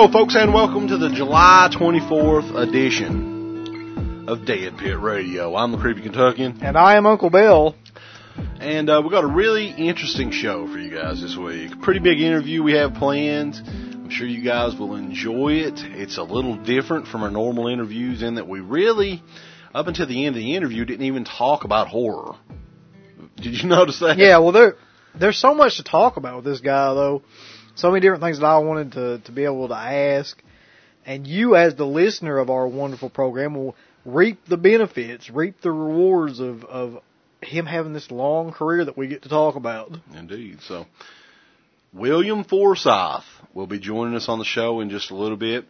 Hello, folks, and welcome to the July 24th edition of Dead Pit Radio. I'm the Creepy Kentuckian. And I am Uncle Bill. And we've got a really interesting show for you guys this week. Pretty big interview we have planned. I'm sure you guys will enjoy it. It's a little different from our normal interviews in that we really, up until the end of the interview, didn't even talk about horror. Did you notice that? Yeah, well, there's so much to talk about with this guy, though. So many different things that I wanted to be able to ask. And you, as the listener of our wonderful program, will reap the benefits, reap the rewards of him having this long career that we get to talk about. Indeed. So, William Forsythe will be joining us on the show in just a little bit.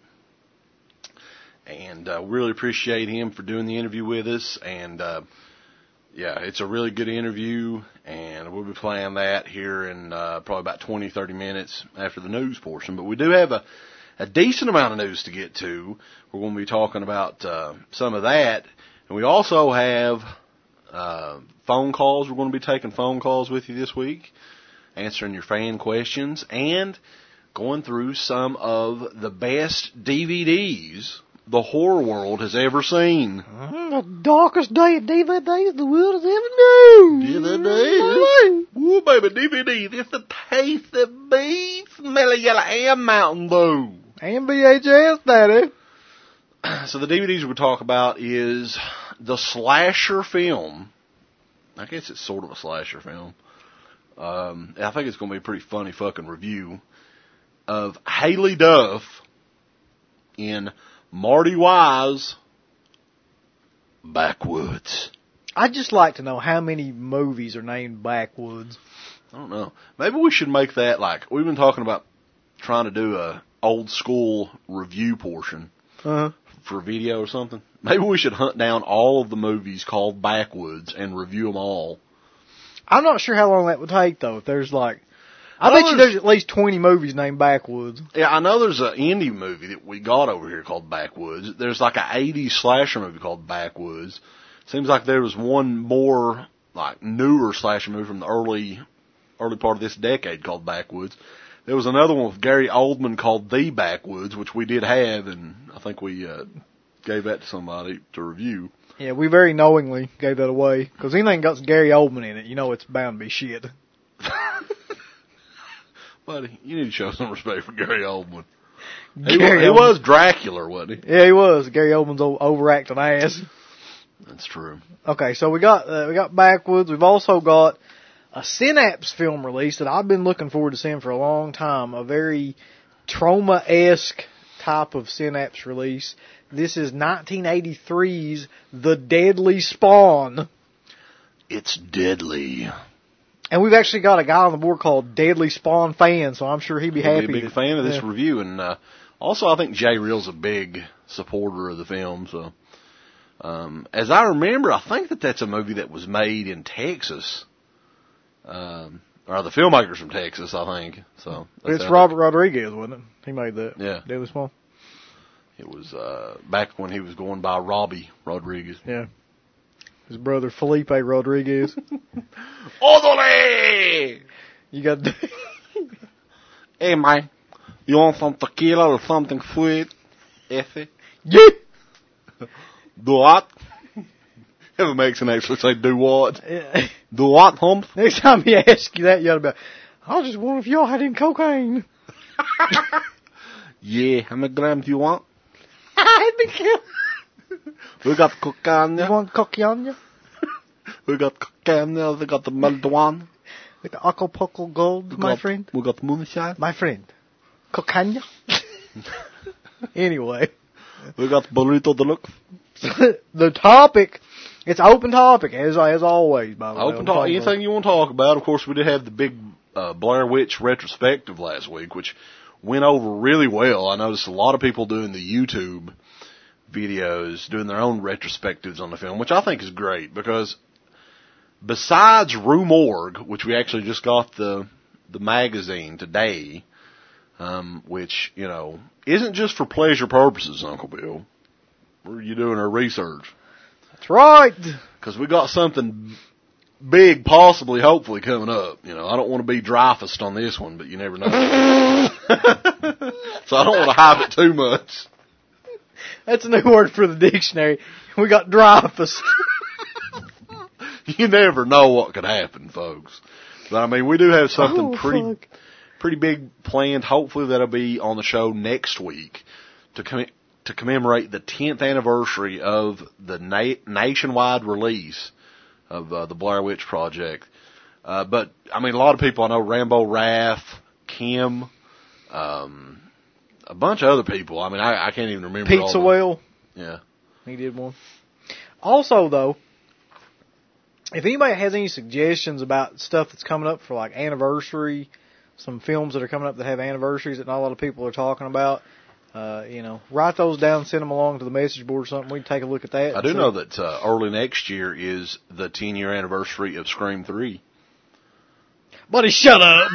And really appreciate him for doing the interview with us. And, yeah, it's a really good interview, and we'll be playing that here in probably about 20, 30 minutes after the news portion. But we do have a decent amount of news to get to. We're going to be talking about some of that. And we also have phone calls. We're going to be taking phone calls with you this week, answering your fan questions, and going through some of the best DVDs the horror world has ever seen. The darkest day of DVDs the world has ever known. DVDs? Ooh, baby, DVD. This the taste that beats. Smell of yellow and Mountain Dew. And VHS, daddy. So the DVDs we talk about is the slasher film. I guess it's sort of a slasher film. I think it's going to be a pretty funny fucking review of Haley Duff in Marty Wise Backwoods. I'd just like to know how many movies are named Backwoods. I don't know. Maybe we should make that like, we've been talking about trying to do a old school review portion for video or something. Maybe we should hunt down all of the movies called Backwoods and review them all. I'm not sure how long that would take, though. If there's like, I bet you there's at least 20 movies named Backwoods. Yeah, I know there's an indie movie that we got over here called Backwoods. There's like an 80s slasher movie called Backwoods. Seems like there was one more, like, newer slasher movie from the early part of this decade called Backwoods. There was another one with Gary Oldman called The Backwoods, which we did have, and I think we gave that to somebody to review. Yeah, we very knowingly gave that away, because anything got Gary Oldman in it, you know it's bound to be shit. Buddy, you need to show some respect for Gary Oldman. He was Dracula, wasn't he? Yeah, he was. Gary Oldman's overacting ass. That's true. Okay, so we got Backwoods. We've also got a Synapse film release that I've been looking forward to seeing for a long time. A very Trauma-esque type of Synapse release. This is 1983's The Deadly Spawn. It's deadly. And we've actually got a guy on the board called Deadly Spawn Fan, so I'm sure he'd be happy. He'll be a big fan of this review. And also, I think Jay Reel's a big supporter of the film. So, as I remember, I think that's a movie that was made in Texas. Or the filmmaker's from Texas, I think. So it's Robert Rodriguez, wasn't it? He made that. Yeah. Deadly Spawn. It was back when he was going by Robbie Rodriguez. Yeah. His brother Felipe Rodriguez. Odole! You got... Hey, man. You want some tequila or something sweet? Effie? Yeah! Do what? Have a Mexican actually say, do what? Do what, Holmes? Next time he asks you that, you ought to be like, I just wonder if y'all had any cocaine. Yeah, how many grams do you want? I had me killed. We got cocaine. You want cocaine? We got cocaine. We got the marijuana. With the Acapulco Gold, my friend. We got moonshine. My friend. Cocaine. Anyway. We got burrito deluxe. The topic, it's open topic, as always, by the way. Open topic, anything you want to talk about. Of course, we did have the big Blair Witch retrospective last week, which went over really well. I noticed a lot of people doing the YouTube videos, doing their own retrospectives on the film, which I think is great, because besides Rue Morgue, which we actually just got the magazine today, which, you know, isn't just for pleasure purposes, Uncle Bill. Where are you doing our research? That's right. Because we got something big, possibly, hopefully coming up. You know, I don't want to be Dreyfused on this one, but you never know. So I don't want to hype it too much. That's a new word for the dictionary. We got Dreyfus. You never know what could happen, folks. But I mean, we do have something pretty big planned. Hopefully that'll be on the show next week to commemorate the 10th anniversary of the nationwide release of the Blair Witch Project. But I mean, a lot of people I know, Rambo Wrath, Kim, a bunch of other people. I mean, I can't even remember. Pizza Well. Yeah. He did one. Also, though, if anybody has any suggestions about stuff that's coming up for like anniversary, some films that are coming up that have anniversaries that not a lot of people are talking about, write those down, send them along to the message board or something. We can take a look at that. I do know that early next year is the 10-year anniversary of Scream 3. Buddy, shut up.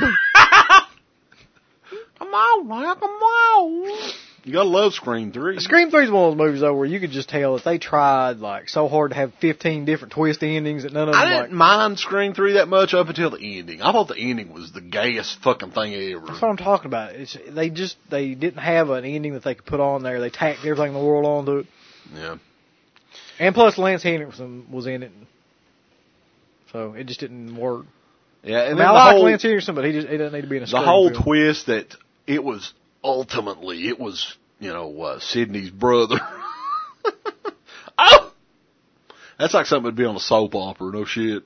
Come on, man, come on. You gotta love Scream 3. Scream 3 is one of those movies, though, where you could just tell that they tried, like, so hard to have 15 different twist endings that none of them, I didn't mind Scream 3 that much up until the ending. I thought the ending was the gayest fucking thing ever. That's what I'm talking about. They didn't have an ending that they could put on there. They tacked everything in the world onto it. Yeah. And plus, Lance Henriksen was in it. So, it just didn't work. Yeah, and I like Lance Henriksen, but he doesn't need to be in a Scream The whole film. twist that it was Sidney's brother. Oh! That's like something that'd be on a soap opera, no shit.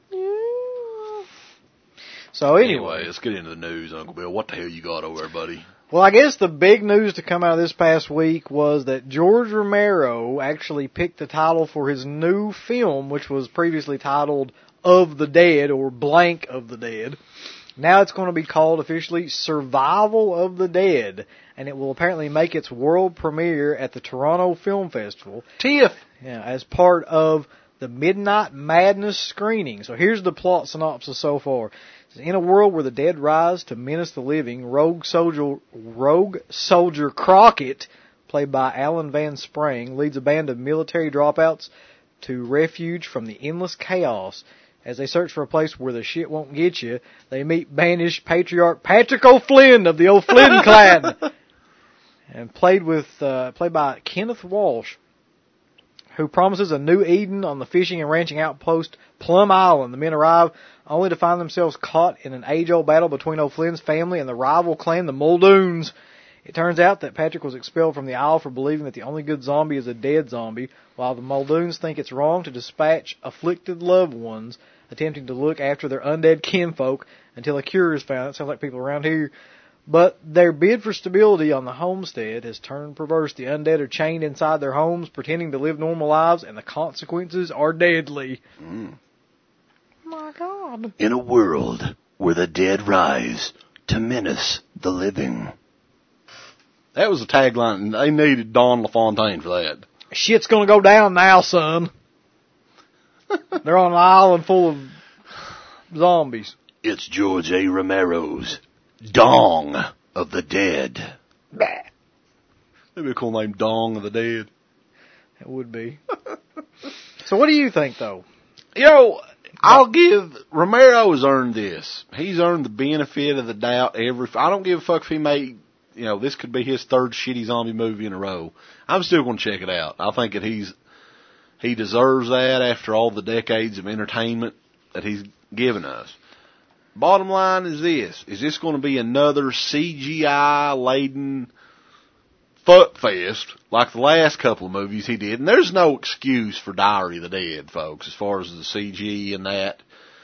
So anyway, let's get into the news, Uncle Bill. What the hell you got over there, buddy? Well, I guess the big news to come out of this past week was that George Romero actually picked the title for his new film, which was previously titled Of the Dead, or Blank of the Dead. Now it's going to be called officially Survival of the Dead, and it will apparently make its world premiere at the Toronto Film Festival. TIFF! Yeah, as part of the Midnight Madness screening. So here's the plot synopsis so far. In a world where the dead rise to menace the living, rogue soldier Crockett, played by Alan Van Sprang, leads a band of military dropouts to refuge from the endless chaos. As they search for a place where the shit won't get you, they meet banished patriarch Patrick O'Flynn of the O'Flynn clan, and played by Kenneth Walsh, who promises a new Eden on the fishing and ranching outpost Plum Island. The men arrive only to find themselves caught in an age-old battle between O'Flynn's family and the rival clan, the Muldoons. It turns out that Patrick was expelled from the Isle for believing that the only good zombie is a dead zombie, while the Muldoons think it's wrong to dispatch afflicted loved ones, attempting to look after their undead kinfolk until a cure is found. It sounds like people around here. But their bid for stability on the homestead has turned perverse. The undead are chained inside their homes, pretending to live normal lives, and the consequences are deadly. My God. In a world where the dead rise to menace the living. That was a tagline, and they needed Don LaFontaine for that. Shit's gonna go down now, son. They're on an island full of zombies. It's George A. Romero's Dong of the Dead. Bah. That'd be a cool name, Dong of the Dead. It would be. So what do you think, though? I'll give Romero has earned this. He's earned the benefit of the doubt. I don't give a fuck if he made, this could be his third shitty zombie movie in a row. I'm still going to check it out. I think that he deserves that after all the decades of entertainment that he's given us. Bottom line is this. Is this going to be another CGI-laden fuck fest like the last couple of movies he did? And there's no excuse for Diary of the Dead, folks, as far as the CG and that.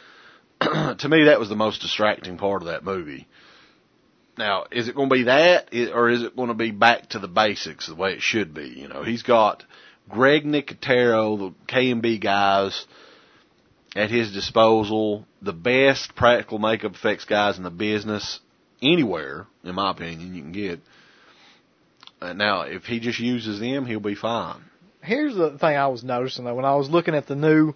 To me, that was the most distracting part of that movie. Now, is it going to be that, or is it going to be back to the basics the way it should be? He's got Greg Nicotero, the K&B guys, at his disposal, the best practical makeup effects guys in the business anywhere, in my opinion, you can get. Now, if he just uses them, he'll be fine. Here's the thing I was noticing, though, when I was looking at the new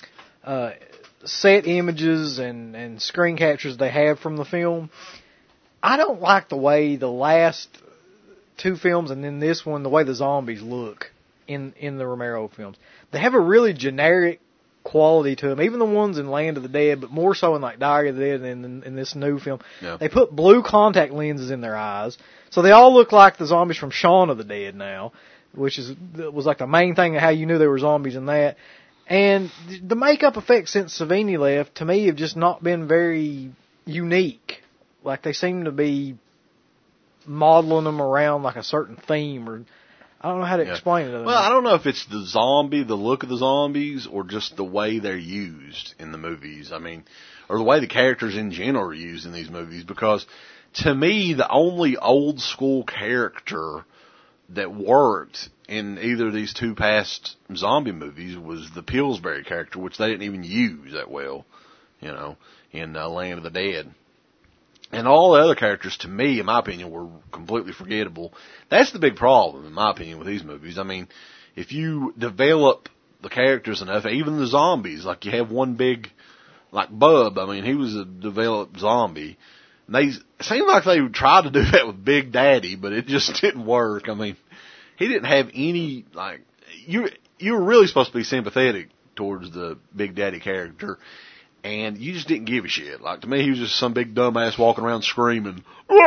set images and screen captures they have from the film. I don't like the way the last two films and then this one, the way the zombies look in the Romero films. They have a really generic quality to them. Even the ones in Land of the Dead, but more so in like Diary of the Dead and in this new film. Yeah. They put blue contact lenses in their eyes, so they all look like the zombies from Shaun of the Dead now, which was like the main thing of how you knew there were zombies in that. And the makeup effects since Savini left, to me, have just not been very unique. Like, they seem to be modeling them around like a certain theme, or I don't know how to explain it. Well, I don't know if it's the look of the zombies, or just the way they're used in the movies. I mean, or the way the characters in general are used in these movies, because to me, the only old school character that worked in either of these two past zombie movies was the Pillsbury character, which they didn't even use that well, in Land of the Dead. And all the other characters, to me, in my opinion, were completely forgettable. That's the big problem, in my opinion, with these movies. I mean, if you develop the characters enough, even the zombies, like you have one big, like Bub, I mean, he was a developed zombie. It seemed like they tried to do that with Big Daddy, but it just didn't work. I mean, he didn't have any, like, you were really supposed to be sympathetic towards the Big Daddy character, and you just didn't give a shit. Like, to me, he was just some big dumbass walking around screaming. Kind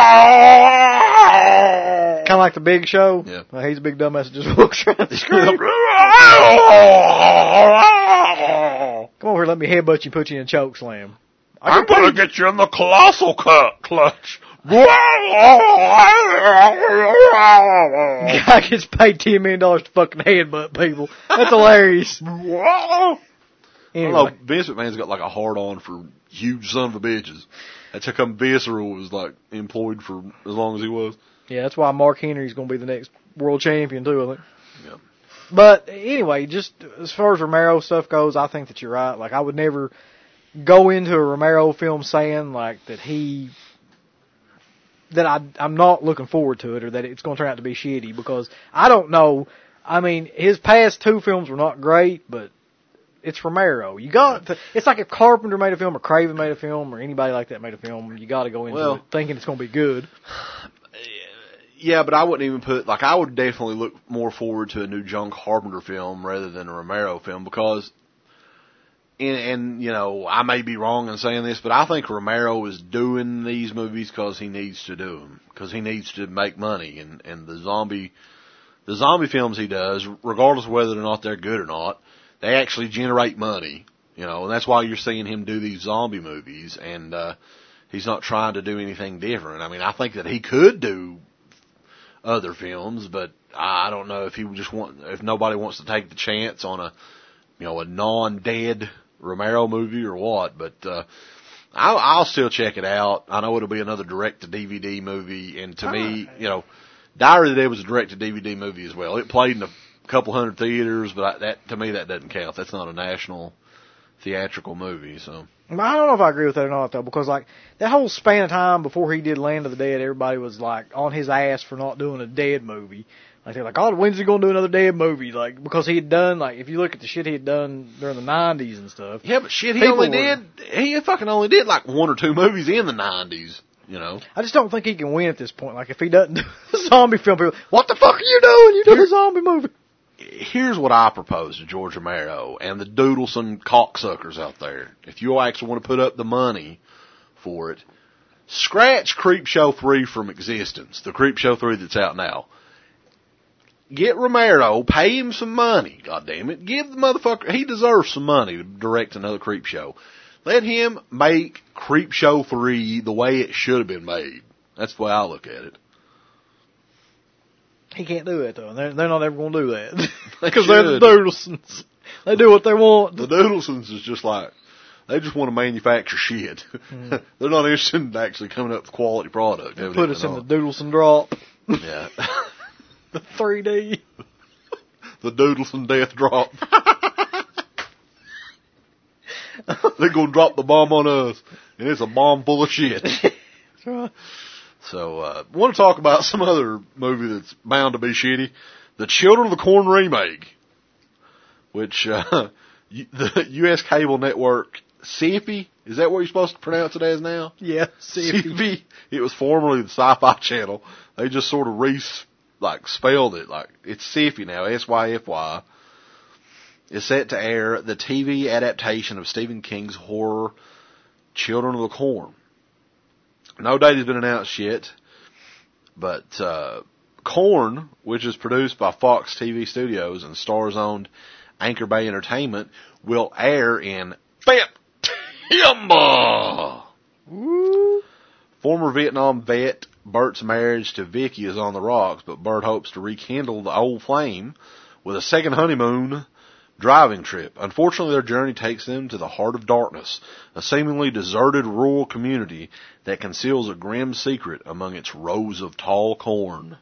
of like the Big Show. Yeah. Well, he's a big dumbass that just walks around screaming. Come over here, let me headbutt you and put you in a choke slam. I'm going to get you in the colossal clutch. Guy gets paid $10 million to fucking headbutt people. That's hilarious. Anyway. I don't know, Vince McMahon's got like a hard on for huge son of a bitches. That's how come Visceral was like employed for as long as he was. Yeah, that's why Mark Henry's going to be the next world champion too, I think. Yeah. But anyway, just as far as Romero stuff goes, I think that you're right. Like, I would never go into a Romero film saying like I'm not looking forward to it, or that it's going to turn out to be shitty, because I don't know. I mean, his past two films were not great, but it's Romero. It's like if Carpenter made a film, or Craven made a film, or anybody like that made a film, you got to go into it thinking it's going to be good. Yeah, but I wouldn't even I would definitely look more forward to a new John Carpenter film rather than a Romero film, because I may be wrong in saying this, but I think Romero is doing these movies because he needs to do them, because he needs to make money, and the zombie films he does, regardless of whether or not they're good or not, they actually generate money, and that's why you're seeing him do these zombie movies, and he's not trying to do anything different. I mean, I think that he could do other films, but I don't know if if nobody wants to take the chance on a non-dead Romero movie or what, but I'll still check it out. I know it'll be another direct-to-DVD movie, and to me, Diary of the Dead was a direct-to-DVD movie as well. It played in a couple hundred theaters, but to me that doesn't count. That's not a national theatrical movie, so. I don't know if I agree with that or not, though, because like that whole span of time before he did Land of the Dead, everybody was like on his ass for not doing a Dead movie. Like, they're like, oh, when's he going to do another Dead movie? Like, because he had done, like, if you look at the shit he had done during the 90s and stuff. Yeah, but shit, he fucking only did like one or two movies in the 90s, I just don't think he can win at this point. Like, if he doesn't do a zombie film, people, what the fuck are you doing? You did a zombie movie. Here's what I propose to George Romero and the Doodleson cocksuckers out there. If you actually want to put up the money for it, scratch Creepshow 3 from existence, the Creepshow 3 that's out now. Get Romero, pay him some money, goddammit. Give the motherfucker, he deserves some money to direct another Creepshow. Let him make Creepshow 3 the way it should have been made. That's the way I look at it. He can't do that, though. They're not ever going to do that. Because they're the Doodlesons. They do what they want. The Doodlesons is just like, they just want to manufacture shit. Mm. They're not interested in actually coming up with quality product. Put us in the Doodleson drop. Yeah. The 3D. The Doodleson death drop. They're going to drop the bomb on us, and it's a bomb full of shit. That's right. So, want to talk about some other movie that's bound to be shitty. The Children of the Corn remake, which, the U.S. cable network, Syfy, is that what you're supposed to pronounce it as now? Yeah, Syfy. It was formerly the Sci-Fi Channel. They just sort of spelled it. Like, it's Syfy now, Syfy. is set to air the TV adaptation of Stephen King's horror Children of the Corn. No date has been announced yet, but Corn, which is produced by Fox TV Studios and Starz-owned Anchor Bay Entertainment, will air in September. Woo. Former Vietnam vet Bert's marriage to Vicky is on the rocks, but Bert hopes to rekindle the old flame with a second honeymoon driving trip. Unfortunately, their journey takes them to the heart of darkness, a seemingly deserted rural community that conceals a grim secret among its rows of tall corn.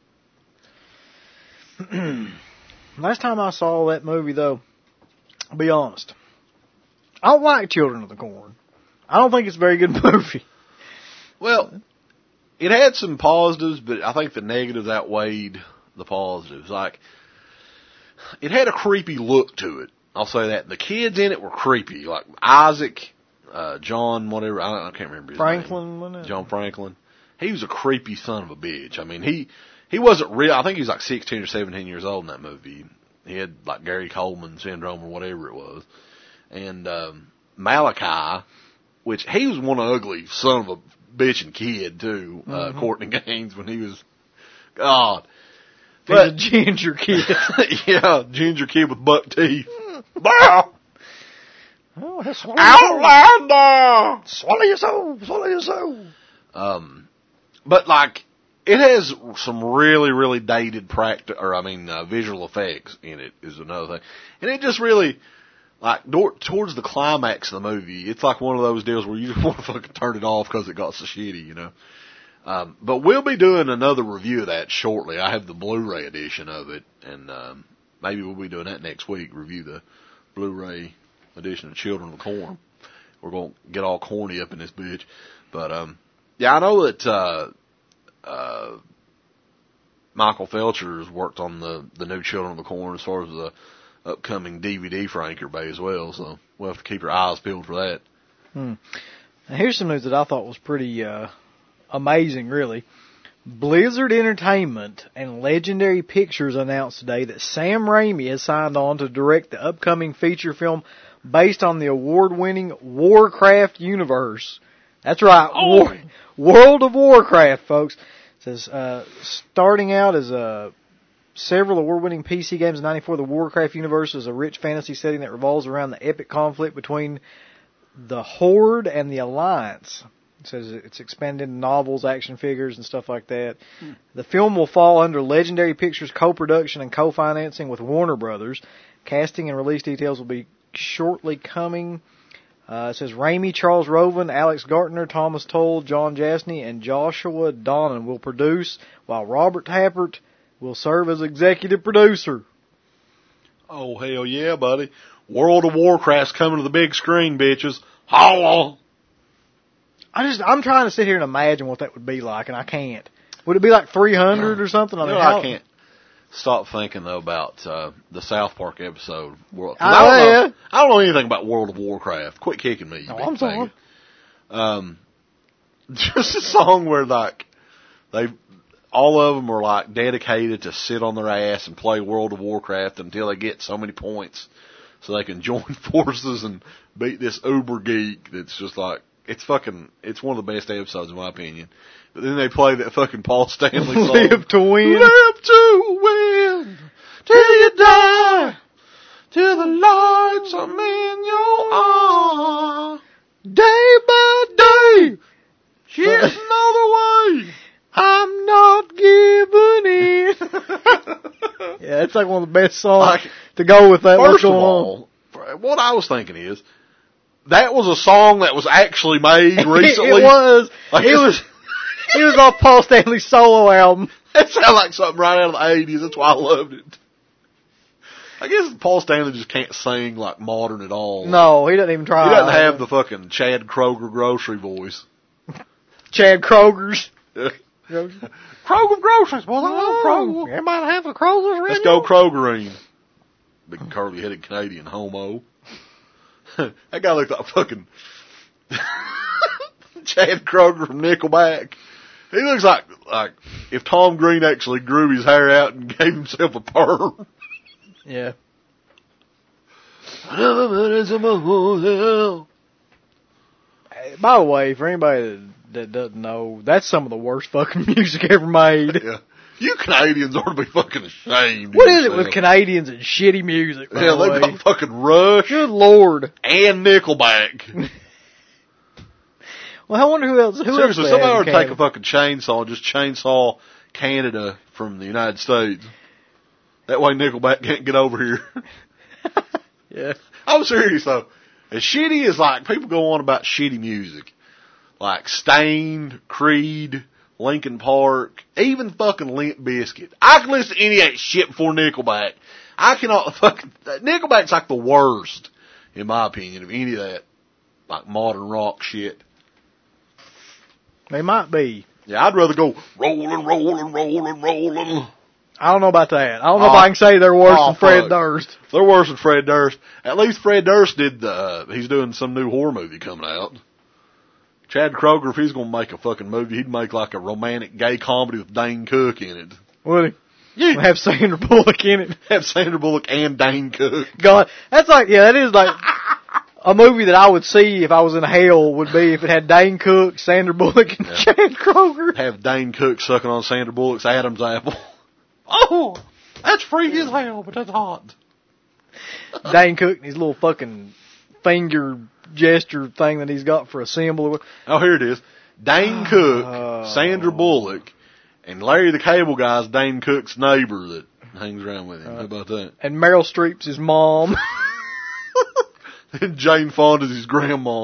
Last time I saw that movie, though, I'll be honest, I don't like Children of the Corn. I don't think it's a very good movie. Well, it had some positives, but I think the negatives outweighed the positives. Like, it had a creepy look to it. I'll say that. The kids in it were creepy. Like Isaac, John, whatever, I can't remember his Franklin, name. wasn't it? John Franklin. He was a creepy son of a bitch. I mean, he wasn't real. I think he was like 16 or 17 years old in that movie. He had like Gary Coleman syndrome or whatever it was. And Malachi, which he was one ugly son of a bitching kid too, Courtney Gaines, when he was, God. But a ginger kid. Yeah, ginger kid with buck teeth. Bow! Oh, Outlander! Swallow your soul! Swallow your soul! But like, it has some really, really dated visual effects in it is another thing. And it just really, like, towards the climax of the movie, it's like one of those deals where you just want to fucking turn it off because it got so shitty, you know. But we'll be doing another review of that shortly. I have the Blu-ray edition of it, and maybe we'll be doing that next week, review the Blu-ray edition of Children of the Corn. We're going to get all corny up in this bitch. But, yeah, I know that Michael Felcher has worked on the new Children of the Corn as far as the upcoming DVD for Anchor Bay as well, so we'll have to keep our eyes peeled for that. Now, here's some news that I thought was pretty amazing, really. Blizzard Entertainment and Legendary Pictures announced today that Sam Raimi has signed on to direct the upcoming feature film based on the award-winning Warcraft universe. That's right, World of Warcraft, folks. It says, starting out as several award-winning PC games in '94, the Warcraft universe is a rich fantasy setting that revolves around the epic conflict between the Horde and the Alliance. It says it's expanded into novels, action figures, and stuff like that. The film will fall under Legendary Pictures co-production and co-financing with Warner Brothers. Casting and release details will be shortly coming. It says Raimi, Charles Roven, Alex Gartner, Thomas Tull, John Jasny, and Joshua Donnan will produce, while Robert Tappert will serve as executive producer. Oh, hell yeah, buddy. World of Warcraft's coming to the big screen, bitches. Holla! I'm trying to sit here and imagine what that would be like, and I can't. Would it be like 300 or something? I mean, I can't stop thinking, though, about the South Park episode. I don't know anything about World of Warcraft. Quit kicking me, you I'm sorry. Just a song where, like, all of them are, like, dedicated to sit on their ass and play World of Warcraft until they get so many points so they can join forces and beat this uber geek that's just like, it's one of the best episodes in my opinion. But then they play that fucking Paul Stanley song. Live to win. Live to win. Till you die. Till the lights are in your arms. Day by day. Here's another way. I'm not giving in. Yeah, it's like one of the best songs to go with that. First of all, what I was thinking is, that was a song that was actually made recently. It was. It was off Paul Stanley's solo album. That sounded like something right out of the 80s. That's why I loved it. I guess Paul Stanley just can't sing like modern at all. No, he doesn't even try. He doesn't have the fucking Chad Kroger grocery voice. Chad Kroger's. Kroger groceries. Well, I love Kroger. Everybody have the Kroger's. Let's go Krogerine. Big curly-headed Canadian homo. That guy looked like fucking Chad Kroger from Nickelback. He looks like if Tom Green actually grew his hair out and gave himself a perm. Yeah. By the way, for anybody that doesn't know, that's some of the worst fucking music ever made. Yeah. You Canadians ought to be fucking ashamed. What is it with Canadians and shitty music, by the way? They've got fucking Rush. Good Lord. And Nickelback. Well, I wonder who else. Seriously, somebody ought to take a fucking chainsaw and just chainsaw Canada from the United States. That way Nickelback can't get over here. Yeah. I'm serious though. As shitty as like people go on about shitty music, like Stained, Creed, Linkin Park, even fucking Limp Bizkit. I can listen to any of that shit before Nickelback. I cannot fucking, Nickelback's like the worst, in my opinion, of any of that, like modern rock shit. They might be. Yeah, I'd rather go rolling, rolling, rolling, rolling. I don't know about that. I don't know if I can say they're worse than Fred Durst. They're worse than Fred Durst. At least Fred Durst he's doing some new horror movie coming out. Chad Kroeger, if he's going to make a fucking movie, he'd make like a romantic gay comedy with Dane Cook in it. Would he? Yeah. We'll have Sandra Bullock in it. Have Sandra Bullock and Dane Cook. God, that is like a movie that I would see if I was in hell would be if it had Dane Cook, Sandra Bullock, and Chad Kroeger. Have Dane Cook sucking on Sandra Bullock's Adam's apple. Oh, that's freaky as hell, but that's hot. Dane Cook and his little fucking finger gesture thing that he's got for a symbol. Oh, here it is. Dane Cook, Sandra Bullock, and Larry the Cable Guy's Dane Cook's neighbor that hangs around with him. How about that? And Meryl Streep's his mom. And Jane Fonda's his grandma.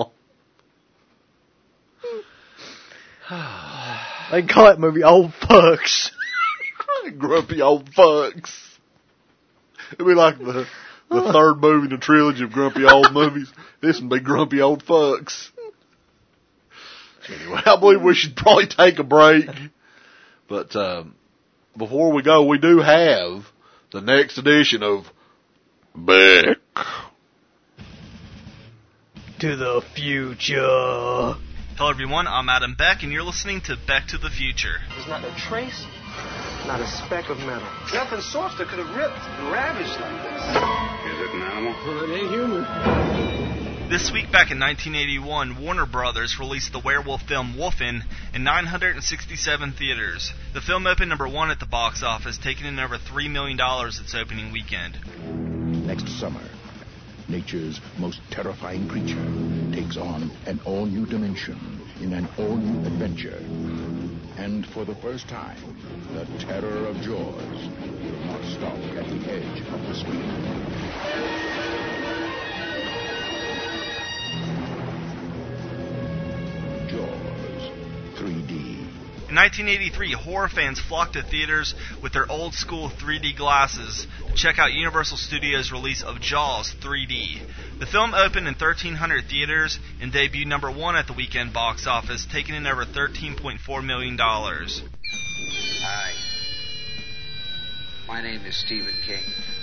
They call that movie Old Fucks. Grumpy old fucks. It'd be like the third movie in the trilogy of grumpy old movies. This would be grumpy old fucks. Anyway, I believe we should probably take a break. But before we go, we do have the next edition of Back to the Future. Hello everyone, I'm Adam Beck and you're listening to Back to the Future. There's not a trace, not a speck of metal. Nothing soft that could have ripped and ravaged like this. Is it an animal? Well, it ain't human. This week back in 1981, Warner Brothers released the werewolf film Wolfen in 967 theaters. The film opened number 1 at the box office, taking in over $3 million its opening weekend. Next summer, nature's most terrifying creature takes on an all-new dimension in an all-new adventure. And for the first time, the terror of Jaws will not stop at the edge of the screen. Jaws 3D. In 1983, horror fans flocked to theaters with their old-school 3D glasses to check out Universal Studios' release of Jaws 3D. The film opened in 1,300 theaters and debuted number 1 at the weekend box office, taking in over $13.4 million. Hi. My name is Stephen King.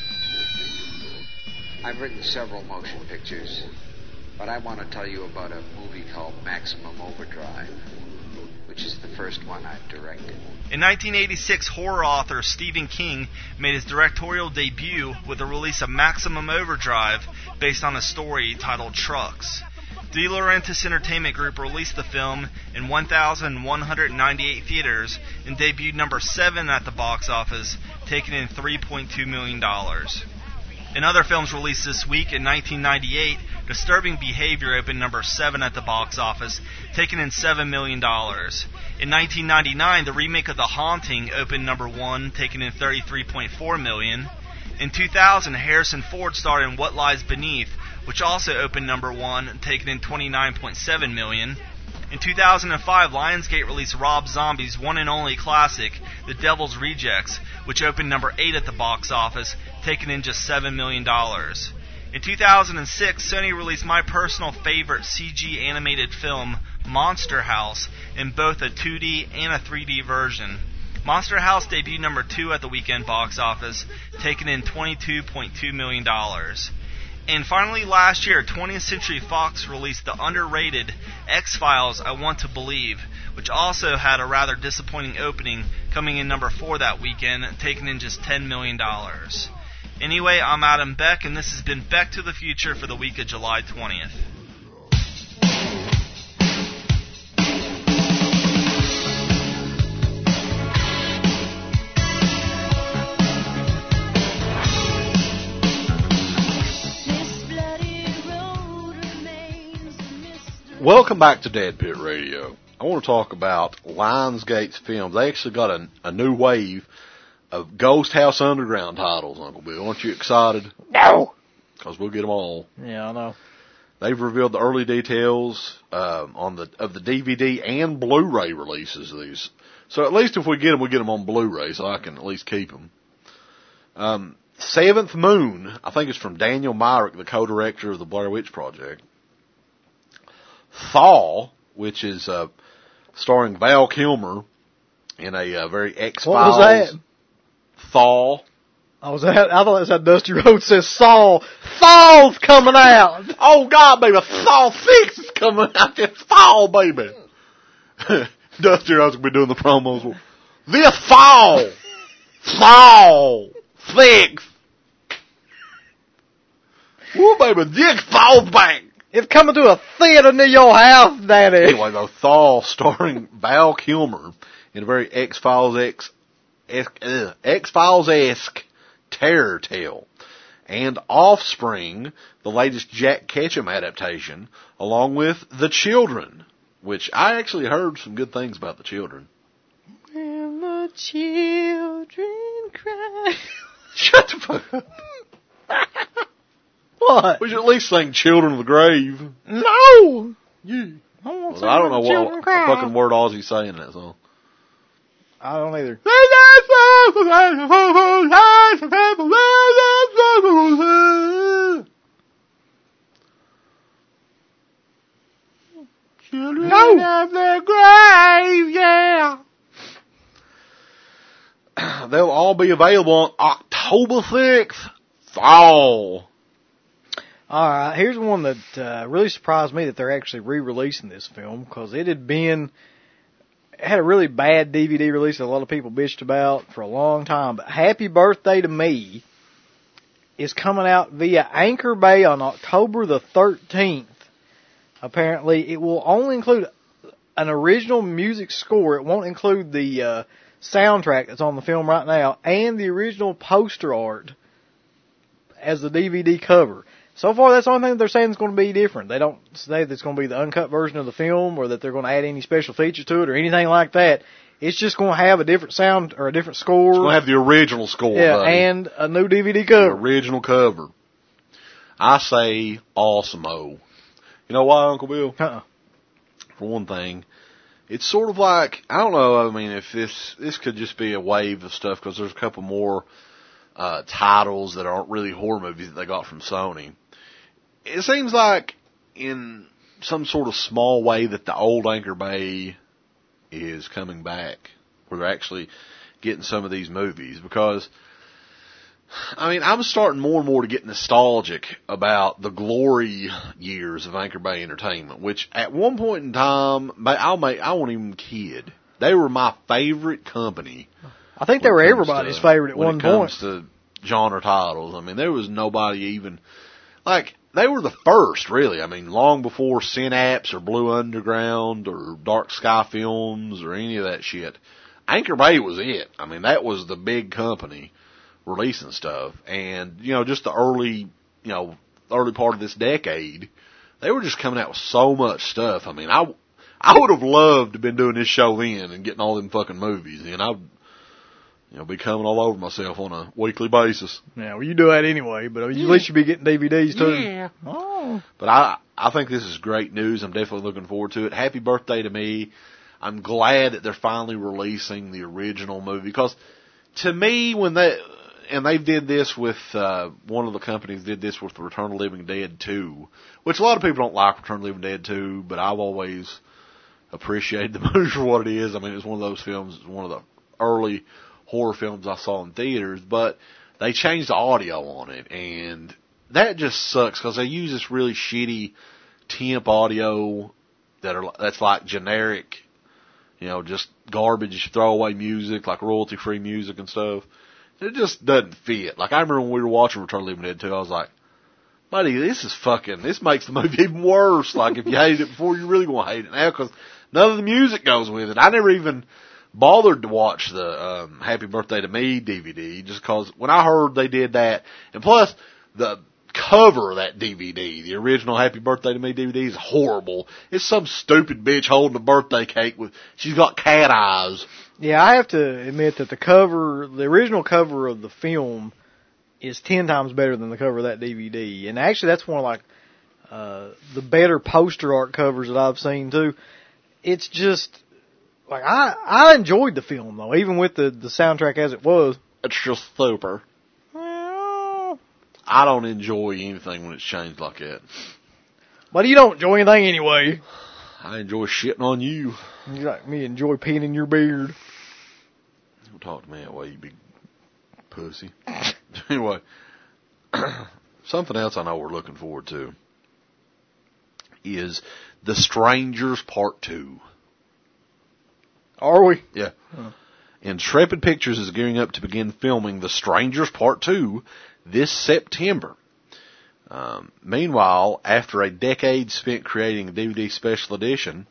I've written several motion pictures, but I want to tell you about a movie called Maximum Overdrive, which is the first one I've directed. In 1986, horror author Stephen King made his directorial debut with the release of Maximum Overdrive, based on a story titled Trucks. De Laurentiis Entertainment Group released the film in 1,198 theaters and debuted number 7 at the box office, taking in $3.2 million. In other films released this week, in 1998, Disturbing Behavior opened number 7 at the box office, taking in $7 million. In 1999, the remake of The Haunting opened number 1, taking in $33.4 million. In 2000, Harrison Ford starred in What Lies Beneath, which also opened number 1, taking in $29.7 million. In 2005, Lionsgate released Rob Zombie's one and only classic, The Devil's Rejects, which opened number 8 at the box office, taking in just $7 million. In 2006, Sony released my personal favorite CG animated film, Monster House, in both a 2D and a 3D version. Monster House debuted number 2 at the weekend box office, taking in $22.2 million. And finally, last year, 20th Century Fox released the underrated X-Files I Want to Believe, which also had a rather disappointing opening, coming in number 4 that weekend, taking in just $10 million. Anyway, I'm Adam Beck, and this has been Beck to the Future for the week of July 20th. Welcome back to Dead Pit Radio. I want to talk about Lionsgate's films. They actually got a new wave of Ghost House Underground titles, Uncle Bill. Aren't you excited? No! Because we'll get them all. Yeah, I know. They've revealed the early details of the DVD and Blu-ray releases of these. So at least if we get them, we get them on Blu-ray, so I can at least keep them. Seventh Moon, I think it's from Daniel Myrick, the co-director of the Blair Witch Project. Thaw, which is starring Val Kilmer in a very X-Files. What was that? Thaw. I thought that's how Dusty Rhodes says Saul. Thaw's coming out! Oh, God, baby, Thaw 6 is coming out. It's Thaw, baby. Dusty Rhodes will be doing the promos. This Thaw! Thaw 6! Woo, baby, Dick Thaw's back! It's coming to a theater near your house, Daddy. Anyway, though, Thaw, starring Val Kilmer in a very X-Files-esque terror tale. And Offspring, the latest Jack Ketchum adaptation, along with The Children, which I actually heard some good things about The Children. When the children cry. Shut the fuck up. What? We should at least sing Children of the Grave. No! Yeah. I don't know what fucking word Ozzy's saying in that song. I don't either. Children of the Grave, yeah. They'll all be available on October 6th. Fall. Alright, here's one that really surprised me that they're actually re-releasing this film, because it had a really bad DVD release that a lot of people bitched about for a long time. But Happy Birthday to Me is coming out via Anchor Bay on October the 13th. Apparently, it will only include an original music score. It won't include the soundtrack that's on the film right now and the original poster art as the DVD cover. So far, that's the only thing they're saying is going to be different. They don't say that it's going to be the uncut version of the film or that they're going to add any special features to it or anything like that. It's just going to have a different sound or a different score. It's going to have the original score, yeah, buddy. and a new DVD cover. The original cover. I say awesome-o. You know why, Uncle Bill? For one thing, it's sort of like, I don't know, I mean, if this could just be a wave of stuff, because there's a couple more titles that aren't really horror movies that they got from Sony. It seems like in some sort of small way that the old Anchor Bay is coming back, where they're actually getting some of these movies, because, I mean, I'm starting more and more to get nostalgic about the glory years of Anchor Bay Entertainment, which at one point in time, I won't even kid, they were my favorite company. I think they were everybody's favorite at one point. When it comes to genre titles, I mean, there was nobody even, like, they were the first, really. I mean, long before Synapse or Blue Underground or Dark Sky Films or any of that shit. Anchor Bay was it. I mean, that was the big company releasing stuff. And, just the early part of this decade, they were just coming out with so much stuff. I mean, I would have loved to have been doing this show then and getting all them fucking movies. And I'd, be coming all over myself on a weekly basis. Yeah, well, you do that anyway, but at least you'll be getting DVDs too. Yeah. Oh. But I think this is great news. I'm definitely looking forward to it. Happy birthday to me. I'm glad that they're finally releasing the original movie, because to me, they did this with, one of the companies did this with Return of the Living Dead 2, which a lot of people don't like Return of the Living Dead 2, but I've always appreciated the movie for what it is. I mean, it's one of those films, one of the early horror films I saw in theaters, but they changed the audio on it, and that just sucks, because they use this really shitty temp audio that's like generic, just garbage throwaway music, like royalty-free music and stuff. It just doesn't fit. Like, I remember when we were watching Return of the Living Dead 2, I was like, buddy, this makes the movie even worse. Like, if you hated it before, you're really going to hate it now, because none of the music goes with it. I never even bothered to watch the Happy Birthday to Me DVD, just because when I heard they did that, and plus, the cover of that DVD, the original Happy Birthday to Me DVD, is horrible. It's some stupid bitch holding a birthday cake she's got cat eyes. Yeah, I have to admit that the original cover of the film is 10 times better than the cover of that DVD. And actually that's one of the better poster art covers that I've seen too. It's just, like, I enjoyed the film though, even with the soundtrack as it was. It's just super. Well, I don't enjoy anything when it's changed like that. But you don't enjoy anything anyway. I enjoy shitting on you. You like me enjoy peeing in your beard. Don't talk to me that way, you big pussy. Anyway, something else I know we're looking forward to is The Strangers Part 2. Are we? Yeah. Huh. Intrepid Pictures is gearing up to begin filming The Strangers Part 2 this September. Meanwhile, after a decade spent creating a DVD special edition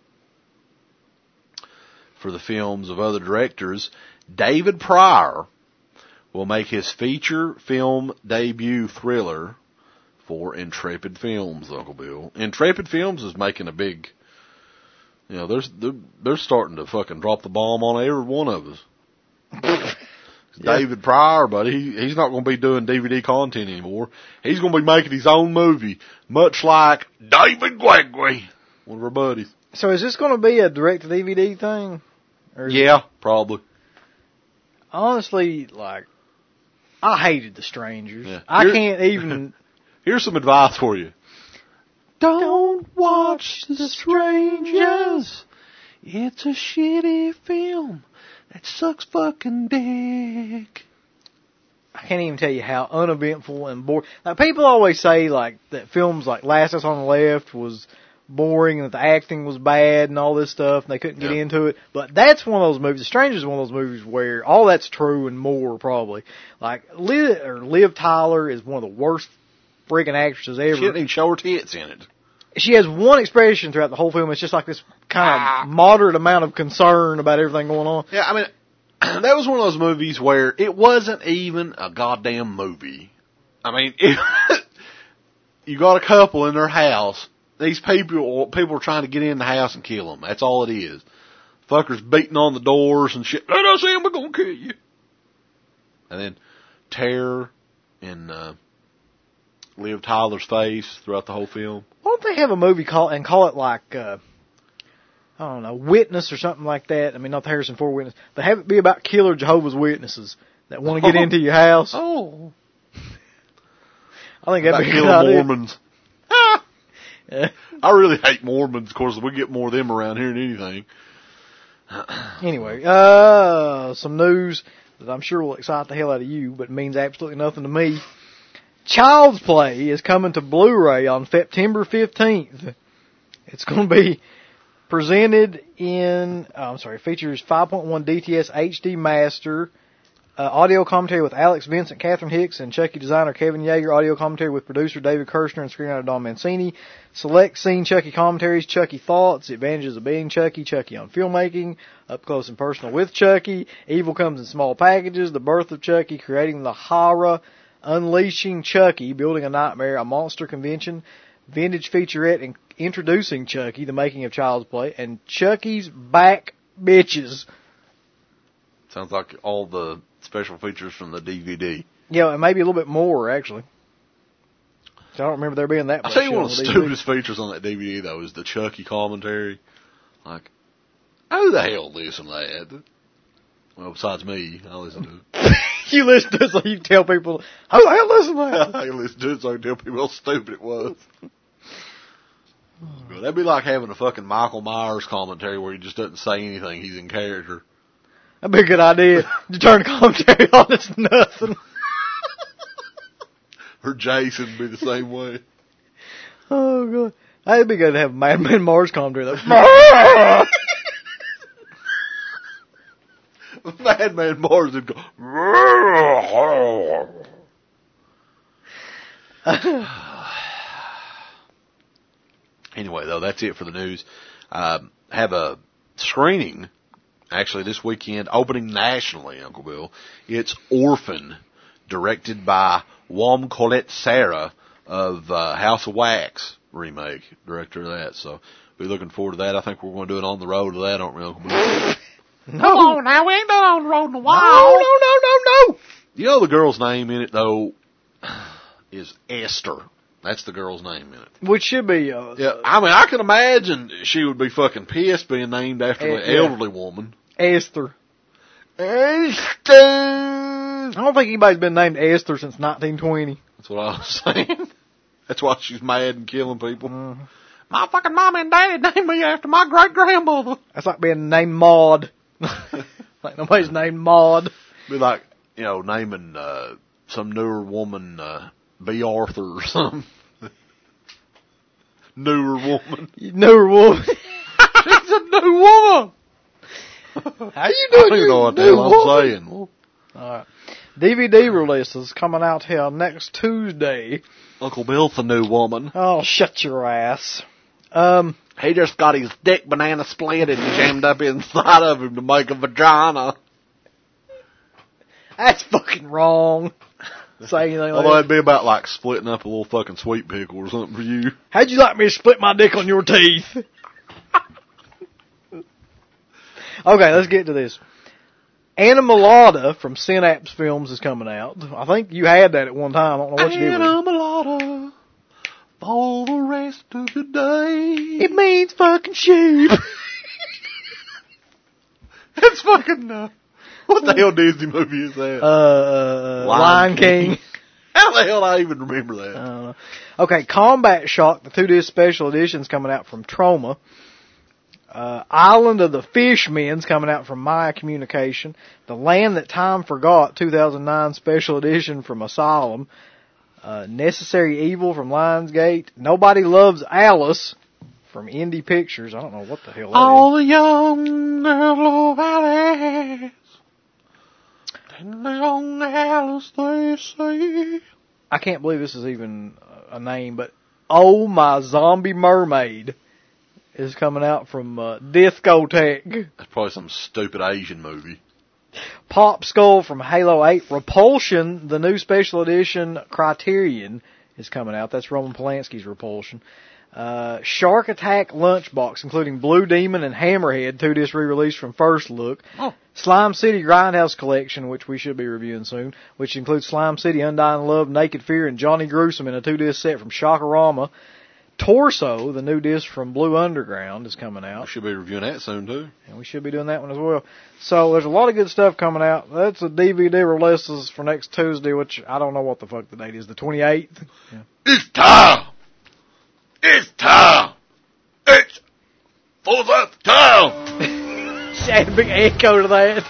for the films of other directors, David Pryor will make his feature film debut thriller for Intrepid Films, Uncle Bill. Intrepid Films is making a big, they're starting to fucking drop the bomb on every one of us. Yeah. David Pryor, but he's not going to be doing DVD content anymore. He's going to be making his own movie, much like David Gregory, one of our buddies. So is this going to be a direct-to-DVD thing? Yeah, probably. Honestly, like, I hated The Strangers. Yeah. I can't even... Here's some advice for you. Don't watch The Strangers. It's a shitty film. That sucks fucking dick. I can't even tell you how uneventful and boring. Like, people always say, like, that films like Last House on the Left was boring and that the acting was bad and all this stuff and they couldn't get into it. But that's one of those movies. The Strangers is one of those movies where all that's true and more, probably. Like, Liv Tyler is one of the worst friggin' actresses ever. She didn't even show her tits in it. She has one expression throughout the whole film. It's just like this kind of moderate amount of concern about everything going on. Yeah, I mean, that was one of those movies where it wasn't even a goddamn movie. I mean, you got a couple in their house. These people are trying to get in the house and kill them. That's all it is. Fuckers beating on the doors and shit. Let us in, we're gonna kill you. And then terror in Liv Tyler's face throughout the whole film. Why don't they have a movie call it like, I don't know, Witness or something like that? I mean, not the Harrison Ford Witness, but have it be about killer Jehovah's Witnesses that want to get into your house. Oh. I think that'd be a good idea. Mormons. Yeah. I really hate Mormons. Of course, we get more of them around here than anything. Anyway, some news that I'm sure will excite the hell out of you, but means absolutely nothing to me. Child's Play is coming to Blu-ray on September 15th. It's going to be presented features 5.1 DTS HD Master, audio commentary with Alex Vincent, Catherine Hicks, and Chucky designer Kevin Yeager, audio commentary with producer David Kirshner and screenwriter Don Mancini, select scene Chucky commentaries, Chucky thoughts, the advantages of being Chucky, Chucky on filmmaking, up close and personal with Chucky, evil comes in small packages, the birth of Chucky, creating the horror, unleashing Chucky, building a nightmare, a monster convention, vintage featurette, and introducing Chucky, the making of Child's Play, and Chucky's back bitches. Sounds like all the special features from the DVD. Yeah, and maybe a little bit more, actually. I don't remember there being that much. I'll tell you one of the stupidest features on that DVD, though, is the Chucky commentary. Like, who the hell listens to that? Well, besides me, I listen to it. You listen to it so you tell people, who the hell listen to that? I listen to it so I can tell people how stupid it was. That'd be like having a fucking Michael Myers commentary where he just doesn't say anything, he's in character. That'd be a good idea. You turn the commentary on, it's nothing. Or Jason would be the same way. Oh, God. That'd be good to have Madman Mars commentary, though. Madman Mars would go. Anyway, though, that's it for the news. Have a screening, actually, this weekend, opening nationally, Uncle Bill. It's Orphan, directed by Wam Colette Sarah of House of Wax remake, director of that. So, be looking forward to that. I think we're going to do it on the road to that, aren't we, Uncle Bill? No, now we ain't done on the road in a while. No. You know the girl's name in it, though, is Esther. That's the girl's name in it. Which should be, yeah, I mean, I can imagine she would be fucking pissed being named after an elderly woman. Esther. Esther! I don't think anybody's been named Esther since 1920. That's what I was saying. That's why she's mad and killing people. My fucking mom and daddy named me after my great-grandmother. That's like being named Maud. Like nobody's named Maud. Be like, you know, naming some newer woman B. Arthur or something. Newer woman. Newer woman. She's a new woman. How you doing? I don't even know what the hell I'm saying. Alright. DVD release is coming out here next Tuesday. Uncle Bill's a new woman. Oh, shut your ass. He just got his dick banana split and jammed up inside of him to make a vagina. That's fucking wrong. Say anything like Although that. it'd be about like splitting up a little fucking sweet pickle or something for you. How'd you like me to split my dick on your teeth? Okay, let's get to this. Animalada from Synapse Films is coming out. I think you had that at one time. I don't know what you did with it. Animalada for the rest of the day. It means fucking sheep. It's fucking, what the hell Disney movie is that? Lion King. How the hell I even remember that? Okay, Combat Shock, the 2-disc special edition's coming out from Troma. Island of the Fishmen's coming out from Maya Communication. The Land That Time Forgot, 2009 special edition from Asylum. Necessary Evil from Lionsgate. Nobody Loves Alice from Indie Pictures. I don't know what the hell that All the young girls love Alice. And the young Alice, they say. I can't believe this is even a name, but Oh My Zombie Mermaid is coming out from Discotech. That's probably some stupid Asian movie. Pop Skull from Halo 8. Repulsion, the new special edition Criterion, is coming out. That's Roman Polanski's Repulsion. Shark Attack Lunchbox, including Blue Demon and Hammerhead, 2-disc re-release from First Look. Oh. Slime City Grindhouse Collection, which we should be reviewing soon, which includes Slime City, Undying Love, Naked Fear, and Johnny Gruesome in a 2-disc set from Shockorama. Torso, the new disc from Blue Underground, is coming out. We should be reviewing that soon, too. And we should be doing that one as well. So there's a lot of good stuff coming out. That's the DVD releases for next Tuesday, which I don't know what the fuck the date is, the 28th? Yeah. It's time! It's time! It's for the time! Add a big echo to that.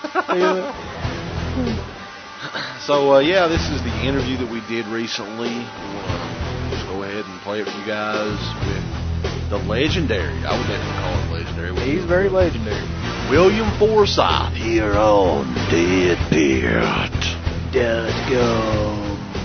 So, yeah, this is the interview that we did recently. We'll just go ahead and play it for you guys with the legendary, I would definitely call it legendary. He's very legendary. William Forsythe here on Deadbeat. Let's go.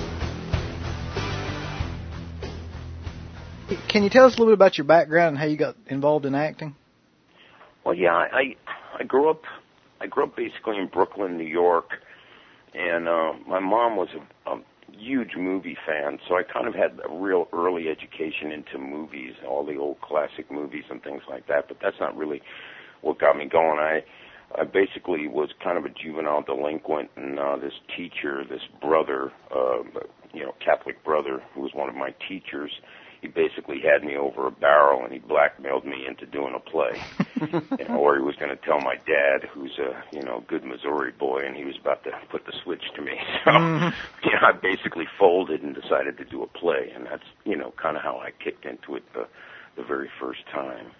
Can you tell us a little bit about your background and how you got involved in acting? Well, yeah, I grew up basically in Brooklyn, New York, and my mom was a huge movie fan, so I kind of had a real early education into movies, all the old classic movies and things like that. But that's not really what got me going. I basically was kind of a juvenile delinquent, and this teacher, this brother, Catholic brother, who was one of my teachers, he basically had me over a barrel, and he blackmailed me into doing a play. Or he was going to tell my dad, who's a good Missouri boy, and he was about to put the switch to me. So I basically folded and decided to do a play, and that's kind of how I kicked into it the very first time.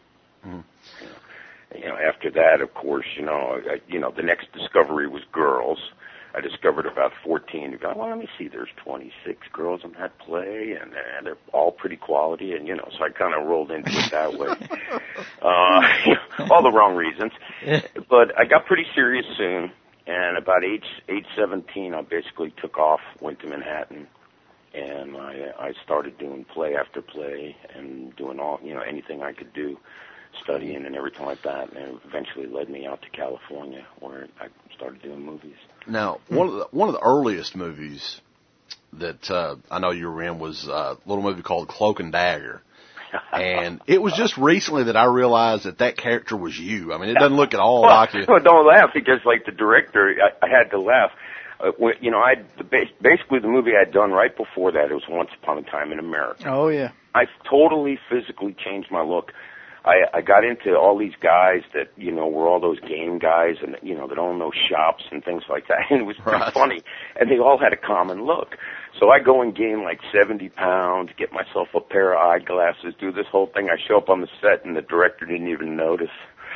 After that, of course, the next discovery was girls. I discovered about 14. You go, well, let me see. There's 26 girls in that play, and they're all pretty quality, and so I kind of rolled into it that way. All the wrong reasons, but I got pretty serious soon, And about age 17, I basically took off, went to Manhattan, and I started doing play after play and doing all, anything I could do, studying and everything like that. And it eventually led me out to California, where I started doing movies. Now, one of the earliest movies that I know you were in was a little movie called Cloak and Dagger. And it was just recently that I realized that character was you. I mean, it doesn't look at all like you. Well, don't laugh, because like the director, I had to laugh. Basically the movie I'd done right before that, it was Once Upon a Time in America. Oh, yeah. I totally physically changed my look. I got into all these guys that, were all those game guys and, that own those shops and things like that. And it was pretty funny. And they all had a common look. So I go and gain like 70 pounds, get myself a pair of eyeglasses, do this whole thing. I show up on the set and the director didn't even notice.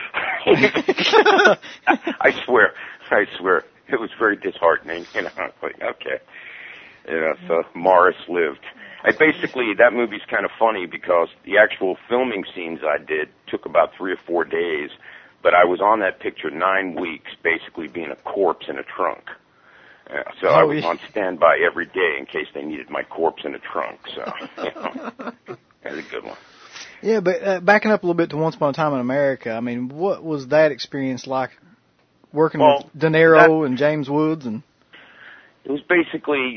I swear. It was very disheartening. Like, okay. So Morris lived. That movie's kind of funny because the actual filming scenes I did took about 3 or 4 days, but I was on that picture 9 weeks, basically being a corpse in a trunk. So I was on standby every day in case they needed my corpse in a trunk. So, that's a good one. Yeah, but backing up a little bit to Once Upon a Time in America, I mean, what was that experience like working with De Niro and James Woods? And it was basically,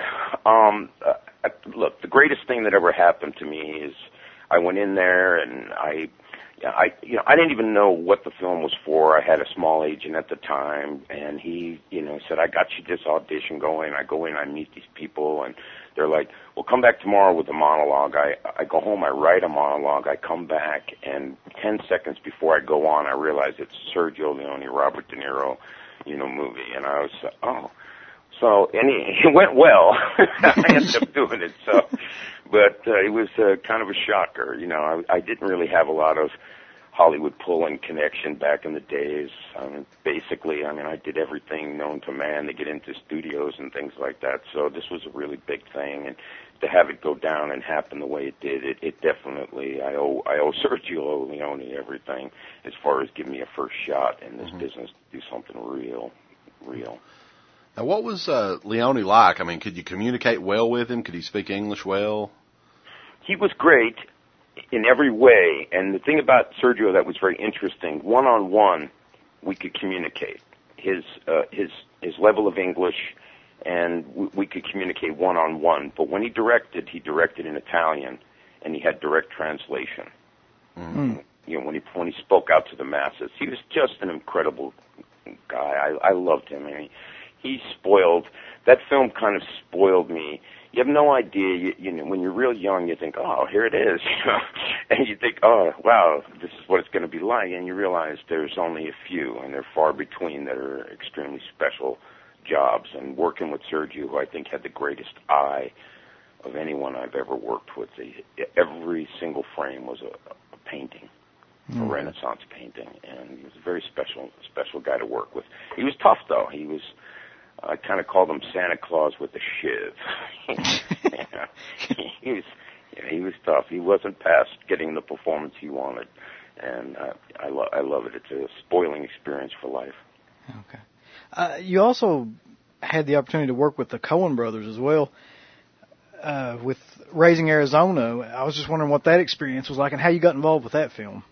look, the greatest thing that ever happened to me is I went in there and I didn't even know what the film was for. I had a small agent at the time, and he, said, I got you this audition going. I go in, I meet these people, and they're like, well, come back tomorrow with a monologue. I go home, I write a monologue, I come back, and 10 seconds before I go on, I realize it's Sergio Leone, Robert De Niro, movie. And I was, So, it went well. I ended up doing it, but it was kind of a shocker. I didn't really have a lot of Hollywood pull and connection back in the days. Basically, I did everything known to man to get into studios and things like that. So this was a really big thing, and to have it go down and happen the way it did, it definitely, I owe Sergio Leone everything as far as giving me a first shot in this business to do something real. Now, what was Leone like? I mean, could you communicate well with him? Could he speak English well? He was great in every way, and the thing about Sergio that was very interesting, one-on-one, we could communicate. His level of English, and we could communicate one-on-one. But when he directed in Italian, and he had direct translation. Mm-hmm. When he spoke out to the masses, he was just an incredible guy. I loved him. He spoiled, that film kind of spoiled me. You have no idea, when you're real young, you think, oh, here it is, and you think, oh, wow, this is what it's going to be like, and you realize there's only a few, and they're far between that are extremely special jobs, and working with Sergio, who I think had the greatest eye of anyone I've ever worked with. Every single frame was a painting, a Renaissance painting, and he was a very special guy to work with. He was tough, though. I kind of called him Santa Claus with a shiv. He was tough. He wasn't past getting the performance he wanted, and I love it. It's a spoiling experience for life. Okay. You also had the opportunity to work with the Coen brothers as well, with Raising Arizona. I was just wondering what that experience was like and how you got involved with that film.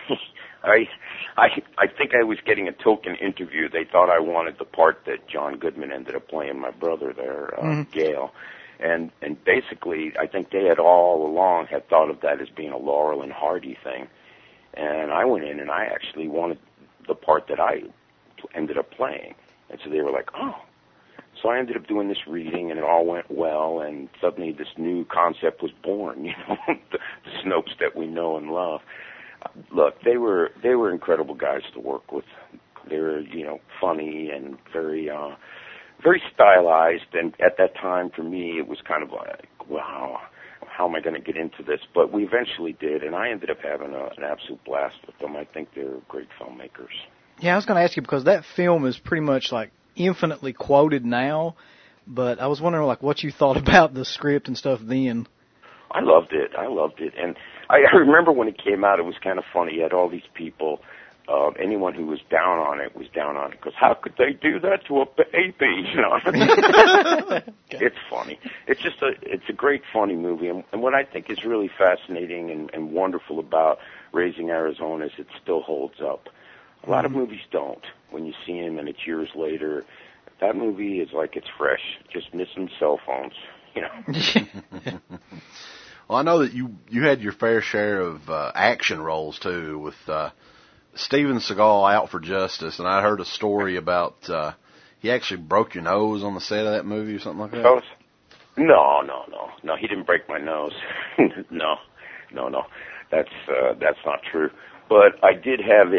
I think I was getting a token interview. They thought I wanted the part that John Goodman ended up playing, my brother there, Gale. And basically, I think they had all along had thought of that as being a Laurel and Hardy thing. And I went in and I actually wanted the part that I ended up playing. And so they were like, oh. So I ended up doing this reading, and it all went well, and suddenly this new concept was born, the Snopes that we know and love. Look, they were incredible guys to work with. They were, funny and very stylized. And at that time, for me, it was kind of like, wow, how am I going to get into this? But we eventually did, and I ended up having an absolute blast with them. I think they're great filmmakers. Yeah, I was going to ask you because that film is pretty much like infinitely quoted now. But I was wondering like what you thought about the script and stuff then. I loved it. And I remember when it came out, it was kind of funny. You had all these people, anyone who was down on it was down on it because how could they do that to a baby? You know, It's funny. It's a great funny movie, and what I think is really fascinating and wonderful about Raising Arizona is it still holds up. A lot of movies don't. When you see them and it's years later, that movie is like it's fresh, just missing cell phones. You know. Well, I know that you had your fair share of action roles too with Steven Seagal, Out for Justice, and I heard a story about he actually broke your nose on the set of that movie or something like that. No. He didn't break my nose. No. That's not true. But I did have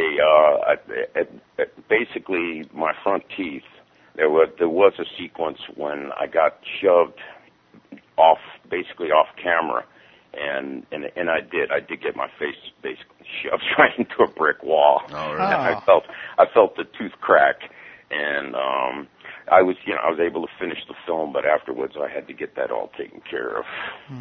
basically my front teeth. There was a sequence when I got shoved off camera, and I did get my face basically shoved right into a brick wall. Oh, really? And I felt the tooth crack, and I was able to finish the film, but afterwards I had to get that all taken care of.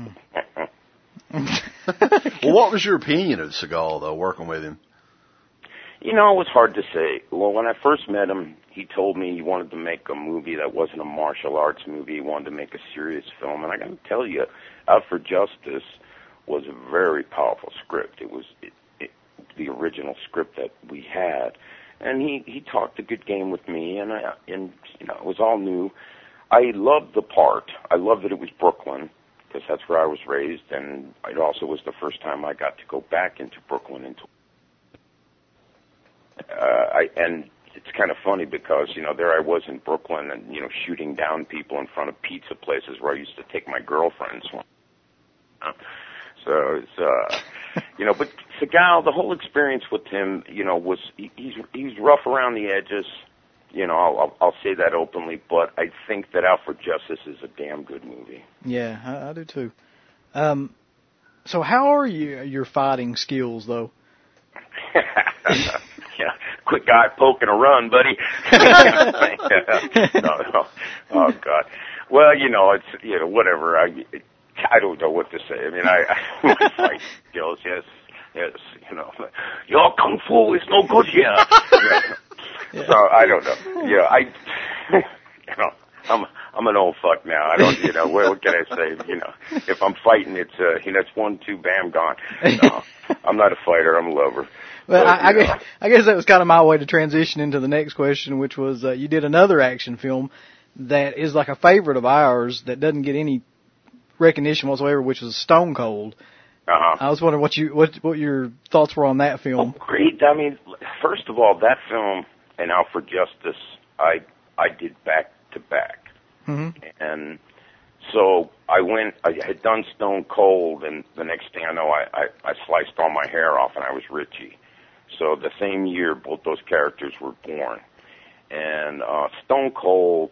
Well, what was your opinion of Seagal, though, working with him? You know, it was hard to say. Well, when I first met him, he told me he wanted to make a movie that wasn't a martial arts movie. He wanted to make a serious film. And I got to tell you, Out for Justice was a very powerful script. It was the original script that we had. And he talked a good game with me, and it was all new. I loved the part. I loved that it was Brooklyn, because that's where I was raised, and it also was the first time I got to go back into Brooklyn. And it's kind of funny because, there I was in Brooklyn and, shooting down people in front of pizza places where I used to take my girlfriends. So it's, but Seagal, the whole experience with him, was, he's rough around the edges. I'll say that openly, but I think that Out for Justice is a damn good movie. Yeah, I do too. So how are your fighting skills, though? Yeah, quick eye poke and a run, buddy. No. Oh God. Well, it's whatever. I don't know what to say. I mean, my fight skills, yes. Your kung fu is no good here. Yeah. So I don't know. Yeah, I'm an old fuck now. I don't, what can I say? If I'm fighting, it's it's 1, 2, bam, gone. No, I'm not a fighter. I'm a lover. Well, I guess that was kind of my way to transition into the next question, which was you did another action film that is like a favorite of ours that doesn't get any recognition whatsoever, which is Stone Cold. Uh-huh. I was wondering what your thoughts were on that film. Oh, great. I mean, first of all, that film and Out for Justice, I did back to back. Mm-hmm. And so I had done Stone Cold, and the next thing I know, I sliced all my hair off, and I was Richie. So the same year, both those characters were born. And Stone Cold,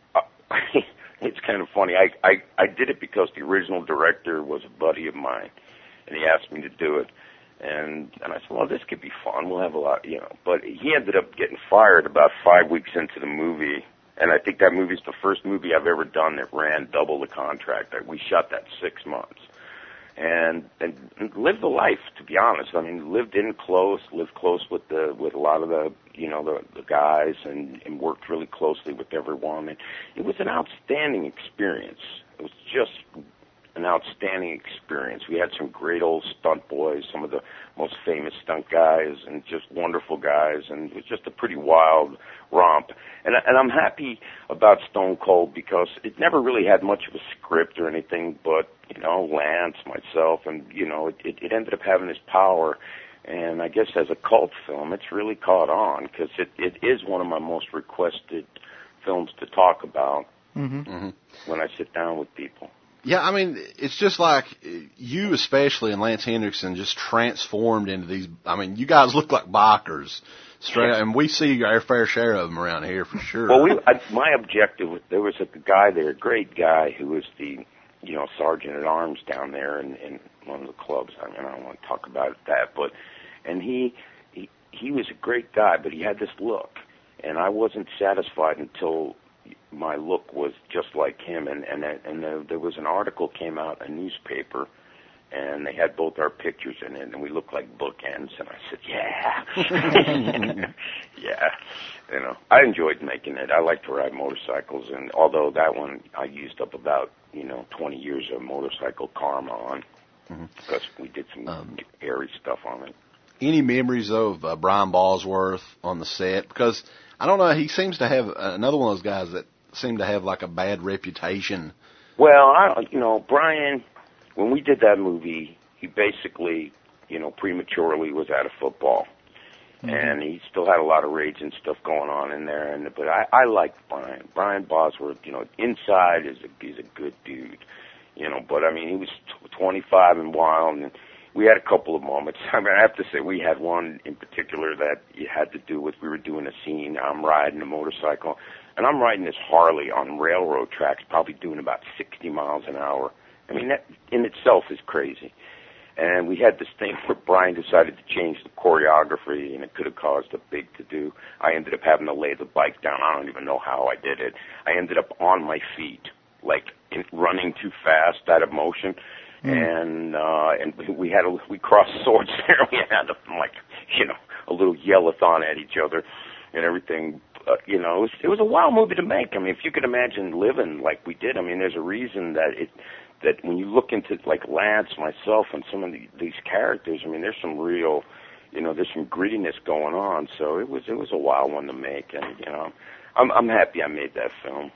it's kind of funny. I did it because the original director was a buddy of mine, and he asked me to do it. And I said, well, this could be fun. We'll have a lot, But he ended up getting fired about 5 weeks into the movie. And I think that movie's the first movie I've ever done that ran double the contract. We shot that 6 months. And lived the life, to be honest. I mean, lived close with a lot of the guys and worked really closely with everyone. And it was an outstanding experience. It was just an outstanding experience. We had some great old stunt boys, some of the most famous stunt guys, and just wonderful guys, and it was just a pretty wild romp. And I'm happy about Stone Cold because it never really had much of a script or anything, but Lance, myself, and it ended up having this power. And I guess as a cult film, it's really caught on because it is one of my most requested films to talk about when I sit down with people. Yeah, I mean, it's just like you especially and Lance Henriksen just transformed into these. I mean, you guys look like bikers, straight up, and we see our fair share of them around here for sure. Well, my objective, there was a guy there, a great guy who was the, sergeant at arms down there in one of the clubs. I mean, I don't want to talk about that, and he was a great guy, but he had this look, and I wasn't satisfied until my look was just like him, and there was an article came out, a newspaper, and they had both our pictures in it, and we looked like bookends. And I said, yeah, yeah. You know, I enjoyed making it. I like to ride motorcycles, and although that one I used up about 20 years of motorcycle karma on, because we did some airy stuff on it. Any memories of Brian Bosworth on the set? Because I don't know, he seems to have another one of those guys that seem to have like a bad reputation. Well, Brian, when we did that movie, he basically, prematurely was out of football. And he still had a lot of rage and stuff going on in there. But I liked Brian. Brian Bosworth, inside he's a good dude. But I mean, he was 25 and wild, and we had a couple of moments. I mean, I have to say we had one in particular that it had to do with, we were doing a scene. I'm riding a motorcycle, and I'm riding this Harley on railroad tracks, probably doing about 60 miles an hour. I mean, that in itself is crazy. And we had this thing where Brian decided to change the choreography, and it could have caused a big to-do. I ended up having to lay the bike down. I don't even know how I did it. I ended up on my feet, like running too fast out of motion. And we crossed swords there. We had a little yell-a-thon at each other and everything. It was a wild movie to make. I mean, if you could imagine living like we did, I mean, there's a reason that when you look into like Lance, myself, and some of these characters, I mean, there's some real, there's some grittiness going on. So it was a wild one to make, and I'm happy I made that film.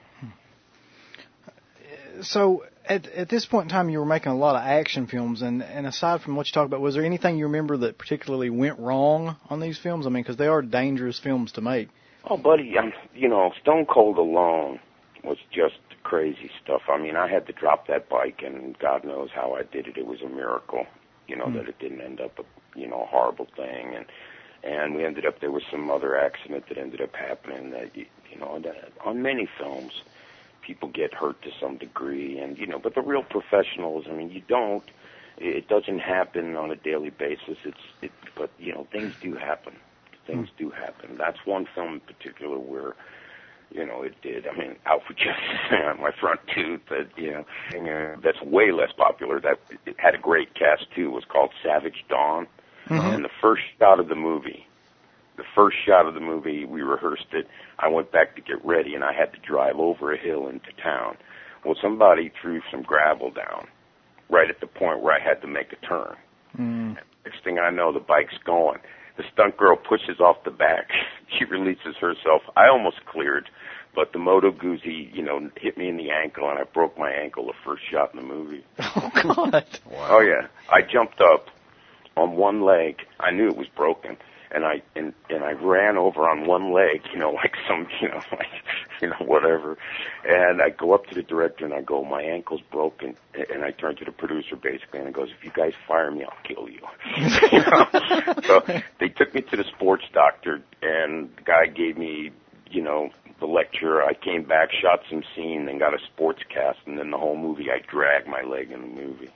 So at this point in time, you were making a lot of action films, and aside from what you talked about, was there anything you remember that particularly went wrong on these films? I mean, because they are dangerous films to make. Oh, buddy, Stone Cold alone was just crazy stuff. I mean, I had to drop that bike, and God knows how I did it. It was a miracle, that it didn't end up a horrible thing. And we ended up, there was some other accident that ended up happening that, that on many films, people get hurt to some degree. And, but the real professionals, I mean, it doesn't happen on a daily basis. But, things do happen. Things do happen. That's one film in particular where, it did. I mean, Alfred Justice, my front tooth, that's way less popular. That it had a great cast too. It was called Savage Dawn. And the first shot of the movie, we rehearsed it. I went back to get ready, and I had to drive over a hill into town. Well, somebody threw some gravel down right at the point where I had to make a turn. Next thing I know, the bike's going. The stunt girl pushes off the back. She releases herself. I almost cleared, but the Moto Guzzi, hit me in the ankle, and I broke my ankle the first shot in the movie. Oh, God. Wow. Oh, yeah. I jumped up on one leg. I knew it was broken, and I ran over on one leg, like some, whatever. And I go up to the director, and I go, my ankle's broken. And I turn to the producer, basically, and I goes, if you guys fire me, I'll kill you. So they took me to the sports doctor, and the guy gave me, the lecture. I came back, shot some scene, and got a sports cast, and then the whole movie, I dragged my leg in the movie.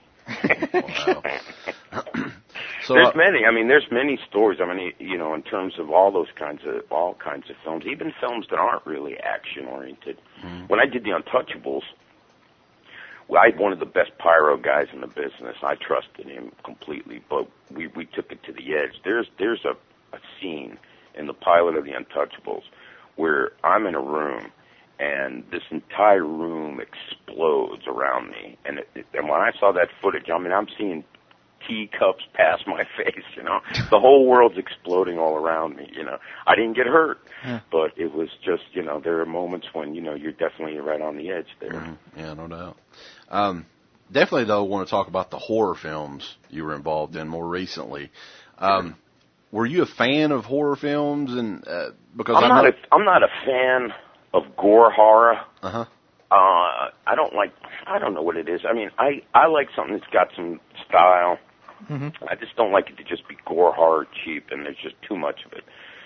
Wow. So, there's many stories. I mean, in terms of all kinds of films, even films that aren't really action oriented. When I did The Untouchables, I had one of the best pyro guys in the business. I trusted him completely, but we took it to the edge. There's a scene in the pilot of The Untouchables where I'm in a room and this entire room explodes around me. And when I saw that footage, I mean, I'm seeing teacups pass my face, The whole world's exploding all around me, I didn't get hurt, but it was just, there are moments when, you're definitely right on the edge there. Yeah, no doubt. Definitely, though, want to talk about the horror films you were involved in more recently. Were you a fan of horror films? And because I'm not a fan of gore horror. I don't know what it is. I mean, I like something that's got some style. I just don't like it to just be gore horror cheap, and there's just too much of it.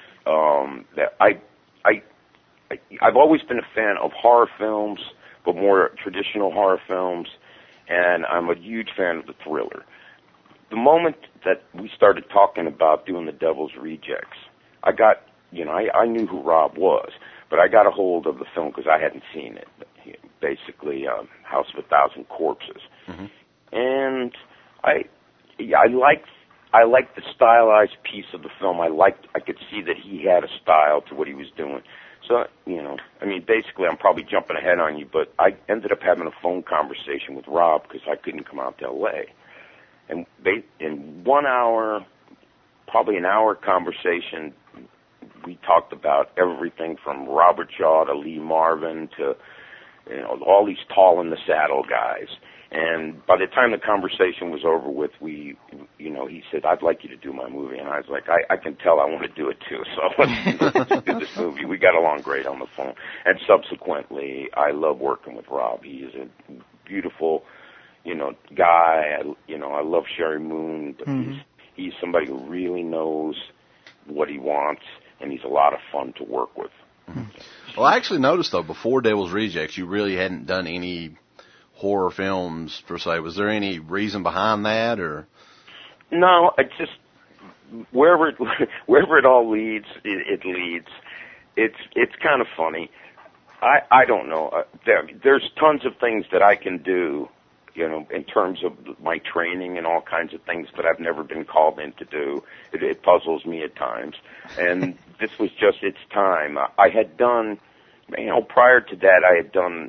I've always been a fan of horror films, but more traditional horror films, and I'm a huge fan of the thriller. The moment that we started talking about doing The Devil's Rejects, I got, I knew who Rob was, but I got a hold of the film because I hadn't seen it. Basically, House of a Thousand Corpses. And I liked the stylized piece of the film. I could see that he had a style to what he was doing. So, I mean, basically, I'm probably jumping ahead on you, but I ended up having a phone conversation with Rob because I couldn't come out to L.A. And in 1 hour, probably an hour conversation, we talked about everything from Robert Shaw to Lee Marvin to, all these tall in the saddle guys. And by the time the conversation was over with, he said, I'd like you to do my movie. And I was like, I can tell I want to do it too. So let's do this movie. We got along great on the phone. And subsequently, I love working with Rob. He is a beautiful, guy. I love Sherry Moon, but he's somebody who really knows what he wants, and he's a lot of fun to work with. Well, I actually noticed, though, before Devil's Rejects, you really hadn't done any horror films, per se. Was there any reason behind that, or? No, it's just wherever it all leads, it leads. It's kind of funny. I don't know. There's tons of things that I can do, in terms of my training and all kinds of things that I've never been called in to do. It puzzles me at times. And this was just its time. I had done, prior to that, I had done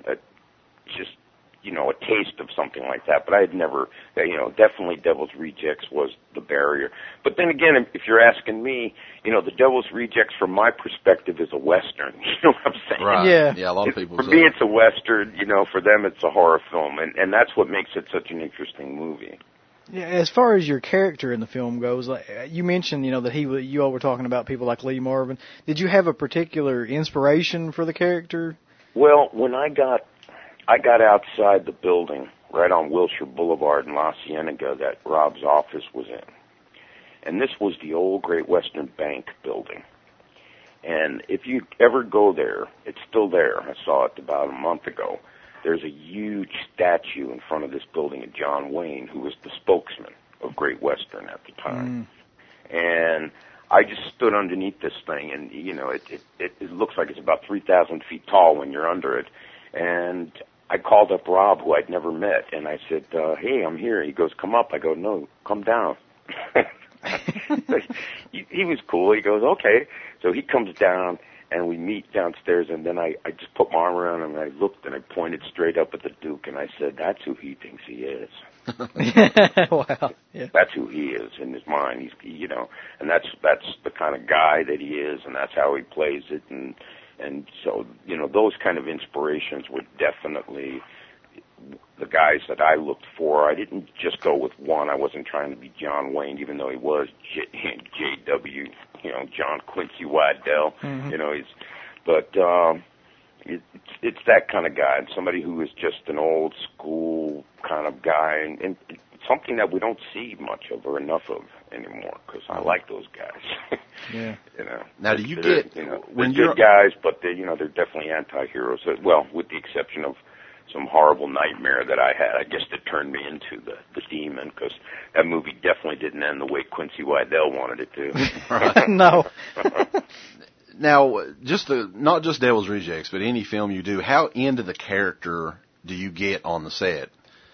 a taste of something like that, but I had never, definitely Devil's Rejects was the barrier. But then again, if you're asking me, the Devil's Rejects from my perspective is a Western, you know what I'm saying? Right. Yeah, a lot of people for say. Me, it's a Western, for them it's a horror film, and that's what makes it such an interesting movie. Yeah, as far as your character in the film goes, like you mentioned, that you all were talking about people like Lee Marvin. Did you have a particular inspiration for the character? Well, when I got outside the building, right on Wilshire Boulevard in La Cienega, that Rob's office was in. And this was the old Great Western Bank building. And if you ever go there, it's still there. I saw it about a month ago. There's a huge statue in front of this building of John Wayne, who was the spokesman of Great Western at the time. And I just stood underneath this thing, and, it looks like it's about 3,000 feet tall when you're under it. And I called up Rob, who I'd never met, and I said, hey, I'm here. He goes, come up. I go, no, come down. He was cool. He goes, okay. So he comes down, and we meet downstairs, and then I just put my arm around him, and I looked, and I pointed straight up at the Duke, and I said, that's who he thinks he is. Wow. Yeah. That's who he is in his mind. He's, and that's the kind of guy that he is, and that's how he plays it, and so, those kind of inspirations were definitely the guys that I looked for. I didn't just go with one. I wasn't trying to be John Wayne, even though he was J.W., John Quincy Waddell. It's that kind of guy, and somebody who is just an old school kind of guy, and something that we don't see much of or enough of anymore, because I like those guys. Yeah. Now, do you get when they're good guys, but they're definitely anti-heroes. Well, with the exception of some horrible nightmare that I had, I guess, that turned me into the demon, because that movie definitely didn't end the way Quincy Waddell wanted it to. No. Now, not just Devil's Rejects, but any film you do, how into the character do you get on the set?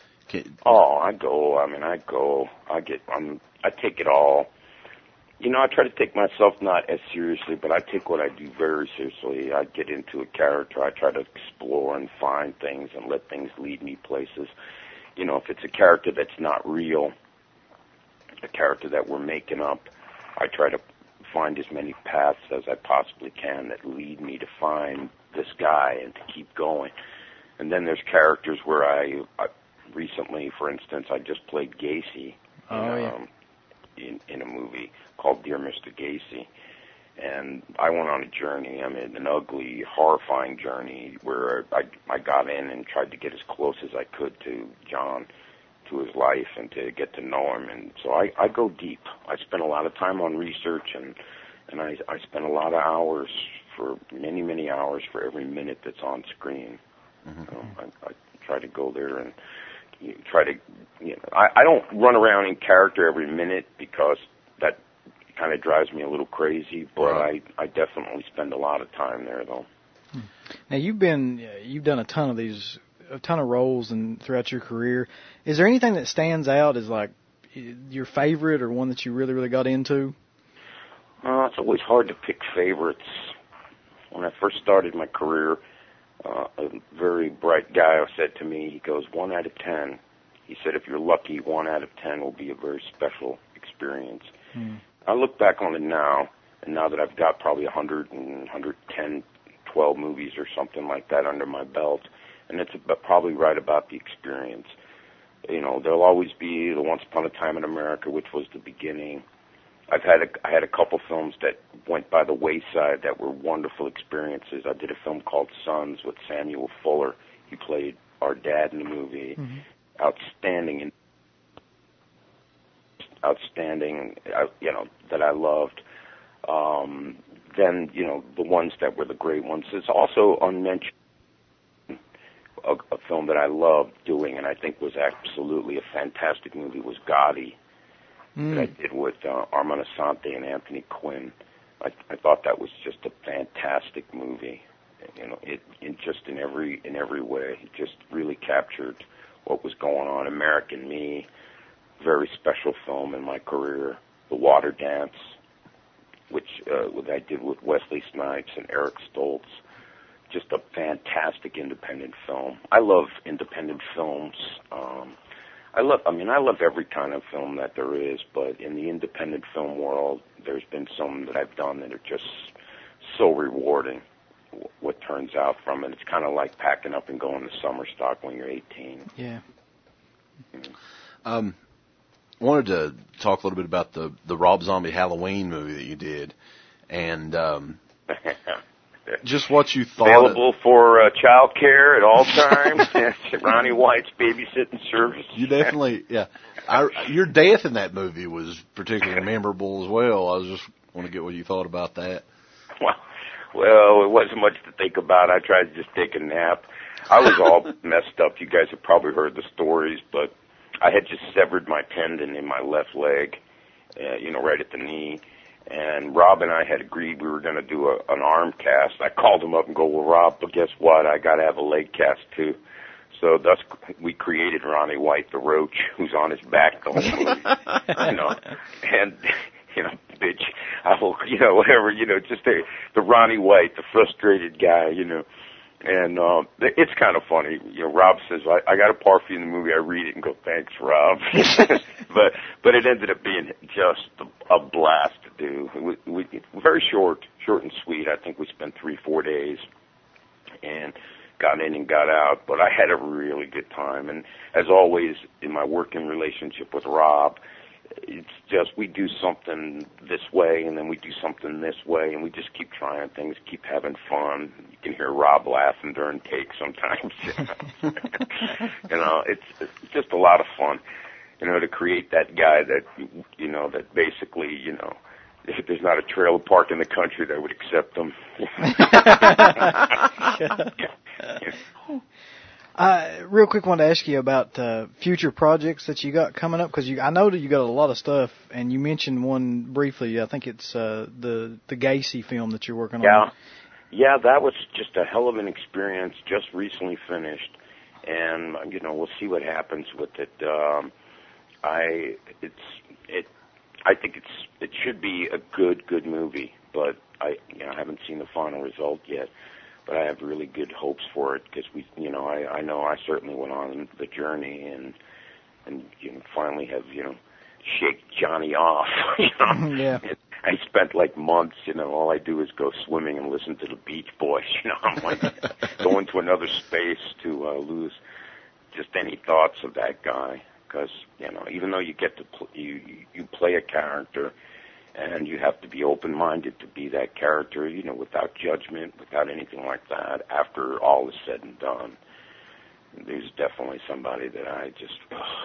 I take it all. I try to take myself not as seriously, but I take what I do very seriously. I get into a character. I try to explore and find things and let things lead me places. If it's a character that's not real, a character that we're making up, I try to find as many paths as I possibly can that lead me to find this guy and to keep going. And then there's characters where I recently, for instance, I just played Gacy in a movie called Dear Mr. Gacy. And I went on a journey, an ugly, horrifying journey where I got in and tried to get as close as I could to John, to his life, and to get to know him. And so I go deep. I spend a lot of time on research, and I spend a lot of hours, for many, many hours, for every minute that's on screen. I try to go there and try to, I don't run around in character every minute, because that kind of drives me a little crazy, but I definitely spend a lot of time there, though. Now, you've done a ton of roles and throughout your career. Is there anything that stands out as like your favorite or one that you really, really got into? It's always hard to pick favorites. When I first started my career, a very bright guy said to me, he goes, 1 out of 10. He said, if you're lucky, 1 out of 10 will be a very special experience. I look back on it now, and now that I've got probably 110, 12 movies or something like that under my belt, and it's probably right about the experience. There'll always be the Once Upon a Time in America, which was the beginning. I had a couple films that went by the wayside that were wonderful experiences. I did a film called Sons with Samuel Fuller. He played our dad in the movie. Outstanding, that I loved. Then, the ones that were the great ones. It's also unmentioned. A film that I loved doing and I think was absolutely a fantastic movie was Gotti that I did with Armand Assante and Anthony Quinn. I thought that was just a fantastic movie. In every way, it just really captured what was going on. American Me, very special film in my career. The Water Dance, which I did with Wesley Snipes and Eric Stoltz. Just a fantastic independent film. I love independent films. I love every kind of film that there is, but in the independent film world, there's been some that I've done that are just so rewarding. What turns out from it, it's kind of like packing up and going to summer stock when you're 18. Yeah. Wanted to talk a little bit about the Rob Zombie Halloween movie that you did, and just what you thought. Available for child care at all times. Ronnie White's babysitting service. You definitely, yeah. Your death in that movie was particularly memorable as well. I was just want to get what you thought about that. Well, it wasn't much to think about. I tried to just take a nap. I was all messed up. You guys have probably heard the stories, but I had just severed my tendon in my left leg, right at the knee. And Rob and I had agreed we were going to do an arm cast. I called him up and go, well, Rob, but guess what? I got to have a leg cast too. So thus we created Ronnie White, the roach, who's on his back the whole movie. And bitch, whatever, just the Ronnie White, the frustrated guy, And it's kind of funny. Rob says, I got a part for you in the movie. I read it and go, thanks, Rob. but it ended up being just a blast to do. We very short and sweet. I think we spent 3-4 days and got in and got out. But I had a really good time. And as always, in my working relationship with Rob, it's just we do something this way and then we do something this way and we just keep trying things, keep having fun. You can hear Rob laughing during takes sometimes. It's just a lot of fun, to create that guy that, that basically, if there's not a trailer park in the country that would accept them. Real quick, wanted to ask you about future projects that you got coming up, because I know that you got a lot of stuff, and you mentioned one briefly. I think it's the Gacy film that you're working on. Yeah, that was just a hell of an experience. Just recently finished, and we'll see what happens with it. I think it should be a good movie, but I haven't seen the final result yet. But I have really good hopes for it because I know I certainly went on the journey and finally have shake Johnny off. Yeah. I spent like months. All I do is go swimming and listen to the Beach Boys. I'm like going to another space to lose just any thoughts of that guy because even though you get to you play a character. And you have to be open-minded to be that character, without judgment, without anything like that. After all is said and done, there's definitely somebody that I just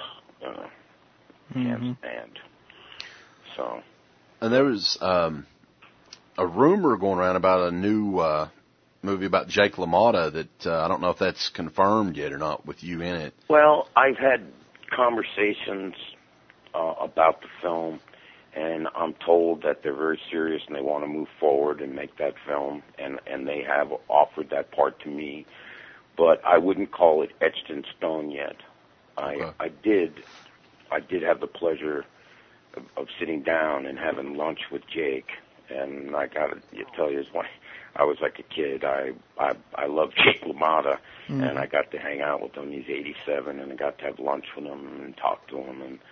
can't stand. So. And there was a rumor going around about a new movie about Jake LaMotta that I don't know if that's confirmed yet or not with you in it. Well, I've had conversations about the film. And I'm told that they're very serious and they want to move forward and make that film, and they have offered that part to me, but I wouldn't call it etched in stone yet. I did I did have the pleasure of sitting down and having lunch with Jake, and I got to tell you, I was like a kid. I love Jake LaMotta, and I got to hang out with him. He's 87, and I got to have lunch with him and talk to him. And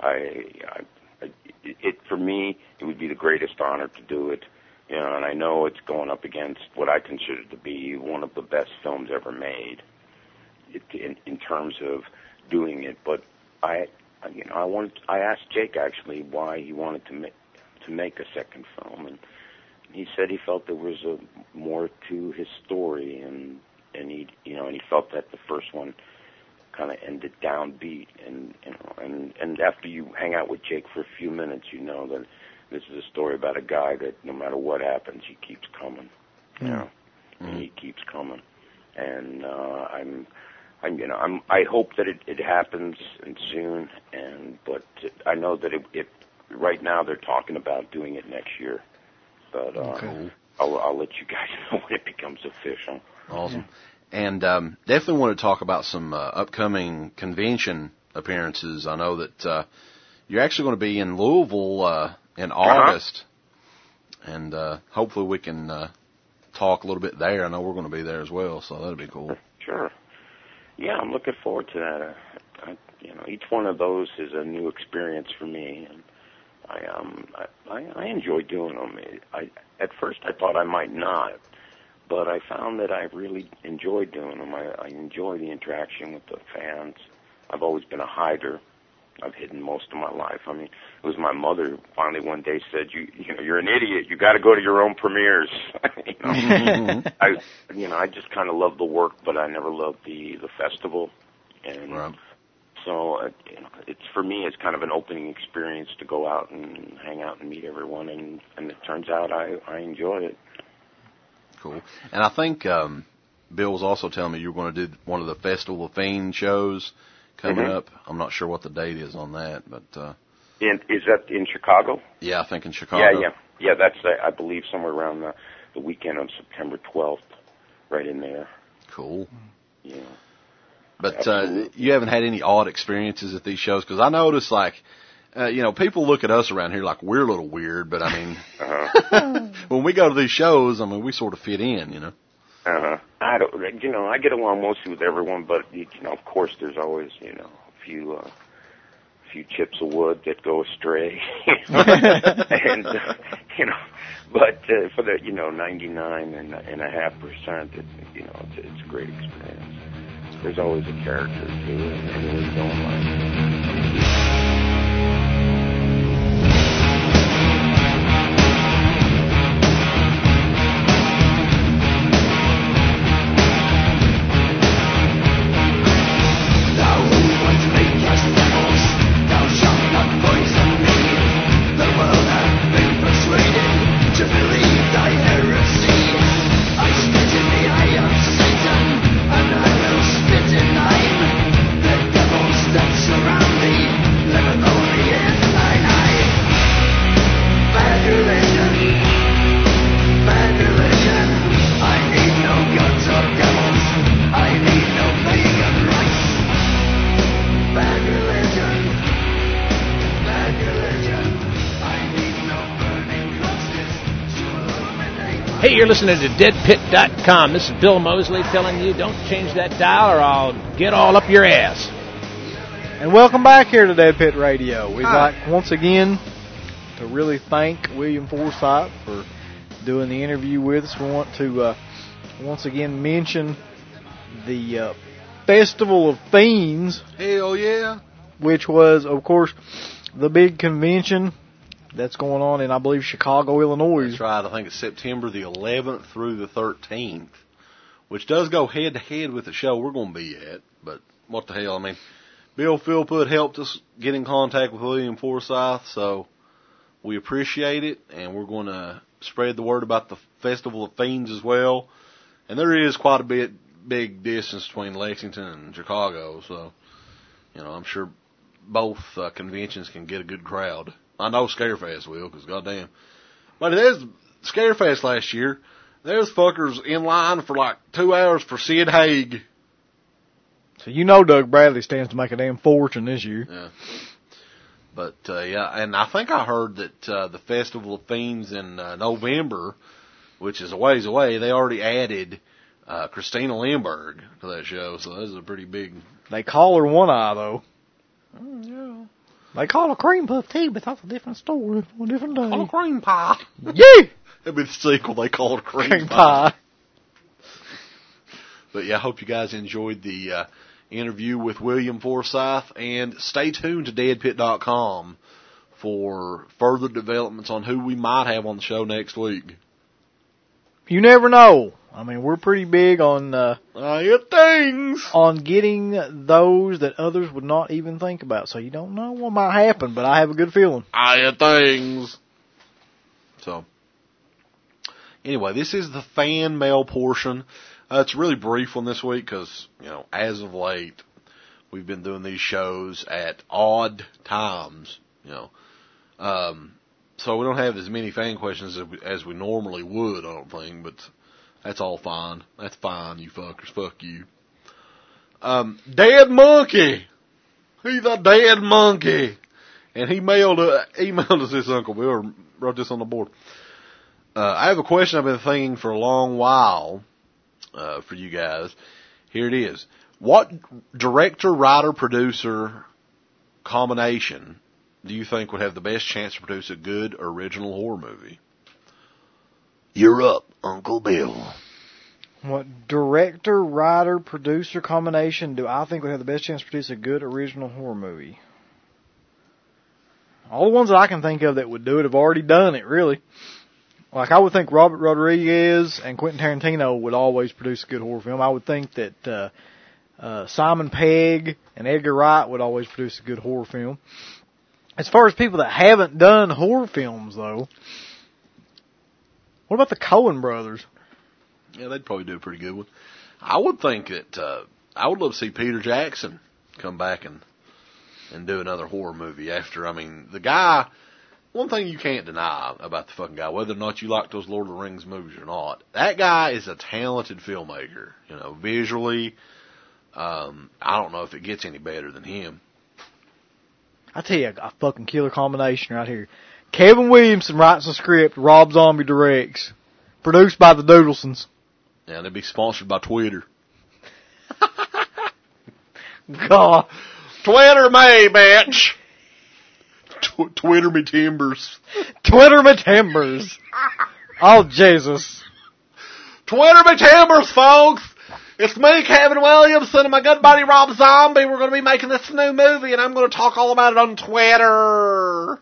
for me, it would be the greatest honor to do it. You know, and I know it's going up against what I consider to be one of the best films ever made in terms of doing it. But I asked Jake actually why he wanted to make a second film, and he said he felt there was more to his story, and he felt that the first one kind of ended downbeat, and after you hang out with Jake for a few minutes, you know that this is a story about a guy that no matter what happens, he keeps coming, you know, and he keeps coming, and I hope that it happens soon, but I know that it right now they're talking about doing it next year, but I'll let you guys know when it becomes official. Awesome. And definitely want to talk about some upcoming convention appearances. I know that you're actually going to be in Louisville in August, and hopefully we can talk a little bit there. I know we're going to be there as well, so that'll be cool. Sure. Yeah, I'm looking forward to that. Each one of those is a new experience for me, and I enjoy doing them. At first I thought I might not, but I found that I really enjoy doing them. I enjoy the interaction with the fans. I've always been a hider. I've hidden most of my life. I mean, it was my mother who finally one day said, "You're an idiot. You got to go to your own premieres." I just kind of love the work, but I never loved the festival, and so it's for me, it's kind of an opening experience to go out and hang out and meet everyone, and it turns out I enjoy it. Cool. And I think Bill was also telling me you were going to do one of the Festival of Fiends shows coming up. I'm not sure what the date is on that, but is that in Chicago? Yeah, I think in Chicago. Yeah. That's I believe somewhere around the weekend of September 12th, right in there. Cool. Yeah. But you haven't had any odd experiences at these shows? Because I notice, like, people look at us around here like we're a little weird, but I mean, when we go to these shows, I mean, we sort of fit in, you know. I don't, I get along mostly with everyone, but of course, there's always, a few chips of wood that go astray, and but for the 99.5%, it's a great experience. There's always a character too, and anyone you don't like. Hey, you're listening to DeadPit.com. This is Bill Mosley telling you don't change that dial or I'll get all up your ass. And welcome back here to Dead Pit Radio. We'd like once again to really thank William Forsythe for doing the interview with us. We want to once again mention the Festival of Fiends. Hell yeah. Which was, of course, the big convention that's going on in, I believe, Chicago, Illinois. That's right. I think it's September the 11th through the 13th, which does go head-to-head with the show we're going to be at. But what the hell? I mean, Bill Philpott helped us get in contact with William Forsythe, so we appreciate it, and we're going to spread the word about the Festival of Fiends as well. And there is quite a big distance between Lexington and Chicago, so, I'm sure both conventions can get a good crowd. I know Scarefest will, because goddamn. But there's Scarefest last year. There's fuckers in line for like 2 hours for Sid Haig. So Doug Bradley stands to make a damn fortune this year. Yeah. But, yeah, and I think I heard that the Festival of Fiends in November, which is a ways away, they already added Christina Lindberg to that show, so this is a pretty big... They call her One Eye, though. Yeah. They call her Cream Puff too, but that's a different story for a different day. Call her Cream Pie. Yeah! That'd be the sequel. They call it Cream Pie. But yeah, I hope you guys enjoyed the interview with William Forsythe, and stay tuned to deadpit.com for further developments on who we might have on the show next week. You never know. I mean, we're pretty big on things on getting those that others would not even think about. So you don't know what might happen, but I have a good feeling. Things. So, anyway, this is the fan mail portion. It's a really brief one this week because, as of late, we've been doing these shows at odd times, so we don't have as many fan questions as we normally would, I don't think, but that's all fine. That's fine, you fuckers. Fuck you. Dead Monkey. He's a dead monkey. And he emailed us this, Uncle Bill, wrote this on the board. I have a question I've been thinking for a long while, for you guys. Here it is. What director, writer, producer combination do you think would have the best chance to produce a good original horror movie? You're up, Uncle Bill. What director, writer, producer combination do I think would have the best chance to produce a good original horror movie? All the ones that I can think of that would do it have already done it, really. Like, I would think Robert Rodriguez and Quentin Tarantino would always produce a good horror film. I would think that Simon Pegg and Edgar Wright would always produce a good horror film. As far as people that haven't done horror films, though, what about the Coen brothers? Yeah, they'd probably do a pretty good one. I would think that I would love to see Peter Jackson come back and do another horror movie after. The guy, one thing you can't deny about the fucking guy, whether or not you like those Lord of the Rings movies or not, that guy is a talented filmmaker. Visually, I don't know if it gets any better than him. I tell you, a fucking killer combination right here. Kevin Williamson writes the script, Rob Zombie directs. Produced by the Doodlesons. Yeah, they'd be sponsored by Twitter. God. Twitter me, bitch! Twitter me timbers. Twitter me timbers. Oh, Jesus. Twitter me timbers, folks! It's me, Kevin Williamson, and my good buddy Rob Zombie. We're going to be making this new movie, and I'm going to talk all about it on Twitter.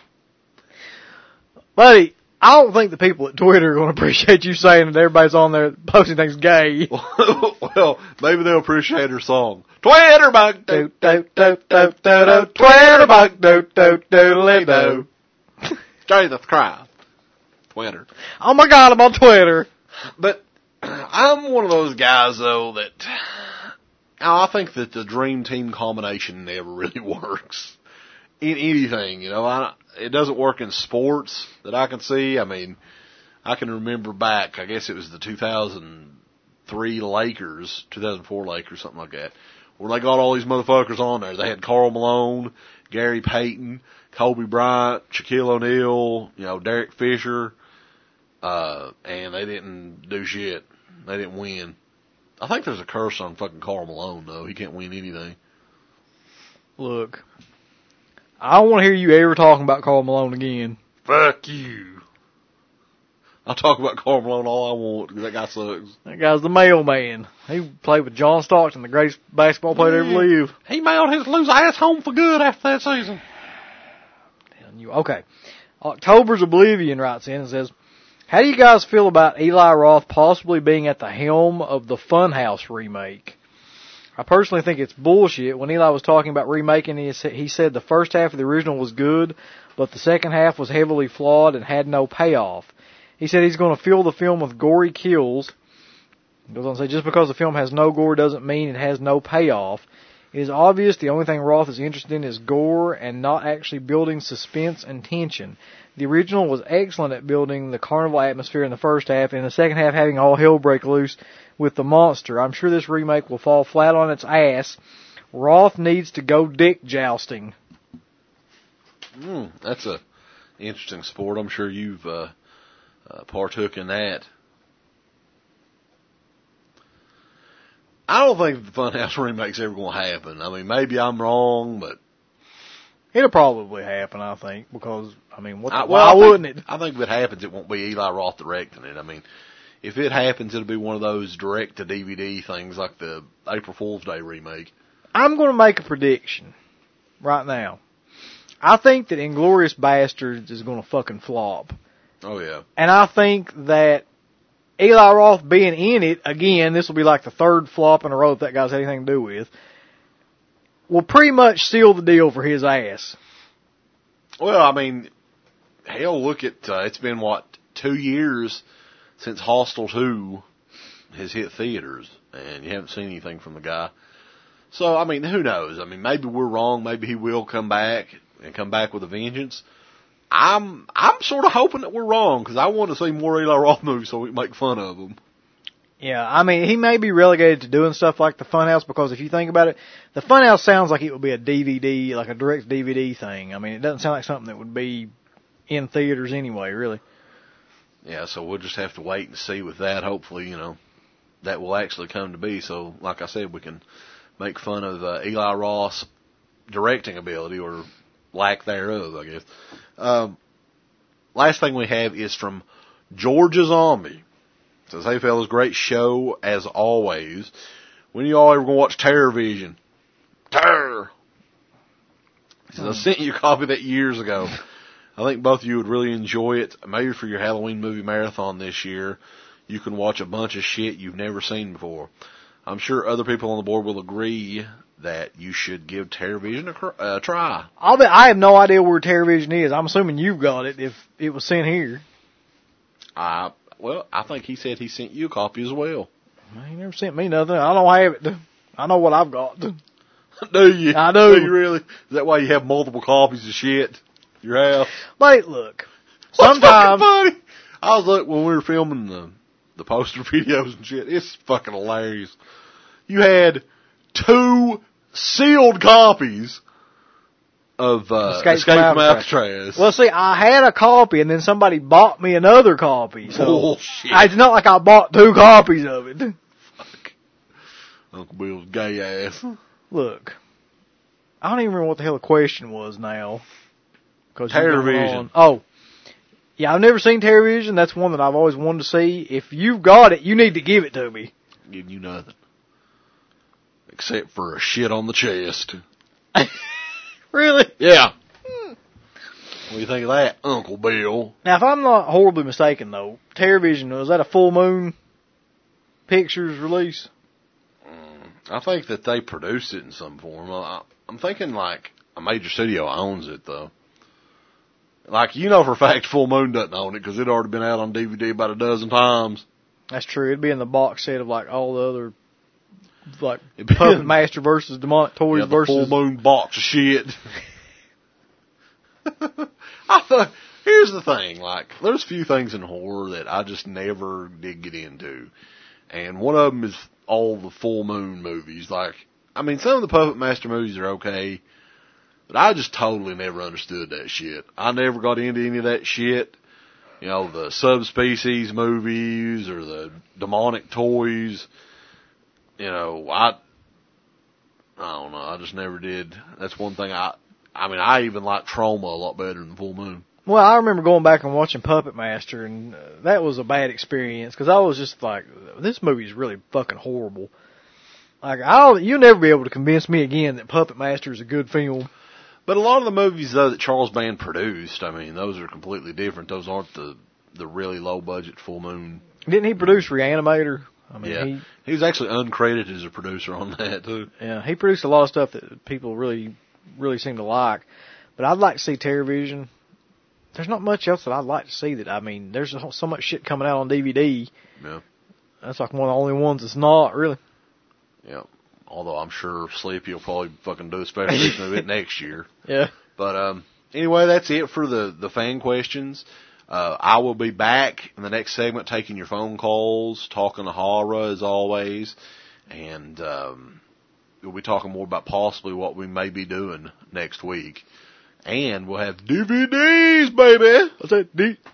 Buddy, I don't think the people at Twitter are going to appreciate you saying that everybody's on there posting things gay. Well, maybe they'll appreciate her song. Twitter bug, do, do, do, do, do, do. Twitter bug, do, do, do, do. Jesus Christ. Twitter. Oh my God, I'm on Twitter. But I'm one of those guys, though, that I think that the dream team combination never really works in anything. It doesn't work in sports that I can see. I can remember back, I guess it was the 2003 Lakers, 2004 Lakers, something like that, where they got all these motherfuckers on there. They had Karl Malone, Gary Payton, Kobe Bryant, Shaquille O'Neal, Derek Fisher, and they didn't do shit. They didn't win. I think there's a curse on fucking Karl Malone, though. He can't win anything. Look, I don't want to hear you ever talking about Karl Malone again. Fuck you. I'll talk about Karl Malone all I want, because that guy sucks. That guy's the mailman. He played with John Stockton, the greatest basketball player to ever live. He mailed his loose ass home for good after that season. Okay. October's Oblivion writes in and says, how do you guys feel about Eli Roth possibly being at the helm of the Funhouse remake? I personally think it's bullshit. When Eli was talking about remaking, he said the first half of the original was good, but the second half was heavily flawed and had no payoff. He said he's going to fill the film with gory kills. He goes on to say, just because the film has no gore doesn't mean it has no payoff. It is obvious the only thing Roth is interested in is gore and not actually building suspense and tension. The original was excellent at building the carnival atmosphere in the first half, and in the second half having all hell break loose with the monster. I'm sure this remake will fall flat on its ass. Roth needs to go dick jousting. That's a interesting sport. I'm sure you've partook in that. I don't think the Funhouse remake's ever going to happen. I mean, maybe I'm wrong, but It'll probably happen, I think, because, I mean, why wouldn't it? I think if it happens, it won't be Eli Roth directing it. I mean, if it happens, it'll be one of those direct-to-DVD things like the April Fool's Day remake. I'm going to make a prediction right now. I think that Inglourious Bastards is going to fucking flop. Oh, yeah. And I think that Eli Roth being in it, again, this will be like the third flop in a row that guy's had anything to do with, will pretty much seal the deal for his ass. Well, I mean, hell, look at, it's been, 2 years since Hostel 2 has hit theaters, and you haven't seen anything from the guy. So, I mean, who knows? I mean, maybe we're wrong. Maybe he will come back and come back with a vengeance. I'm sort of hoping that we're wrong, because I want to see more Eli Roth movies so we can make fun of them. Yeah, I mean, he may be relegated to doing stuff like the Funhouse, because if you think about it, the Funhouse sounds like it would be a DVD, like a direct DVD thing. I mean, it doesn't sound like something that would be in theaters anyway, really. Yeah, so we'll just have to wait and see with that. Hopefully, that will actually come to be. So, like I said, we can make fun of Eli Roth's directing ability, or lack thereof, I guess. Last thing we have is from Georgia Zombie. It says, hey fellas, great show as always. When are y'all ever going to watch Terror Vision? Terror! He says, I sent you a copy of that years ago. I think both of you would really enjoy it. Maybe for your Halloween movie marathon this year, you can watch a bunch of shit you've never seen before. I'm sure other people on the board will agree that you should give Terror Vision a try. I have no idea where Terror Vision is. I'm assuming you've got it if it was sent here. Well, I think he said he sent you a copy as well. He never sent me nothing. I don't have it. I know what I've got. Do you? I do. Do you really? Is that why you have multiple copies of shit at your house? Mate, look. What's fucking funny? I was like, when we were filming the poster videos and shit, it's fucking hilarious. You had 2 sealed copies of Escape from Alcatraz. Well, see, I had a copy, and then somebody bought me another copy. So bullshit. It's not like I bought 2 copies of it. Fuck. Uncle Bill's gay ass. Look, I don't even remember what the hell the question was now. Terror Vision. Oh. Yeah, I've never seen Terror Vision. That's one that I've always wanted to see. If you've got it, you need to give it to me. Giving you nothing. Except for a shit on the chest. Really? Yeah. What do you think of that, Uncle Bill? Now, if I'm not horribly mistaken, though, Terror Vision, was that a Full Moon Pictures release? I think that they produced it in some form. I'm thinking like a major studio owns it, though. Like, for a fact Full Moon doesn't own it because it'd already been out on DVD about a dozen times. That's true. It'd be in the box set of like all the other, like Puppet Master versus Demonic Toys versus Full Moon box of shit. Here's the thing, like, there's a few things in horror that I just never did get into. And one of them is all the Full Moon movies. Like, I mean, some of the Puppet Master movies are okay, but I just totally never understood that shit. I never got into any of that shit. The Subspecies movies or the Demonic Toys. I don't know. I just never did. That's one thing I even like Trauma a lot better than Full Moon. Well, I remember going back and watching Puppet Master, and that was a bad experience, because I was just like, this movie is really fucking horrible. Like, you'll never be able to convince me again that Puppet Master is a good film. But a lot of the movies, though, that Charles Band produced, I mean, those are completely different. Those aren't the really low-budget Full Moon. Didn't he produce Reanimator? I mean, yeah. He was actually uncredited as a producer on that, too. Yeah, he produced a lot of stuff that people really, really seem to like. But I'd like to see Terror Vision. There's not much else that I'd like to see there's so much shit coming out on DVD. Yeah. That's like one of the only ones that's not, really. Yeah. Although I'm sure Sleepy will probably fucking do a special edition of it next year. Yeah. But, anyway, that's it for the fan questions. I will be back in the next segment taking your phone calls, talking to horror as always, and we'll be talking more about possibly what we may be doing next week. And we'll have DVDs, baby. I said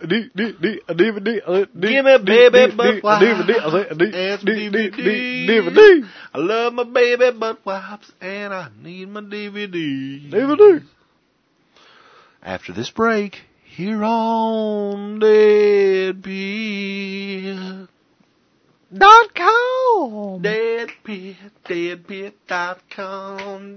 DVD. Give me baby butt wipes. DVD. I said DVD. I love my baby butt wipes, and I need my DVD. DVD. After this break, here on Dead Pit. .com. Deadpit.com.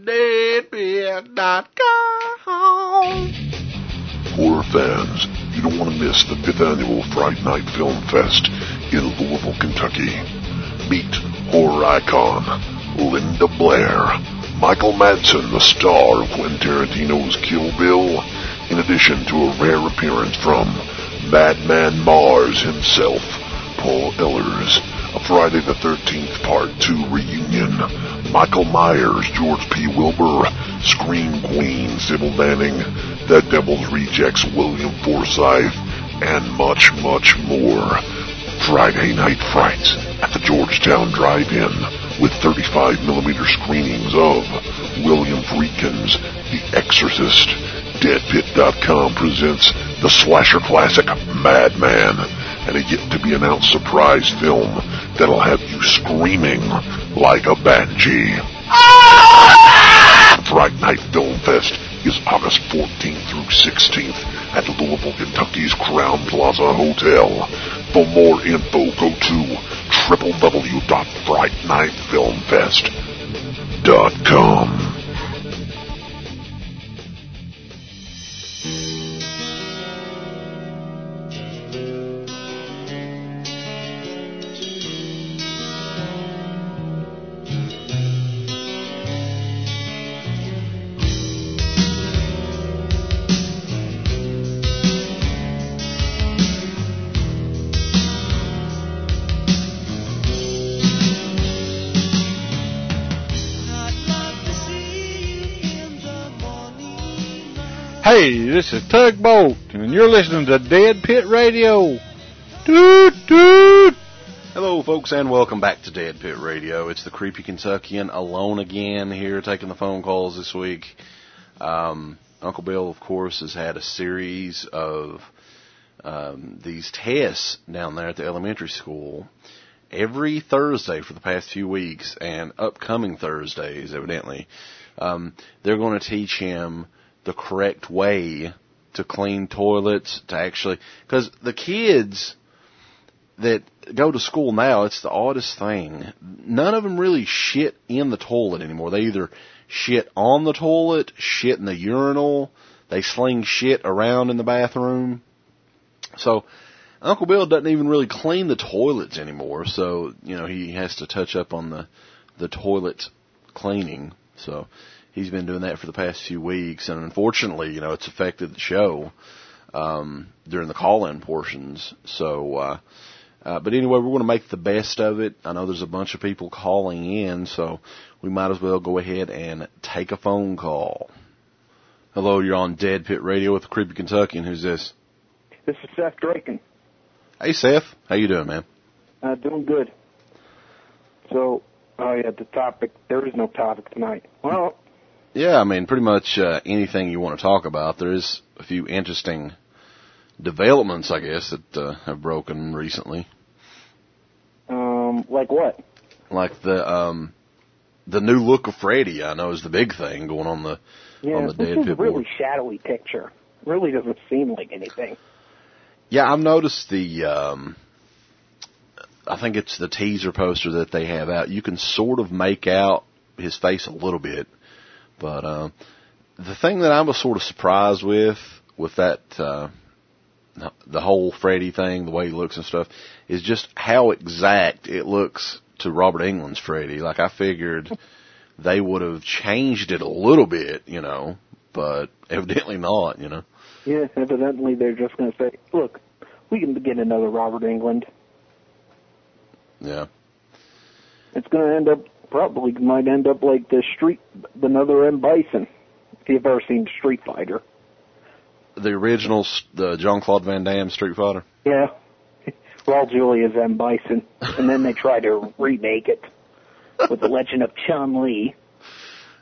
Deadpit.com. Horror fans, you don't want to miss the 5th annual Fright Night Film Fest in Louisville, Kentucky. Meet horror icon Linda Blair, Michael Madsen, the star of Quentin Tarantino's Kill Bill, in addition to a rare appearance from Madman Mars himself, Paul Ehlers. A Friday the 13th Part 2 reunion. Michael Myers, George P. Wilbur, Scream Queen, Sybil Danning, The Devil's Rejects, William Forsythe, and much, much more. Friday Night Frights at the Georgetown Drive-In with 35mm screenings of William Friedkin's The Exorcist. Deadpit.com presents the slasher classic Madman, and a yet-to-be-announced surprise film that'll have you screaming like a banshee. Fright Night Film Fest is August 14th through 16th at Louisville, Kentucky's Crowne Plaza Hotel. For more info, go to www.frightnightfilmfest.com. Hey, this is Tugboat, and you're listening to Dead Pit Radio. Toot, toot. Hello, folks, and welcome back to Dead Pit Radio. It's the Creepy Kentuckian alone again here, taking the phone calls this week. Uncle Bill, of course, has had a series of these tests down there at the elementary school every Thursday for the past few weeks, and upcoming Thursdays, evidently. They're going to teach him the correct way to clean toilets, to actually, because the kids that go to school now, it's the oddest thing. None of them really shit in the toilet anymore. They either shit on the toilet, shit in the urinal, they sling shit around in the bathroom. So Uncle Bill doesn't even really clean the toilets anymore, so, you know, he has to touch up on the toilet cleaning. So he's been doing that for the past few weeks, and unfortunately, you know, it's affected the show during the call-in portions. So, but anyway, we're going to make the best of it. I know there's a bunch of people calling in, so we might as well go ahead and take a phone call. Hello, you're on Dead Pit Radio with the Creepy Kentuckian. Who's this? This is Seth Draken. Hey, Seth. How you doing, man? Doing good. So, the topic, there is no topic tonight. Well, yeah, I mean, pretty much anything you want to talk about. There is a few interesting developments, I guess, that have broken recently. Like what? Like the new look of Freddy, I know, is the big thing going on the Dead Pit board. This is a really shadowy picture. It really doesn't seem like anything. Yeah, I've noticed I think it's the teaser poster that they have out. You can sort of make out his face a little bit. But the thing that I was sort of surprised with that, the whole Freddy thing, the way he looks and stuff, is just how exact it looks to Robert Englund's Freddy. Like, I figured they would have changed it a little bit, you know, but evidently not, you know. Yeah, evidently they're just going to say, look, we can get another Robert Englund. Yeah. It's going to might end up like another M. Bison, if you've ever seen Street Fighter. The original, the Jean-Claude Van Damme Street Fighter? Yeah. Raul Julia's M. Bison. And then they try to remake it with the Legend of Chun-Li.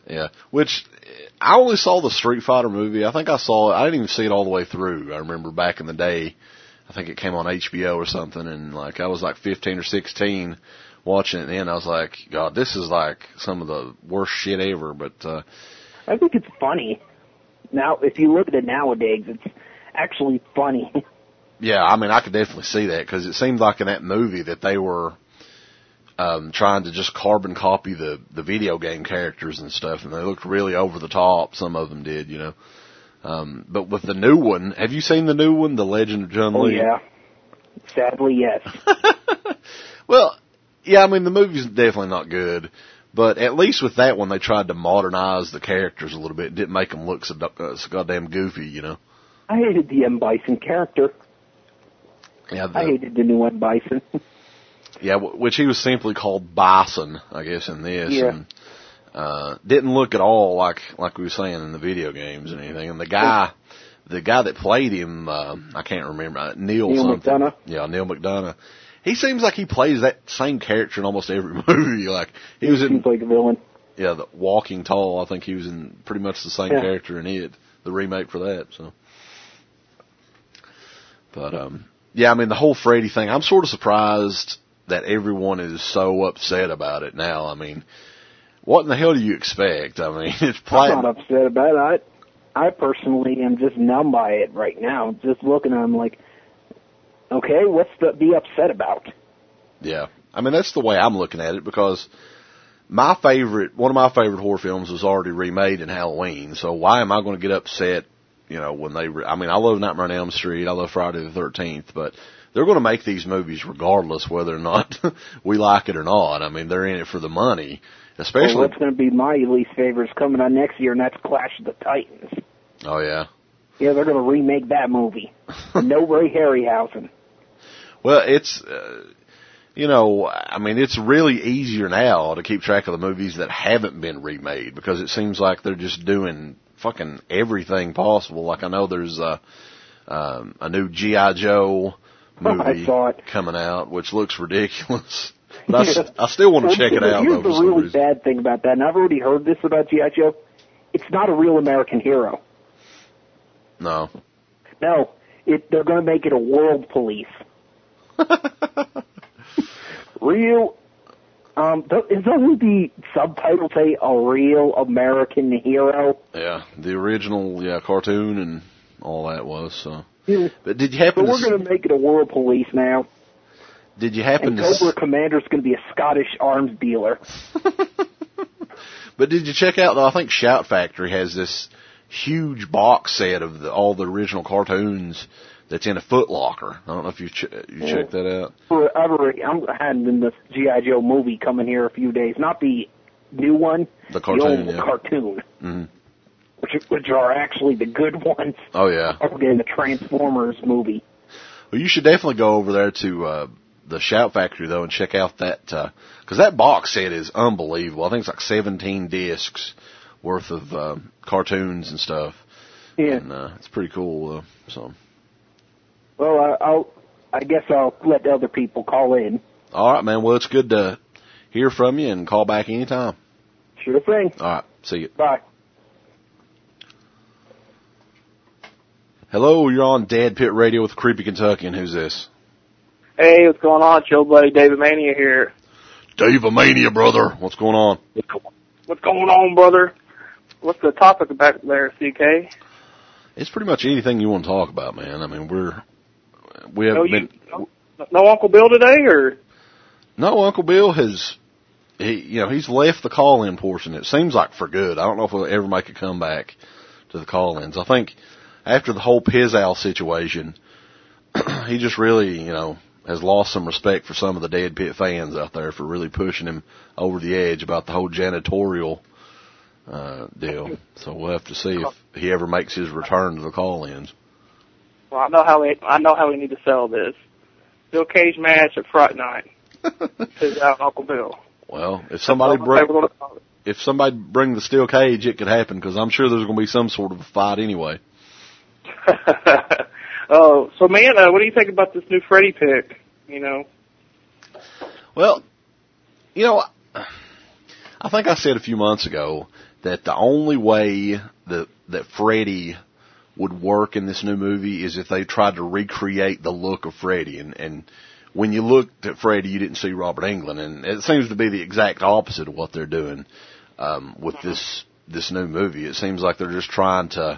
Yeah, which I only saw the Street Fighter movie. I think I saw it. I didn't even see it all the way through. I remember back in the day, I think it came on HBO or something, and like I was like 15 or 16 watching it, and I was like, God, this is like some of the worst shit ever. But I think it's funny. Now, if you look at it nowadays, it's actually funny. Yeah, I mean, I could definitely see that because it seemed like in that movie that they were trying to just carbon copy the video game characters and stuff, and they looked really over the top. Some of them did, you know. But with the new one, have you seen the new one, The Legend of Chun-Li? Oh, yeah. Sadly, yes. Well, yeah, I mean, the movie's definitely not good, but at least with that one, they tried to modernize the characters a little bit. It didn't make them look so goddamn goofy, you know. I hated the M. Bison character. Yeah, I hated the new M. Bison. Yeah, which he was simply called Bison, I guess, in this. Yeah. And, didn't look at all like we were saying in the video games and anything. And the guy that played him, I can't remember, Neil something. McDonough. Yeah, Neil McDonough. He seems like he plays that same character in almost every movie. Like he was seems like a villain. Yeah, the Walking Tall. I think he was in pretty much the same character in it, the remake for that. So, but yeah, I mean the whole Freddy thing. I'm sort of surprised that everyone is so upset about it now. I mean, what in the hell do you expect? I mean, it's I'm not upset about it. I personally am just numb by it right now. Just looking at them like, okay, what's to be upset about? Yeah. I mean, that's the way I'm looking at it because one of my favorite horror films was already remade in Halloween. So why am I going to get upset, you know, when I love Nightmare on Elm Street. I love Friday the 13th, but they're going to make these movies regardless whether or not we like it or not. I mean, they're in it for the money, especially. Well, what's going to be my least favorite is coming on next year, and that's Clash of the Titans. Oh, yeah. Yeah, they're going to remake that movie. No Ray Harryhausen. Well, it's, you know, I mean, it's really easier now to keep track of the movies that haven't been remade because it seems like they're just doing fucking everything possible. Like I know there's a new G.I. Joe movie coming out, which looks ridiculous. But I still want to check it out. Here's the really bad thing about that, and I've already heard this about G.I. Joe. It's not a real American hero. No. No, they're going to make it a world police. Real. Doesn't the subtitle say a real American hero? Yeah, the original cartoon and all that was. So. But did you happen? So we're going to make it a world police now. Did you happen and to? Cobra Commander's going to be a Scottish arms dealer. But did you check out though? I think Shout Factory has this huge box set of all the original cartoons that's in a Foot Locker. I don't know if you checked that out. I'm having the G.I. Joe movie coming here a few days. Not the new one, the cartoon, the old cartoon. Mm-hmm. Which are actually the good ones. Oh, yeah. Okay, the Transformers movie. Well, you should definitely go over there to the Shout Factory, though, and check out that, because that box set is unbelievable. I think it's like 17 discs worth of cartoons and stuff. Yeah. And it's pretty cool, so. Well, I guess I'll let other people call in. All right, man. Well, it's good to hear from you and call back anytime. Sure thing. All right. See you. Bye. Hello, you're on Dead Pit Radio with Creepy Kentuckian. Who's this? Hey, what's going on? Chill buddy, David Mania here. David Mania, brother. What's going on? What's going on, brother? What's the topic about there, CK? It's pretty much anything you want to talk about, man. I mean, we haven't been. No Uncle Bill today, or? No, Uncle Bill he's left the call-in portion. It seems like for good. I don't know if we'll ever make a comeback to the call-ins. I think after the whole Pizzal situation, he just really, has lost some respect for some of the Dead Pit fans out there for really pushing him over the edge about the whole janitorial deal. So we'll have to see if he ever makes his return to the call-ins. Well, I know how we need to sell this. Steel cage match at Fright Night. Pizzal Uncle Bill. Well, if somebody bring the steel cage, it could happen because I'm sure there's going to be some sort of a fight anyway. Oh, so man, what do you think about this new Freddy pick? Well, I think I said a few months ago that the only way that Freddy would work in this new movie is if they tried to recreate the look of Freddy. And when you looked at Freddy, you didn't see Robert Englund, and it seems to be the exact opposite of what they're doing with this new movie. It seems like they're just trying to,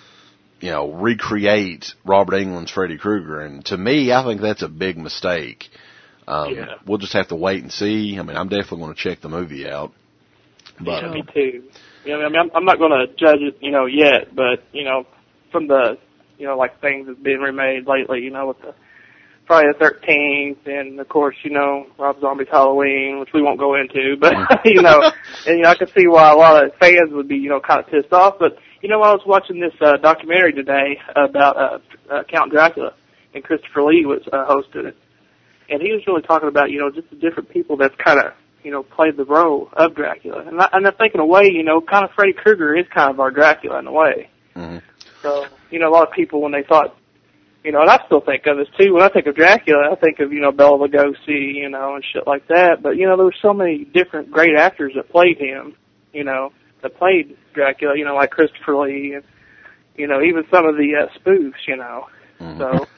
recreate Robert Englund's Freddy Krueger, and to me, I think that's a big mistake. We'll just have to wait and see. I mean, I'm definitely going to check the movie out. But, me too. I'm not going to judge it, yet, but, from the, like things that's been remade lately, with the Friday the 13th, and of course, Rob Zombie's Halloween, which we won't go into, but, and, I can see why a lot of fans would be, kind of pissed off, but, I was watching this, documentary today about, Count Dracula, and Christopher Lee was, hosting it, and he was really talking about, just the different people that's kind of, played the role of Dracula, and I think in a way, kind of Freddy Krueger is kind of our Dracula in a way. Mm-hmm. So, a lot of people when they thought, and I still think of this too, when I think of Dracula, I think of, Bela Lugosi, and shit like that, but, there were so many different great actors that played him, that played Dracula, like Christopher Lee, and, even some of the, spoofs, Mm-hmm. So,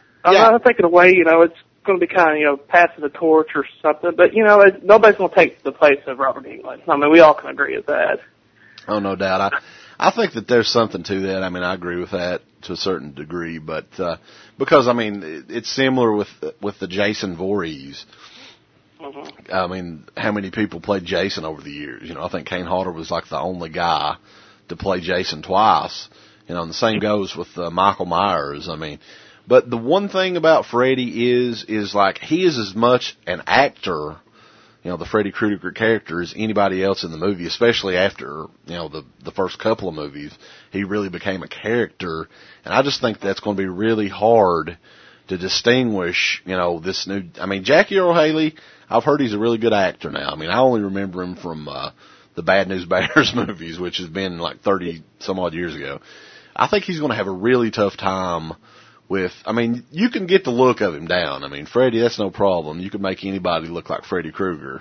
I think in a way, it's going to be kind of, passing the torch or something, but, nobody's going to take the place of Robert Englund. I mean, we all can agree with that. Oh, no doubt. I think that there's something to that. I mean, I agree with that to a certain degree, but, because, I mean, it's similar with the Jason Voorhees. Mm-hmm. I mean, how many people played Jason over the years? I think Kane Hodder was like the only guy to play Jason twice. And the same goes with Michael Myers. I mean, but the one thing about Freddy is like he is as much an actor, the Freddy Krueger character, as anybody else in the movie, especially after, the first couple of movies. He really became a character, and I just think that's going to be really hard to distinguish, this new, I mean, Jackie Earle Haley, I've heard he's a really good actor now. I mean, I only remember him from, the Bad News Bears movies, which has been like 30 some odd years ago. I think he's going to have a really tough time with, I mean, you can get the look of him down. I mean, Freddy, that's no problem. You can make anybody look like Freddy Krueger.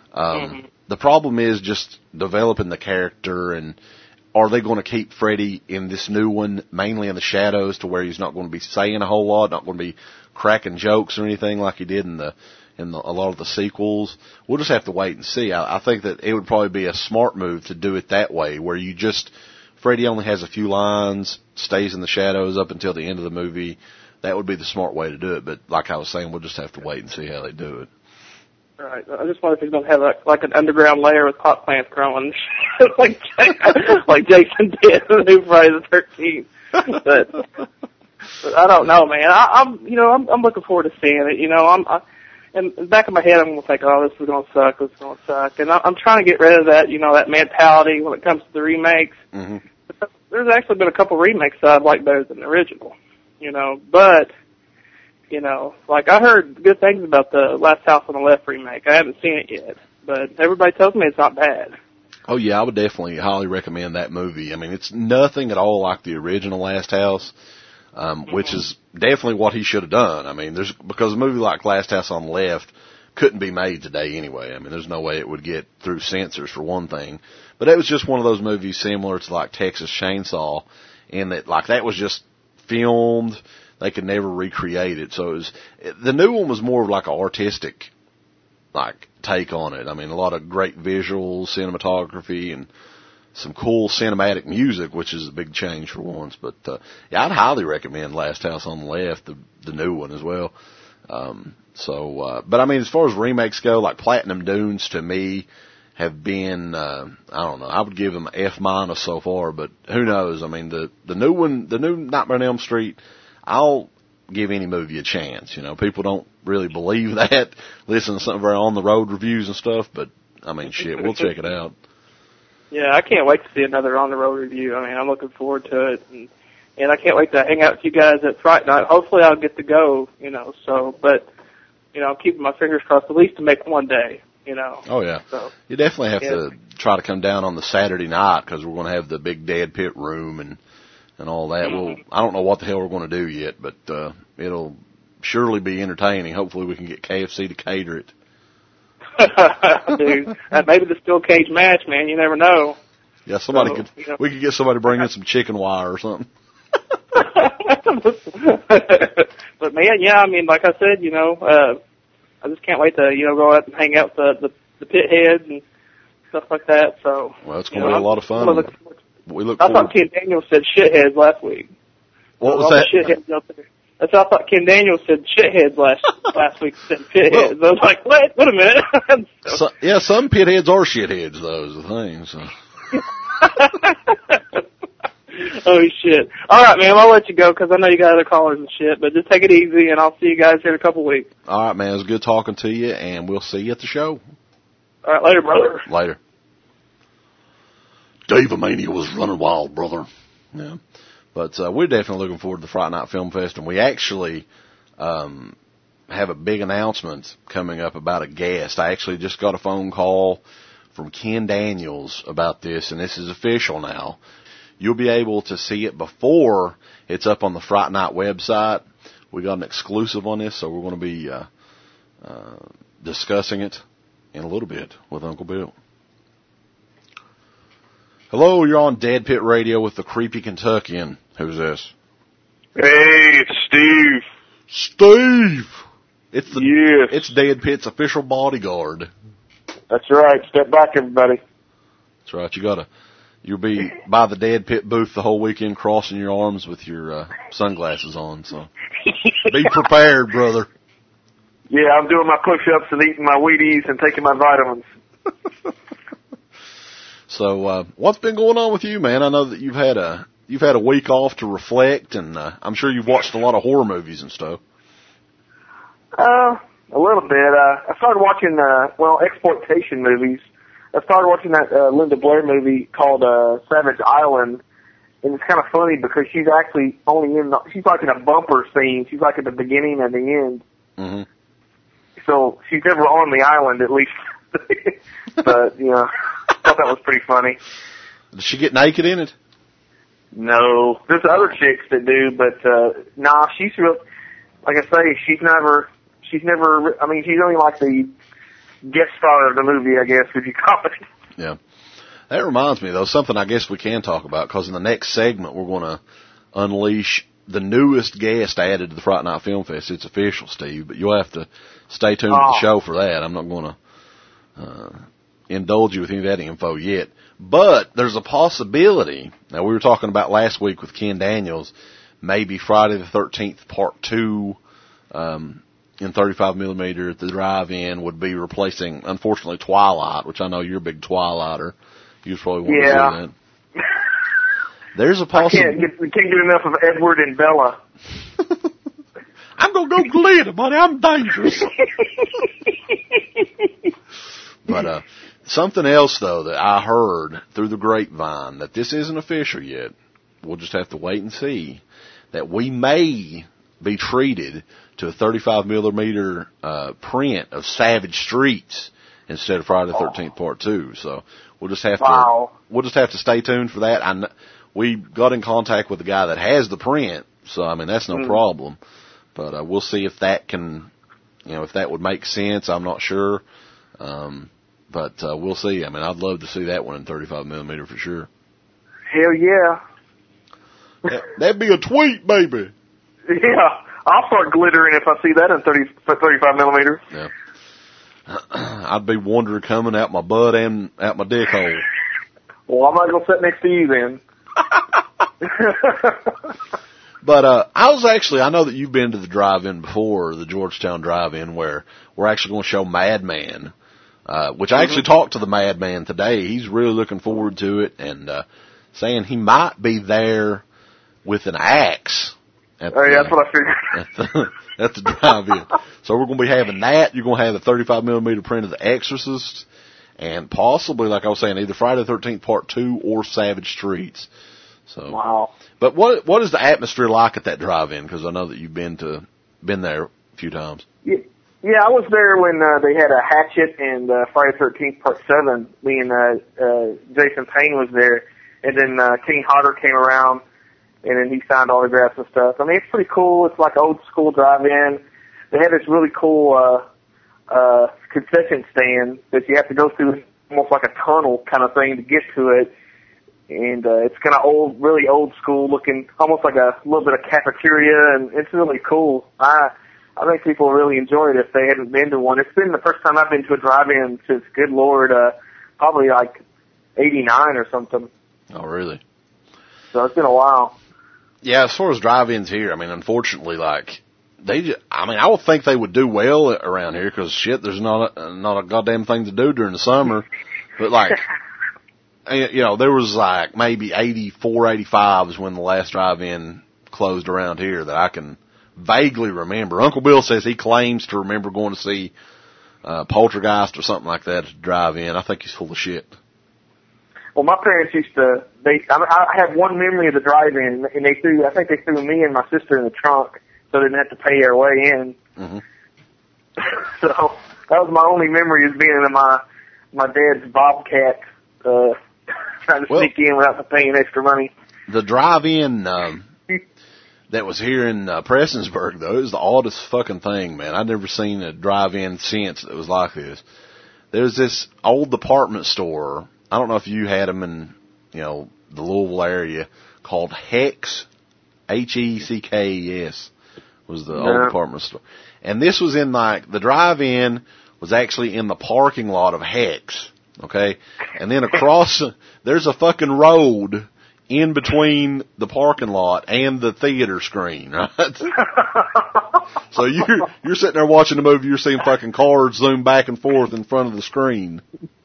The problem is just developing the character, and are they going to keep Freddy in this new one mainly in the shadows to where he's not going to be saying a whole lot, not going to be cracking jokes or anything like he did in a lot of the sequels? We'll just have to wait and see. I think that it would probably be a smart move to do it that way, where you just, Freddy only has a few lines, stays in the shadows up until the end of the movie. That would be the smart way to do it. But like I was saying, we'll just have to wait and see how they do it. Right. I just wonder if he's going to have like an underground layer with pot plants growing, like Jason did in the new Friday the 13th. But I don't know, man. I'm looking forward to seeing it. In the back of my head, I'm going to think, oh, this is going to suck, this is going to suck. And I'm trying to get rid of that, that mentality when it comes to the remakes. Mm-hmm. There's actually been a couple remakes that I've liked better than the original, but, like I heard good things about the Last House on the Left remake. I haven't seen it yet, but everybody tells me it's not bad. Oh, yeah, I would definitely highly recommend that movie. I mean, it's nothing at all like the original Last House. Which is definitely what he should have done. I mean, because a movie like Last House on the Left couldn't be made today anyway. I mean, there's no way it would get through censors for one thing. But it was just one of those movies similar to like Texas Chainsaw, in that like that was just filmed. They could never recreate it. So the new one was more of like an artistic like take on it. I mean, a lot of great visuals, cinematography, and some cool cinematic music, which is a big change for once. But, yeah, I'd highly recommend Last House on the Left, the new one as well. But I mean, as far as remakes go, like Platinum Dunes to me have been, I don't know, I would give them F- so far, but who knows? I mean, the new one, the new Nightmare on Elm Street, I'll give any movie a chance. People don't really believe that, listen to some of our on the road reviews and stuff, but I mean, shit, we'll check it out. Yeah, I can't wait to see another On the Road review. I mean, I'm looking forward to it, and I can't wait to hang out with you guys at Fright Night. Hopefully I'll get to go, but, I'm keeping my fingers crossed at least to make one day, Oh, yeah. So, you definitely have to try to come down on the Saturday night, because we're going to have the big Dead Pit room and all that. Mm-hmm. I don't know what the hell we're going to do yet, but it'll surely be entertaining. Hopefully we can get KFC to cater it. Dude, maybe the steel cage match, man. You never know. Yeah, we could get somebody to bring in some chicken wire or something. But man, yeah, I mean, like I said, I just can't wait to, go out and hang out with the pit heads and stuff like that. So, well, it's going to be a lot of fun. I thought Ken Daniels said shitheads last week. What was that? Shitheads up there. That's how I thought Ken Daniels said shitheads last week instead of pit heads. I was like, wait a minute. Yeah, some pit heads are shitheads, though, is the thing. So. Oh, shit. All right, man, I'll let you go because I know you got other callers and shit, but just take it easy, and I'll see you guys here in a couple weeks. All right, man, it was good talking to you, and we'll see you at the show. All right, later, brother. Later. Dave-A-Mania was running wild, brother. Yeah. But we're definitely looking forward to the Friday Night Film Fest, and we actually have a big announcement coming up about a guest. I actually just got a phone call from Ken Daniels about this, and this is official now. You'll be able to see it before it's up on the Fright Night website. We got an exclusive on this, so we're going to be discussing it in a little bit with Uncle Bill. Hello, you're on Dead Pit Radio with the Creepy Kentuckian. Who's this? Hey, it's Steve. Steve! It's Dead Pit's official bodyguard. That's right. Step back, everybody. That's right. You'll be by the Dead Pit booth the whole weekend crossing your arms with your sunglasses on, so be prepared, brother. Yeah, I'm doing my push-ups and eating my Wheaties and taking my vitamins. So, what's been going on with you, man? I know that you've had a week off to reflect, and I'm sure you've watched a lot of horror movies and stuff. A little bit. I started watching, exploitation movies. I started watching that Linda Blair movie called Savage Island, and it's kind of funny because she's actually she's like in a bumper scene. She's like at the beginning and the end. Mm-hmm. So she's never on the island, at least. But, I thought that was pretty funny. Did she get naked in it? No. There's other chicks that do, but, nah, she's real, like I say, she's only like the guest star of the movie, I guess, if you call it. Yeah. That reminds me, though, something I guess we can talk about, because in the next segment we're going to unleash the newest guest added to the Friday Night Film Fest. It's official, Steve, but you'll have to stay tuned to the show for that. I'm not going to indulge you with any of that info yet. But there's a possibility, now we were talking about last week with Ken Daniels, maybe Friday the 13th Part 2 in 35mm at the drive-in would be replacing, unfortunately, Twilight, which I know you're a big Twilighter. You probably want to see that. There's a possibility. We can't get enough of Edward and Bella. I'm going to go glitter, buddy. I'm dangerous. But something else, though, that I heard through the grapevine, that this isn't official yet. We'll just have to wait and see. That we may be treated to a 35mm print of Savage Streets instead of Friday the 13th Part 2. So we'll just have to stay tuned for that. We got in contact with the guy that has the print, so I mean that's no problem. But we'll see if that can, if that would make sense. I'm not sure, but we'll see. I mean, I'd love to see that one in 35mm for sure. Hell yeah! That'd be a tweet, baby. Yeah, I'll start glittering if I see that in 35mm. Yeah. I'd be wonder coming out my butt and out my dick hole. Well, I'm not going to sit next to you then. But I know that you've been to the drive-in before, the Georgetown drive-in, where we're actually going to show Madman, which I actually talked to the Madman today. He's really looking forward to it and saying he might be there with an axe. That's what I figured. At the drive-in. So we're going to be having that. You're going to have a 35mm print of The Exorcist, and possibly, like I was saying, either Friday the 13th Part 2 or Savage Streets. So, wow. But what is the atmosphere like at that drive-in? Because I know that you've been there a few times. Yeah, I was there when they had a Hatchet and Friday the 13th Part 7. Me and Jason Payne was there, and then King Hodder came around. And then he signed autographs and stuff. I mean, it's pretty cool. It's like old school drive-in. They have this really cool concession stand that you have to go through, almost like a tunnel kind of thing to get to it. and it's kind of old, really old school looking, almost like a little bit of cafeteria, and it's really cool. I think people really enjoy it if they haven't been to one. It's been the first time I've been to a drive-in since, good Lord, probably like 89 or something. Oh, really? So it's been a while. Yeah, as far as drive-ins here, I mean, unfortunately, like, I would think they would do well around here because, shit, there's not a goddamn thing to do during the summer. But, like, you know, there was, like, maybe 84, 85 is when the last drive-in closed around here that I can vaguely remember. Uncle Bill says he claims to remember going to see Poltergeist or something like that at the drive-in. I think he's full of shit. Well, my parents used to, I have one memory of the drive-in, and I think they threw me and my sister in the trunk so they didn't have to pay our way in. Mm-hmm. So that was my only memory, is being in my dad's Bobcat, trying to sneak in without paying extra money. The drive-in that was here in Prestonsburg, though, it was the oddest fucking thing, man. I'd never seen a drive-in since that was like this. There's this old department store. I don't know if you had them in, you know, the Louisville area, called Hex, Heckes, was the old department store. And this was in, like, the drive-in was actually in the parking lot of Hex, okay? And then across, there's a fucking road in between the parking lot and the theater screen, right? So you're sitting there watching the movie, you're seeing fucking cars zoom back and forth in front of the screen.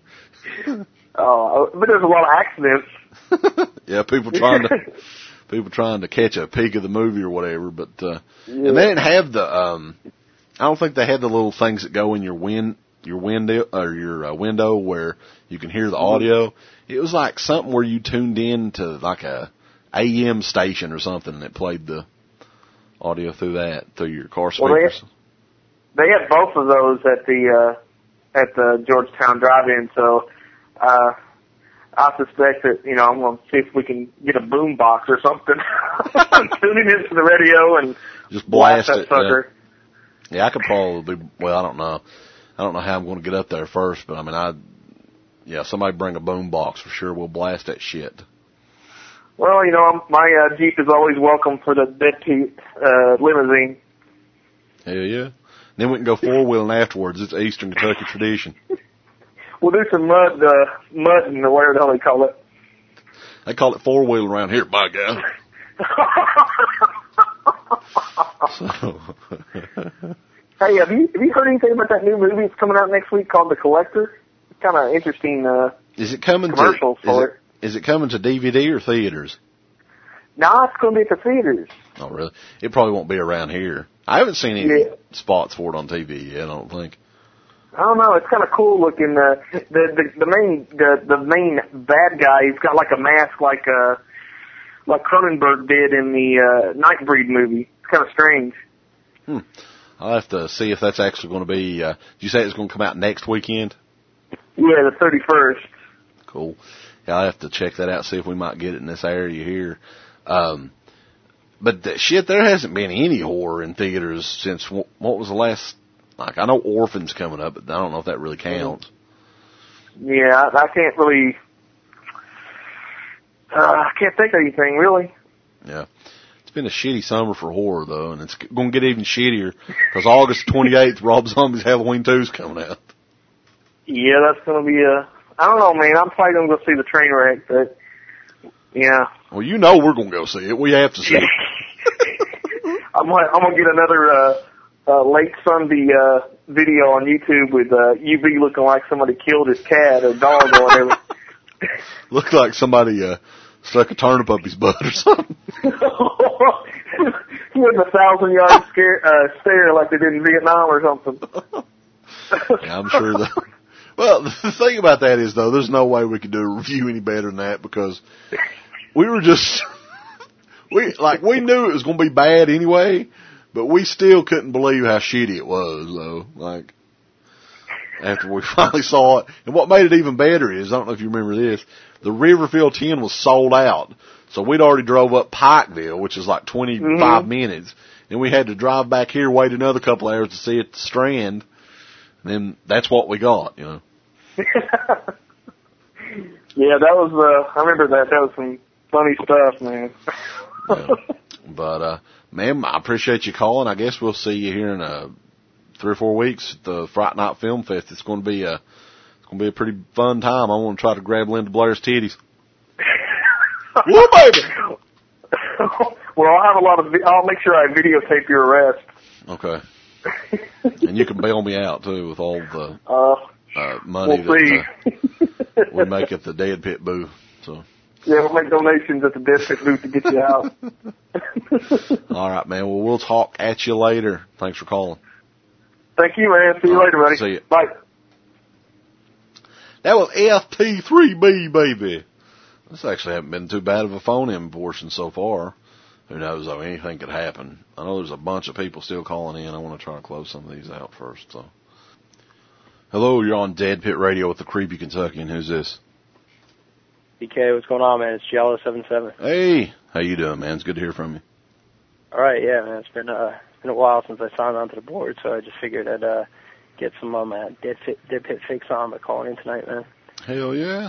Oh, but there's a lot of accidents. Yeah, people trying to catch a peek of the movie or whatever, but and they didn't have the I don't think they had the little things that go in your window or your window where you can hear the audio. It was like something where you tuned in to like a AM station or something and it played the audio through your car speakers. They had both of those at the Georgetown Drive-In, so I suspect that, you know, I'm going to see if we can get a boom box or something. Tuning into the radio and just blast that it. sucker. Yeah, I could probably, I don't know. I don't know how I'm going to get up there first, but I mean, somebody bring a boom box for sure. We'll blast that shit. Well, you know, my Jeep is always welcome for the Dead Pete limousine. Hell yeah. Then we can go four-wheeling afterwards. It's Eastern Kentucky tradition. We'll do some mud and whatever the hell they call it. They call it four-wheeling around here, by God. Hey, have you heard anything about that new movie that's coming out next week called The Collector? It's kind of interesting. Is it coming commercials for it? Is it coming to DVD or theaters? No, it's going to be at the theaters. Oh, really? It probably won't be around here. I haven't seen any spots for it on TV yet, I don't think. I don't know. It's kind of cool looking. The main bad guy, he's got like a mask like Cronenberg did in the Nightbreed movie. It's kind of strange. I'll have to see if that's actually going to be. Did you say it's going to come out next weekend? Yeah, the 31st. Cool. Yeah, I'll have to check that out. See if we might get it in this area here. But shit, there hasn't been any horror in theaters since what was the last? Like, I know Orphan's coming up, but I don't know if that really counts. Yeah, I can't really. I can't think of anything really. Yeah. It's been a shitty summer for horror, though, and it's going to get even shittier because August 28th, Rob Zombie's Halloween 2 is coming out. Yeah, that's going to be I don't know, man. I'm probably going to go see the train wreck, but yeah. Well, you know we're going to go see it. We have to see it. I'm going to get another late Sunday video on YouTube with UV looking like somebody killed his cat or dog or whatever. Looked like somebody stuck a turnip up his butt or something. He was 1,000-yard stare like they did in Vietnam or something. Yeah, I'm sure that. Well, the thing about that is, though, there's no way we could do a review any better than that because we were just we knew it was going to be bad anyway, but we still couldn't believe how shitty it was, though. Like, after we finally saw it. And what made it even better is, I don't know if you remember this, the Riverfield 10 was sold out. So we'd already drove up Pikeville, which is like 25 minutes. And we had to drive back here, wait another couple hours to see it at the Strand. And then that's what we got, you know. Yeah, that was, I remember that. That was some funny stuff, man. Yeah. But, ma'am, I appreciate you calling. I guess we'll see you here in 3 or 4 weeks at the Fright Night Film Fest. It's going to be a pretty fun time. I want to try to grab Linda Blair's titties. Woo, baby! Well, I'll make sure I videotape your arrest. Okay. And you can bail me out too with all the money that we make at the Dead Pit booth. So. Yeah, we'll make donations at the Dead Pit booth to get you out. All right, man. Well, we'll talk at you later. Thanks for calling. Thank you, man. See you later, buddy. See you. Bye. That was FT3B, baby. This actually hasn't been too bad of a phone-in portion so far. Who knows, though, anything could happen. I know there's a bunch of people still calling in. I want to try to close some of these out first. So, hello, you're on Dead Pit Radio with the Creepy Kentuckian. Who's this? DK, what's going on, man? It's Giallo77. Hey, how you doing, man? It's good to hear from you. All right, yeah, man. It's been a while since I signed onto the board, so I just figured I'd get some Dead Pit fix on by calling in tonight, man. Hell yeah.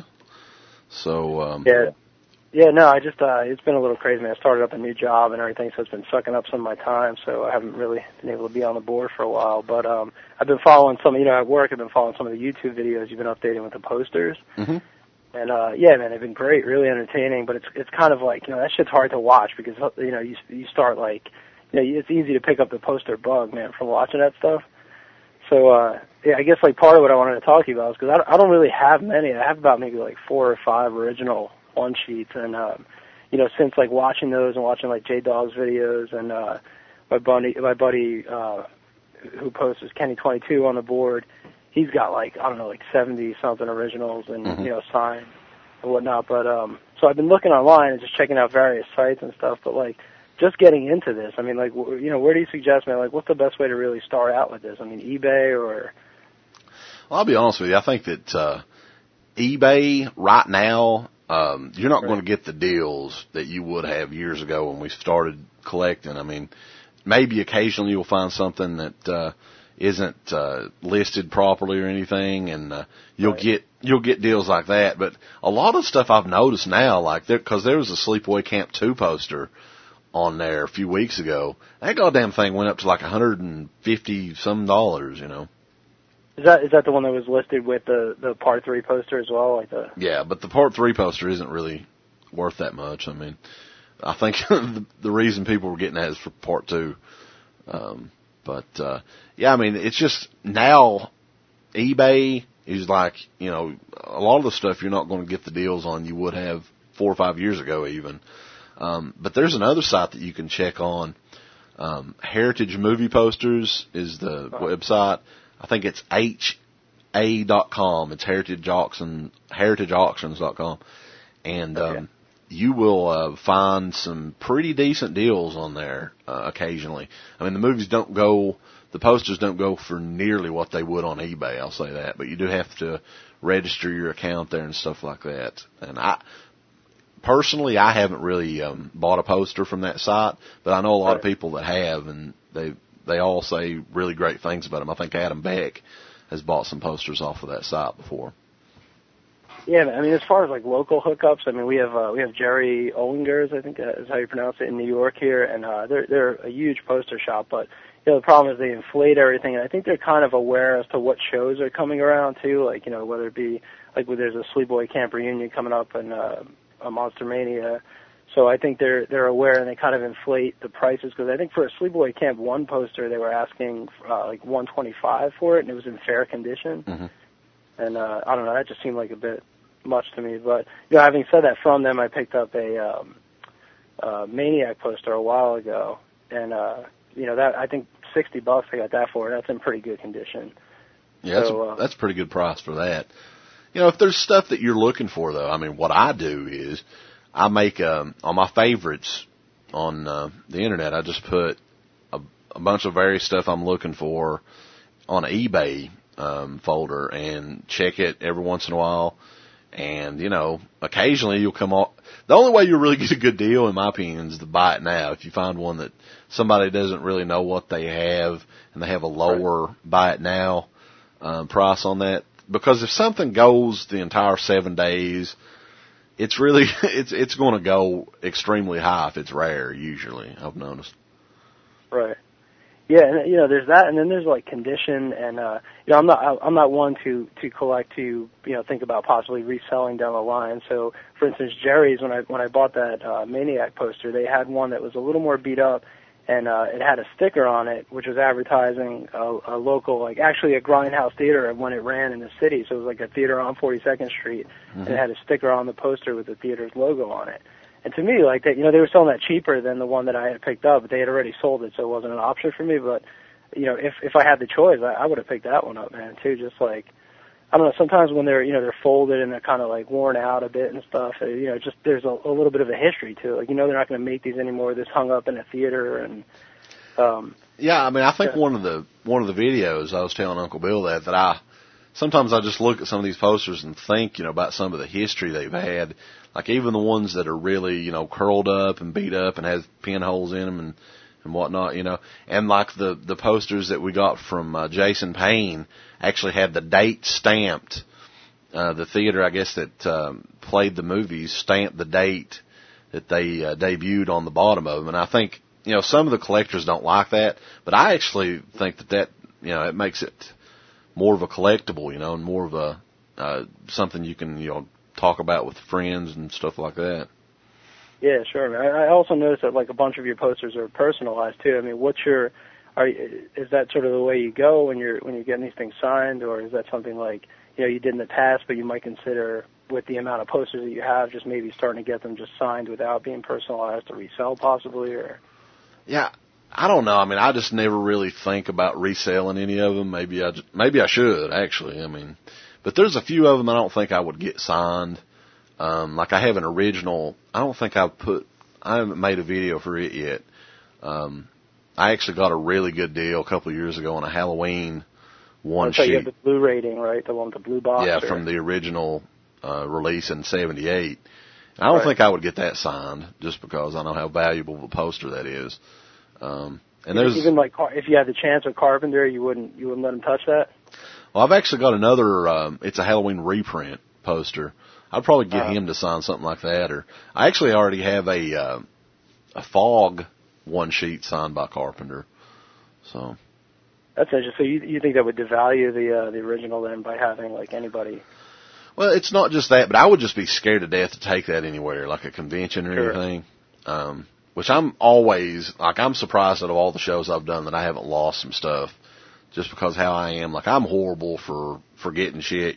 So, Yeah, no, I just, it's been a little crazy, man. I started up a new job and everything, so it's been sucking up some of my time, so I haven't really been able to be on the board for a while. But I've been following at work, I've been following some of the YouTube videos you've been updating with the posters. Mm-hmm. And, yeah, man, they've been great, really entertaining, but it's kind of like, that shit's hard to watch because, you start like, it's easy to pick up the poster bug, man, from watching that stuff. So, yeah, I guess like part of what I wanted to talk to you about is because I don't really have many. I have about maybe like 4 or 5 original one sheets, and since like watching those and watching like J Dog's videos and my buddy who posts Kenny22 on the board, he's got like 70 something originals and signed and whatnot. But so I've been looking online and just checking out various sites and stuff. But like just getting into this, I mean, like where do you suggest, man? Like, what's the best way to really start out with this? I mean, eBay or? Well, I'll be honest with you. I think that eBay right now. You're not going to get the deals that you would have years ago when we started collecting. I mean, maybe occasionally you'll find something that isn't listed properly or anything, and you'll get deals like that. But a lot of stuff I've noticed now, like because there was a Sleepaway Camp 2 poster on there a few weeks ago. That goddamn thing went up to like $150 some. Is that the one that was listed with the Part 3 poster as well? Yeah, but the Part 3 poster isn't really worth that much. I mean, I think the reason people were getting that is for Part 2. Yeah, I mean, it's just now eBay is like, a lot of the stuff you're not going to get the deals on you would have 4 or 5 years ago even. But there's another site that you can check on. Heritage Movie Posters is the website. I think it's HA.com. It's heritageauctions.com. And, you will, find some pretty decent deals on there, occasionally. I mean, the posters don't go for nearly what they would on eBay, I'll say that. But you do have to register your account there and stuff like that. And personally, I haven't really, bought a poster from that site, but I know a lot of people that have, and they all say really great things about them. I think Adam Beck has bought some posters off of that site before. Yeah, I mean, as far as like local hookups, I mean, we have Jerry Ollingers, I think is how you pronounce it, in New York here, and they're a huge poster shop. But the problem is they inflate everything, and I think they're kind of aware as to what shows are coming around too. Like whether it be like there's a Sleepaway Camp reunion coming up and a Monster Mania. So I think they're aware, and they kind of inflate the prices, because I think for a Sleepaway Camp 1 poster they were asking like $125 for it, and it was in fair condition. Mm-hmm. And I don't know, that just seemed like a bit much to me. But having said that, from them I picked up a Maniac poster a while ago, and that I think $60 I got that for. That's in pretty good condition. Yeah, so, that's a pretty good price for that. If there's stuff that you're looking for, though, I mean, what I do is I make, on my favorites on the internet, I just put a bunch of various stuff I'm looking for on an eBay folder and check it every once in a while. And, occasionally you'll come off. The only way you'll really get a good deal, in my opinion, is to buy it now. If you find one that somebody doesn't really know what they have and they have a lower buy it now price on that, because if something goes the entire 7 days, it's really it's going to go extremely high if it's rare. Usually, I've noticed. Right. Yeah, and there's that, and then there's like condition, and I'm not one to collect to think about possibly reselling down the line. So, for instance, Jerry's when I bought that Maniac poster, they had one that was a little more beat up, and it had a sticker on it which was advertising a local, actually a Grindhouse theater when it ran in the city. So it was like a theater on 42nd Street, and it had a sticker on the poster with the theater's logo on it. And to me, they were selling that cheaper than the one that I had picked up, but they had already sold it, so it wasn't an option for me. But, if I had the choice, I would have picked that one up, man, too. Just I don't know, sometimes when they're folded and they're kind of worn out a bit and stuff, just there's a little bit of a history to it. They're not going to make these anymore. This hung up in a theater and, yeah, I mean, I think one of the videos I was telling Uncle Bill that sometimes I just look at some of these posters and think, about some of the history they've had. Like even the ones that are really, curled up and beat up and has pinholes in them and whatnot, And like the posters that we got from Jason Payne actually had the date stamped. The theater, I guess, that played the movies stamped the date that they debuted on the bottom of them. And I think, some of the collectors don't like that, but I actually think that it makes it more of a collectible, and more of a something you can, talk about with friends and stuff like that. Yeah, sure. I also noticed that a bunch of your posters are personalized too. I mean, is that sort of the way you go when you're getting these things signed, or is that something you did in the past, but you might consider with the amount of posters that you have, just maybe starting to get them just signed without being personalized to resell possibly, or? Yeah, I don't know. I mean, I just never really think about reselling any of them. Maybe I should actually. I mean. But there's a few of them I don't think I would get signed. I have an original. I don't think I haven't made a video for it yet. I actually got a really good deal a couple of years ago on a Halloween one sheet. You have the blue rating, right? The one with the blue box. Yeah, from the original release in '78. I don't think I would get that signed just because I know how valuable of a poster that is. And there's even if you had the chance with Carpenter, you wouldn't let him touch that. Well, I've actually got another, it's a Halloween reprint poster. I'd probably get him to sign something like that, or I actually already have a Fog one sheet signed by Carpenter. So. That's interesting. So you think that would devalue the original then by having anybody? Well, it's not just that, but I would just be scared to death to take that anywhere, like a convention or anything. Which I'm always, I'm surprised out of all the shows I've done that I haven't lost some stuff. Just because how I am, I'm horrible for forgetting shit,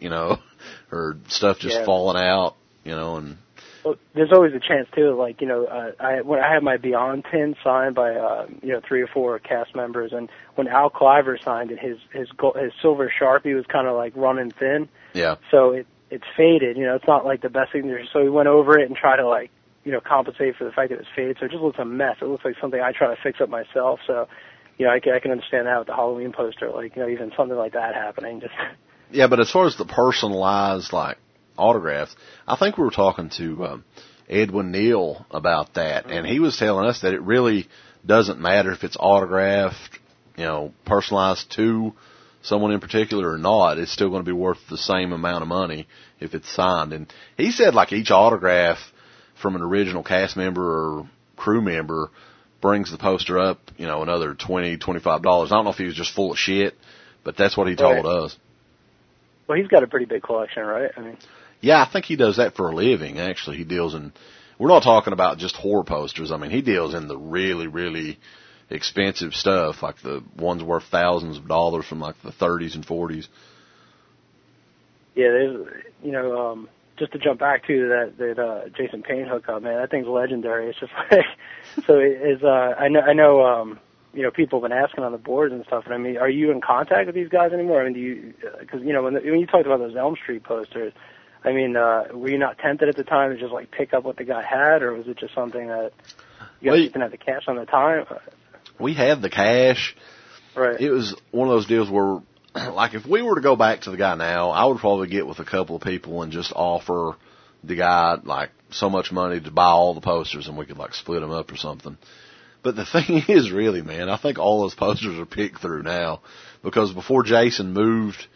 or stuff just falling out, and. Well, there's always a chance too, when I had my Beyond pin signed by, 3 or 4 cast members, and when Al Cliver signed it, his silver Sharpie was kind of running thin. Yeah. So it's faded, it's not the best signature. So we went over it and tried to compensate for the fact that it was faded. So it just looks a mess. It looks like something I try to fix up myself. So. I can understand that with the Halloween poster, even something like that happening. Just yeah, but as far as the personalized, autographs, I think we were talking to Edwin Neal about that, and he was telling us that it really doesn't matter if it's autographed, personalized to someone in particular or not. It's still going to be worth the same amount of money if it's signed. And he said, each autograph from an original cast member or crew member brings the poster up, another $20, $25. I don't know if he was just full of shit, but that's what he told us. Well, he's got a pretty big collection, right? I mean, yeah, I think he does that for a living, actually. He deals in, we're not talking about just horror posters. I mean, he deals in the really, really expensive stuff, like the ones worth thousands of dollars from the 30s and 40s. Yeah, there's, just to jump back to that Jason Payne hookup, man, that thing's legendary. It's just so I know, people have been asking on the boards and stuff. And I mean, are you in contact with these guys anymore? I mean, because when you talked about those Elm Street posters, I mean, were you not tempted at the time to just pick up what the guy had, or was it just something that you guys didn't have the cash on the time? We had the cash. Right. It was one of those deals where, if we were to go back to the guy now, I would probably get with a couple of people and just offer the guy, so much money to buy all the posters, and we could, split them up or something. But the thing is, really, man, I think all those posters are picked through now, because before Jason moved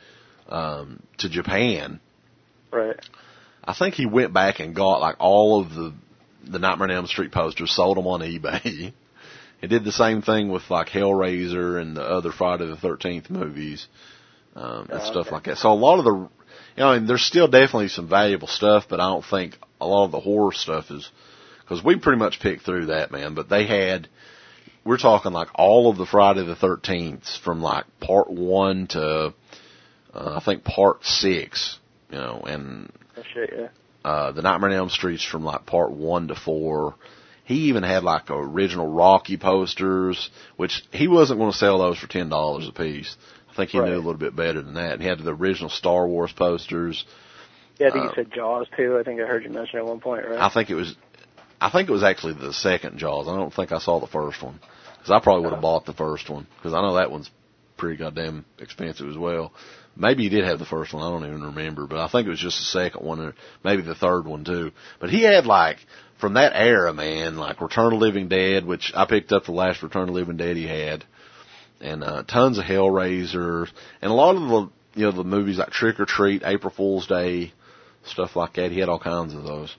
to Japan. Right. I think he went back and got like all of the Nightmare on Elm Street posters, sold them on eBay. He did the same thing with like Hellraiser and the other Friday the 13th movies, and stuff like that. So a lot of the, and there's still definitely some valuable stuff, but I don't think a lot of the horror stuff is, because we pretty much picked through that, man. But they had, we're talking like all of the Friday the 13th from like part 1 to, I think part 6, and Oh, shit, yeah. the Nightmare on Elm Street's from like part 1 to 4. He even had like original Rocky posters, which he wasn't going to sell those for $10 a piece. I think he knew a little bit better than that. And he had the original Star Wars posters. Yeah, I think you said Jaws too. I think I heard you mention at one point, right? I think it was actually the second Jaws. I don't think I saw the first one, because I probably would have bought the first one, because I know that one's pretty goddamn expensive as well. Maybe he did have the first one. I don't even remember, but I think it was just the second one, or maybe the third one too. But he had like, from that era, man, like Return of the Living Dead, which I picked up the last Return of the Living Dead he had, and tons of Hellraiser, and a lot of the movies like Trick or Treat, April Fool's Day, stuff like that. He had all kinds of those.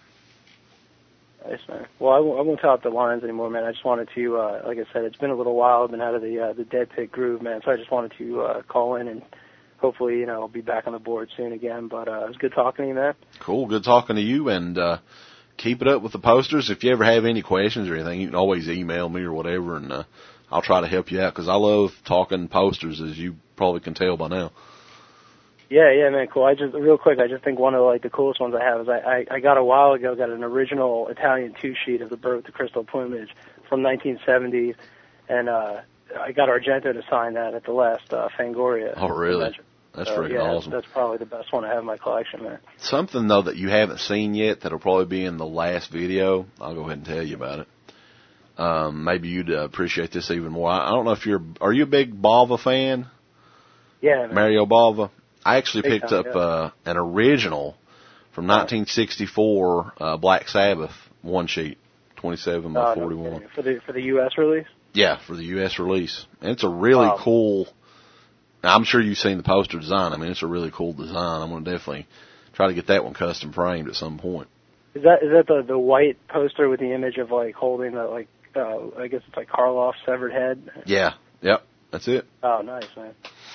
Nice, man. Well, I won't tell out the lines anymore, man. I just wanted to, like I said, it's been a little while. I've been out of the Dead Pit groove, man. So I just wanted to call in and hopefully, I'll be back on the board soon again. But it was good talking to you, man. Cool. Good talking to you, and keep it up with the posters. If you ever have any questions or anything, you can always email me or whatever, and I'll try to help you out, because I love talking posters, as you probably can tell by now. Yeah, man, cool. I just think one of like the coolest ones I have is I got a while ago got an original Italian 2-sheet of the Bird with the Crystal Plumage from 1970, and I got Argento to sign that at the last Fangoria. Oh, really? Convention. That's freaking awesome. That's probably the best one I have in my collection, man. Something though that you haven't seen yet that'll probably be in the last video. I'll go ahead and tell you about it. Maybe you'd appreciate this even more. I don't know if are you a big Bava fan? Yeah, man. Mario Bava. I actually Big picked time, up an original from 1964 Black Sabbath 1-sheet, 27 by 41. No, for the U.S. release? Yeah, for the U.S. release. And it's a really cool. I'm sure you've seen the poster design. I mean, it's a really cool design. I'm going to definitely try to get that one custom framed at some point. Is that the white poster with the image of like holding the like I guess it's like Karloff's severed head? Yeah. Yep. That's it. Oh, nice, man.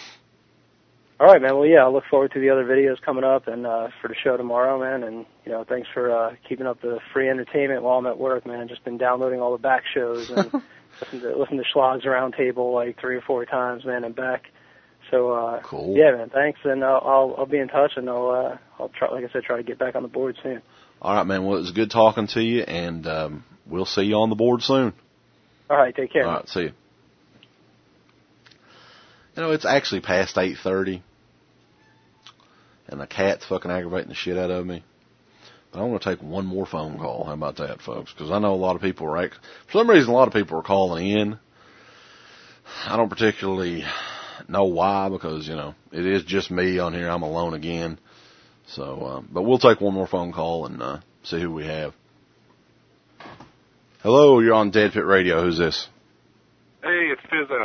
All right, man. Well, yeah, I look forward to the other videos coming up and for the show tomorrow, man. And, thanks for keeping up the free entertainment while I'm at work, man. Just been downloading all the back shows and listen to Schlog's Roundtable like 3 or 4 times, man, and back. So, cool. Yeah, man, thanks. And I'll be in touch, and I'll try, like I said, try to get back on the board soon. All right, man. Well, it was good talking to you, and we'll see you on the board soon. All right, take care. All right, see you. It's actually past 8:30. And the cat's fucking aggravating the shit out of me. But I want to take one more phone call. How about that, folks? Because I know a lot of people are, for some reason, a lot of people are calling in. I don't particularly know why, because, it is just me on here. I'm alone again. So, but we'll take one more phone call and see who we have. Hello, you're on Dead Pit Radio. Who's this? Hey, it's Fizzo.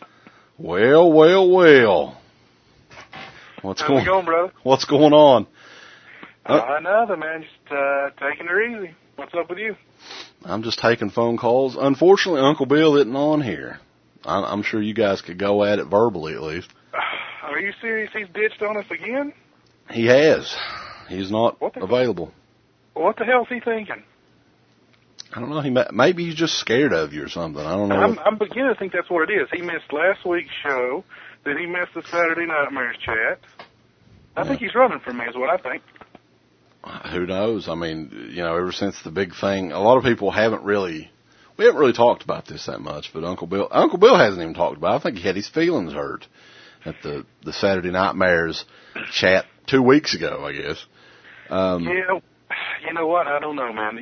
Well. What's going on, brother? What's going on? Nothing, man. Just taking it easy. What's up with you? I'm just taking phone calls. Unfortunately, Uncle Bill isn't on here. I'm sure you guys could go at it verbally at least. Are you serious? He's ditched on us again? He has. He's not available. What the hell is he thinking? I don't know. Maybe he's just scared of you or something. I don't know. I'm beginning to think that's what it is. He missed last week's show. Then he missed the Saturday Nightmares chat. I think he's running for me is what I think. Who knows? I mean, ever since the big thing, a lot of people we haven't really talked about this that much, but Uncle Bill hasn't even talked about it. I think he had his feelings hurt at the Saturday Nightmares chat 2 weeks ago, I guess. Yeah, you know what? I don't know, man.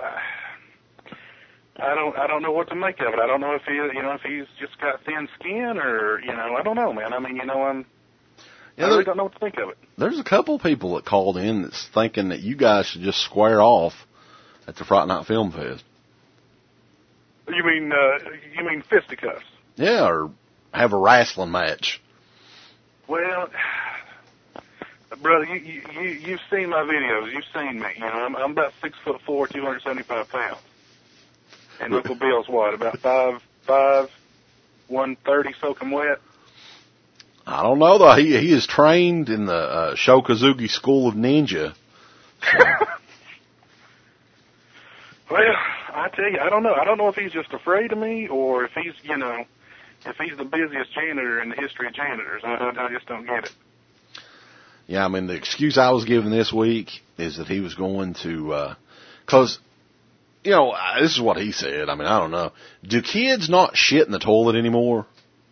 I don't know what to make of it. I don't know if if he's just got thin skin or, I don't know, man. I mean, I really don't know what to think of it. There's a couple people that called in that's thinking that you guys should just square off at the Friday Night Film Fest. You mean fisticuffs? Yeah, or have a wrestling match. Well, brother, you've seen my videos. You've seen me. You know, I'm about 6'4", 275 pounds. And Uncle Bill's what, about 5'5", 130 soaking wet? I don't know though. He is trained in the Shokazugi School of Ninja. So. Well, I tell you, I don't know. I don't know if he's just afraid of me or if he's, you know, if he's the busiest janitor in the history of janitors. I just don't get it. Yeah, I mean, the excuse I was given this week is that he was going to, cause, you know, this is what he said. I mean, I don't know. Do kids not shit in the toilet anymore?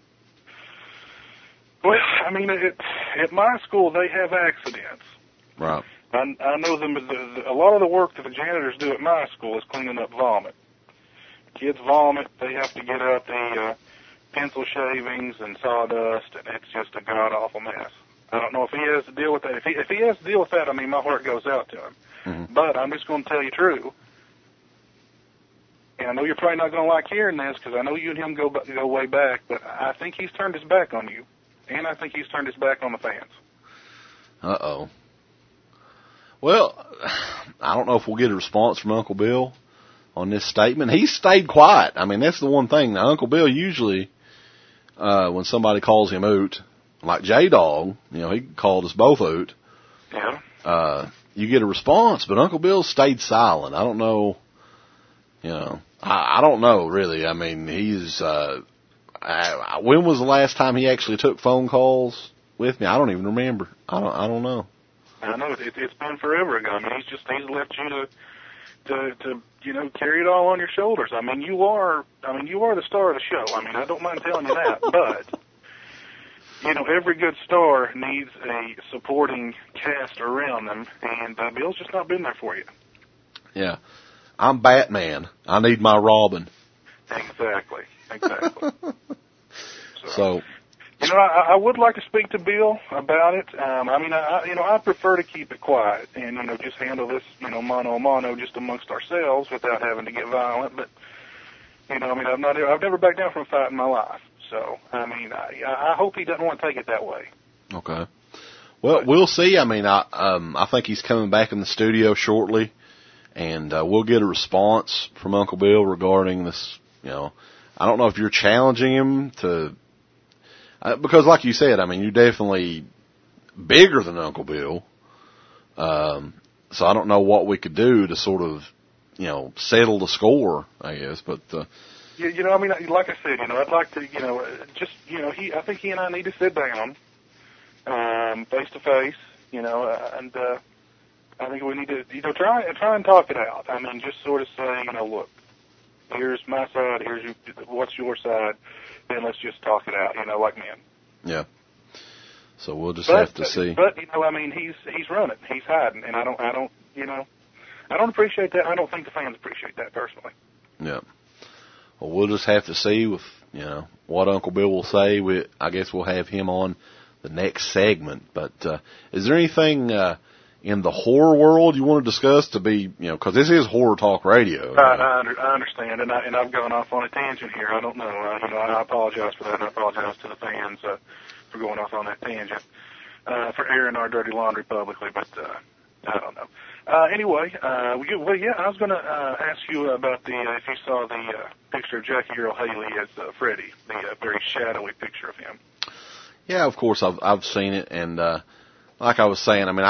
Well, I mean, at my school, they have accidents. Right. I know them. A lot of the work that the janitors do at my school is cleaning up vomit. Kids vomit. They have to get out the pencil shavings and sawdust, and it's just a god-awful mess. I don't know if he has to deal with that. If he has to deal with that, I mean, my heart goes out to him. Mm-hmm. But I'm just going to tell you true. And I know you're probably not going to like hearing this because I know you and him go way back, but I think he's turned his back on you. And I think he's turned his back on the fans. Uh-oh. Well, I don't know if we'll get a response from Uncle Bill on this statement. He's stayed quiet. I mean, that's the one thing. Now, Uncle Bill usually, when somebody calls him out, like J-Dog, you know, he called us both out. Yeah. You get a response, but Uncle Bill stayed silent. I don't know, you know, I don't know really. I mean, he's, when was the last time he actually took phone calls with me? I don't even remember. I don't know. I know it's been forever ago. I mean, he's left you to you know, carry it all on your shoulders. I mean, you are the star of the show. I mean, I don't mind telling you that, but you know, every good star needs a supporting cast around them, and Bill's just not been there for you. Yeah, I'm Batman. I need my Robin. Exactly. So, you know, I would like to speak to Bill about it. I mean, I prefer to keep it quiet and, you know, just handle this, you know, mano a mano just amongst ourselves without having to get violent. But, you know, I mean, I've never backed down from a fight in my life. So, I mean, I hope he doesn't want to take it that way. Okay. Well, we'll see. I mean, I think he's coming back in the studio shortly, and we'll get a response from Uncle Bill regarding this. You know, I don't know if you're challenging him to, because like you said, I mean, you're definitely bigger than Uncle Bill. So I don't know what we could do to sort of, you know, settle the score, I guess, but, you know, I mean, like I said, you know, I'd like to, you know, just, you know, I think he and I need to sit down, face to face, you know, and, I think we need to, you know, try and talk it out. I mean, just sort of say, you know, look, here's my side, what's your side, then let's just talk it out, you know, like men. Yeah. So we'll just have to see. But, you know, I mean, he's running, he's hiding, and I don't, you know, I don't appreciate that. I don't think the fans appreciate that personally. Yeah. Well, we'll just have to see with, you know, what Uncle Bill will say. I guess we'll have him on the next segment. But is there anything in the horror world you want to discuss to be, you know, because this is Horror Talk Radio. I understand, and I've gone off on a tangent here. I don't know. You know, I apologize for that, and I apologize to the fans for going off on that tangent, for airing our dirty laundry publicly, but I don't know. Anyway, well, yeah, I was going to ask you about if you saw the picture of Jackie Earle Haley as Freddy, the very shadowy picture of him. Yeah, of course, I've seen it, and like I was saying, I mean,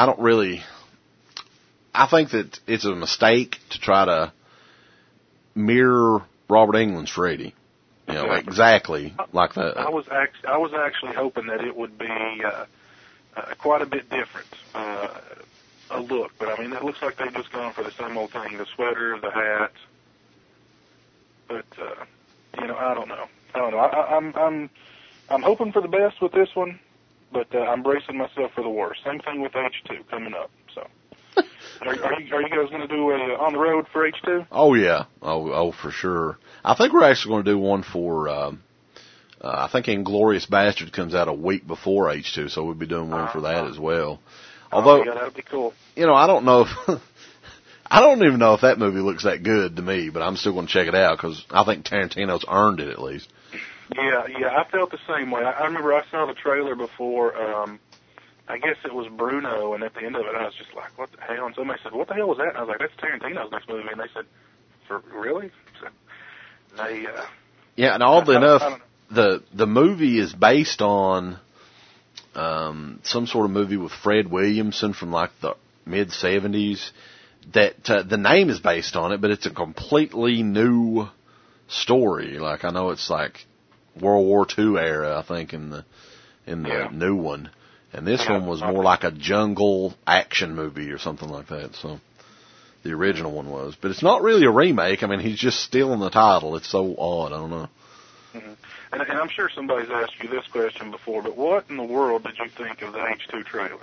I think that it's a mistake to try to mirror Robert Englund's Freddy. You know, exactly like that. I was actually hoping that it would be quite a bit different. A look, but I mean, it looks like they've just gone for the same old thing, the sweater, the hat, but, you know, I don't know. I'm hoping for the best with this one, but, I'm bracing myself for the worst. Same thing with H2 coming up, so. Are you guys going to do on the road for H2? Oh, yeah. Oh, for sure. I think we're actually going to do one for, I think Inglourious Bastard comes out a week before H2, so we'll be doing one for that as well. Although, yeah, that would be cool. You know, I don't know I don't even know if that movie looks that good to me, but I'm still going to check it out because I think Tarantino's earned it at least. Yeah, I felt the same way. I remember I saw the trailer before I guess it was Bruno, and at the end of it, I was just like, what the hell? And somebody said, what the hell was that? And I was like, that's Tarantino's next movie. And they said, for really? So they, yeah, and oddly enough, the movie is based on some sort of movie with Fred Williamson from like the mid-'70s. That the name is based on it, but it's a completely new story. Like I know it's like World War II era, I think, in the new one. And this one was more like a jungle action movie or something like that. So the original one was, but it's not really a remake. I mean, he's just stealing the title. It's so odd. I don't know. Mm-hmm. And I'm sure somebody's asked you this question before, but what in the world did you think of the H2 trailer?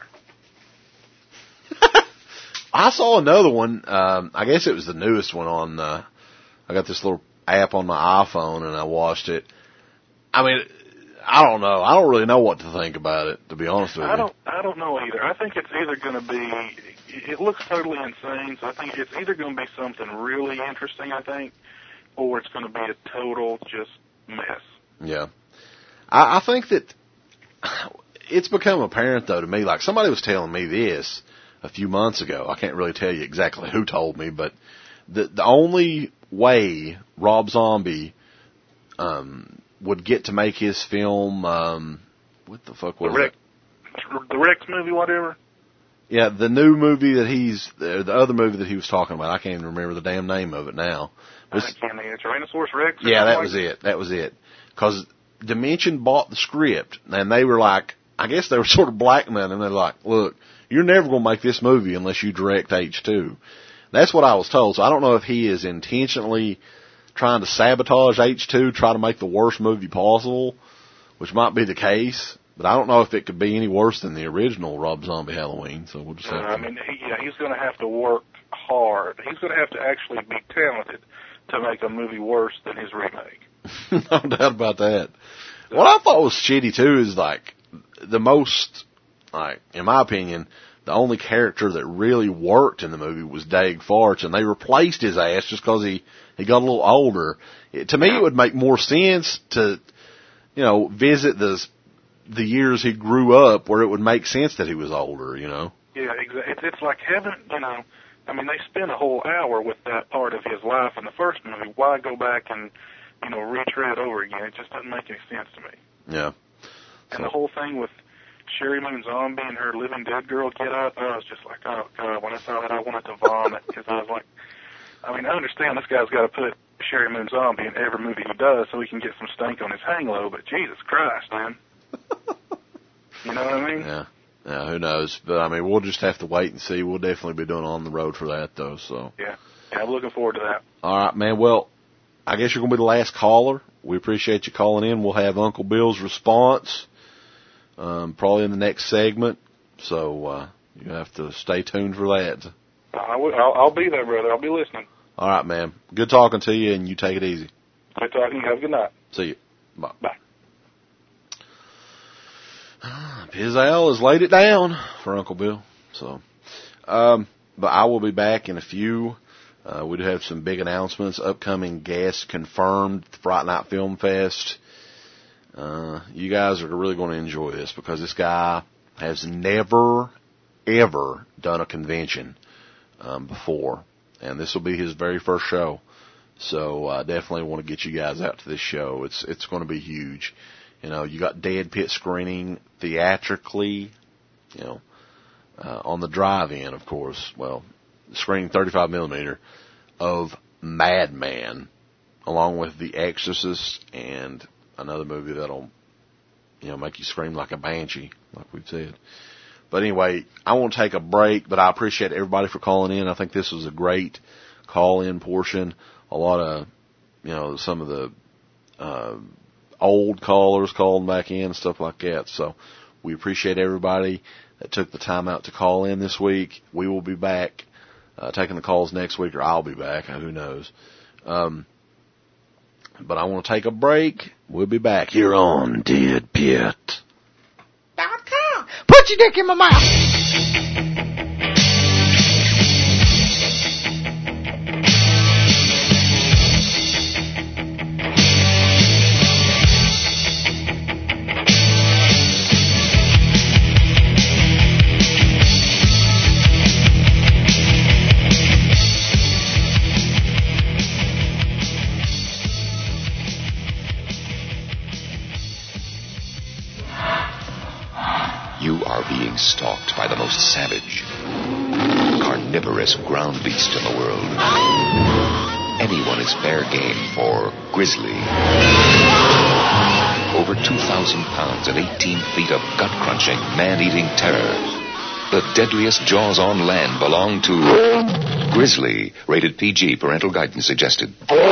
I saw another one. I guess it was the newest one on. I got this little app on my iPhone, and I watched it. I mean, I don't know. I don't really know what to think about it, to be honest with you. I don't know either. I think it's either going to be. It looks totally insane, so I think it's either going to be something really interesting, I think, or it's going to be a total just mess. Yeah, I think that it's become apparent though to me. Like somebody was telling me this a few months ago. I can't really tell you exactly who told me, but the only way Rob Zombie would get to make his film, what the fuck was it? The Rex movie, whatever? Yeah, the new movie that the other movie that he was talking about. I can't even remember the damn name of it now. I can't either. Tyrannosaurus Rex? Yeah, that was it. That was it. Because Dimension bought the script, and they were like, I guess they were sort of blackmailing him. They're like, look, you're never going to make this movie unless you direct H2. That's what I was told. So I don't know if he is intentionally trying to sabotage H2, try to make the worst movie possible, which might be the case. But I don't know if it could be any worse than the original Rob Zombie Halloween. So we'll just have to. I mean, he's going to have to work hard. He's going to have to actually be talented to make a movie worse than his remake. No doubt about that. What I thought was shitty too is like the most, like in my opinion, the only character that really worked in the movie was Dag Farts, and they replaced his ass just because he got a little older. To me, it would make more sense to, visit the years he grew up where it would make sense that he was older, Yeah, exactly. It's like having, I mean, they spent a whole hour with that part of his life in the first movie. Why go back and, retread over again? It just doesn't make any sense to me. Yeah. And the whole thing with Sherry Moon Zombie and her Living Dead girl get up, I was just like, oh, God, when I saw that, I wanted to vomit, because I was like, I mean, I understand this guy's got to put Sherry Moon Zombie in every movie he does so he can get some stank on his hang low, but Jesus Christ, man. You know what I mean? Yeah. Yeah, who knows? But, I mean, we'll just have to wait and see. We'll definitely be doing On the Road for that, though, so. Yeah, I'm looking forward to that. All right, man. Well, I guess you're going to be the last caller. We appreciate you calling in. We'll have Uncle Bill's response probably in the next segment, so you have to stay tuned for that. I'll be there, brother. I'll be listening. All right, man. Good talking to you, and you take it easy. Good talking to you. Have a good night. See you. Bye. Bye. Pizzelle has laid it down for Uncle Bill. So, but I will be back in a few. We do have some big announcements. Upcoming guests confirmed. Fright Night Film Fest. You guys are really going to enjoy this because this guy has never, ever done a convention before. And this will be his very first show. So I definitely want to get you guys out to this show. It's going to be huge. You got Dead Pit screening theatrically, on the drive-in, of course. Well, screening 35 millimeter of Madman, along with The Exorcist and another movie that'll, make you scream like a banshee, like we've said. But anyway, I won't take a break, but I appreciate everybody for calling in. I think this was a great call-in portion. A lot of, some of the old callers calling back in and stuff like that. So we appreciate everybody that took the time out to call in this week. We will be back taking the calls next week, or I'll be back. Who knows? But I want to take a break. We'll be back here on Dead Pit. Put your dick in my mouth. You are being stalked by the most savage, carnivorous ground beast in the world. Anyone is fair game for Grizzly. Over 2,000 pounds and 18 feet of gut-crunching, man-eating terror. The deadliest jaws on land belong to Grizzly. Rated PG. Parental guidance suggested.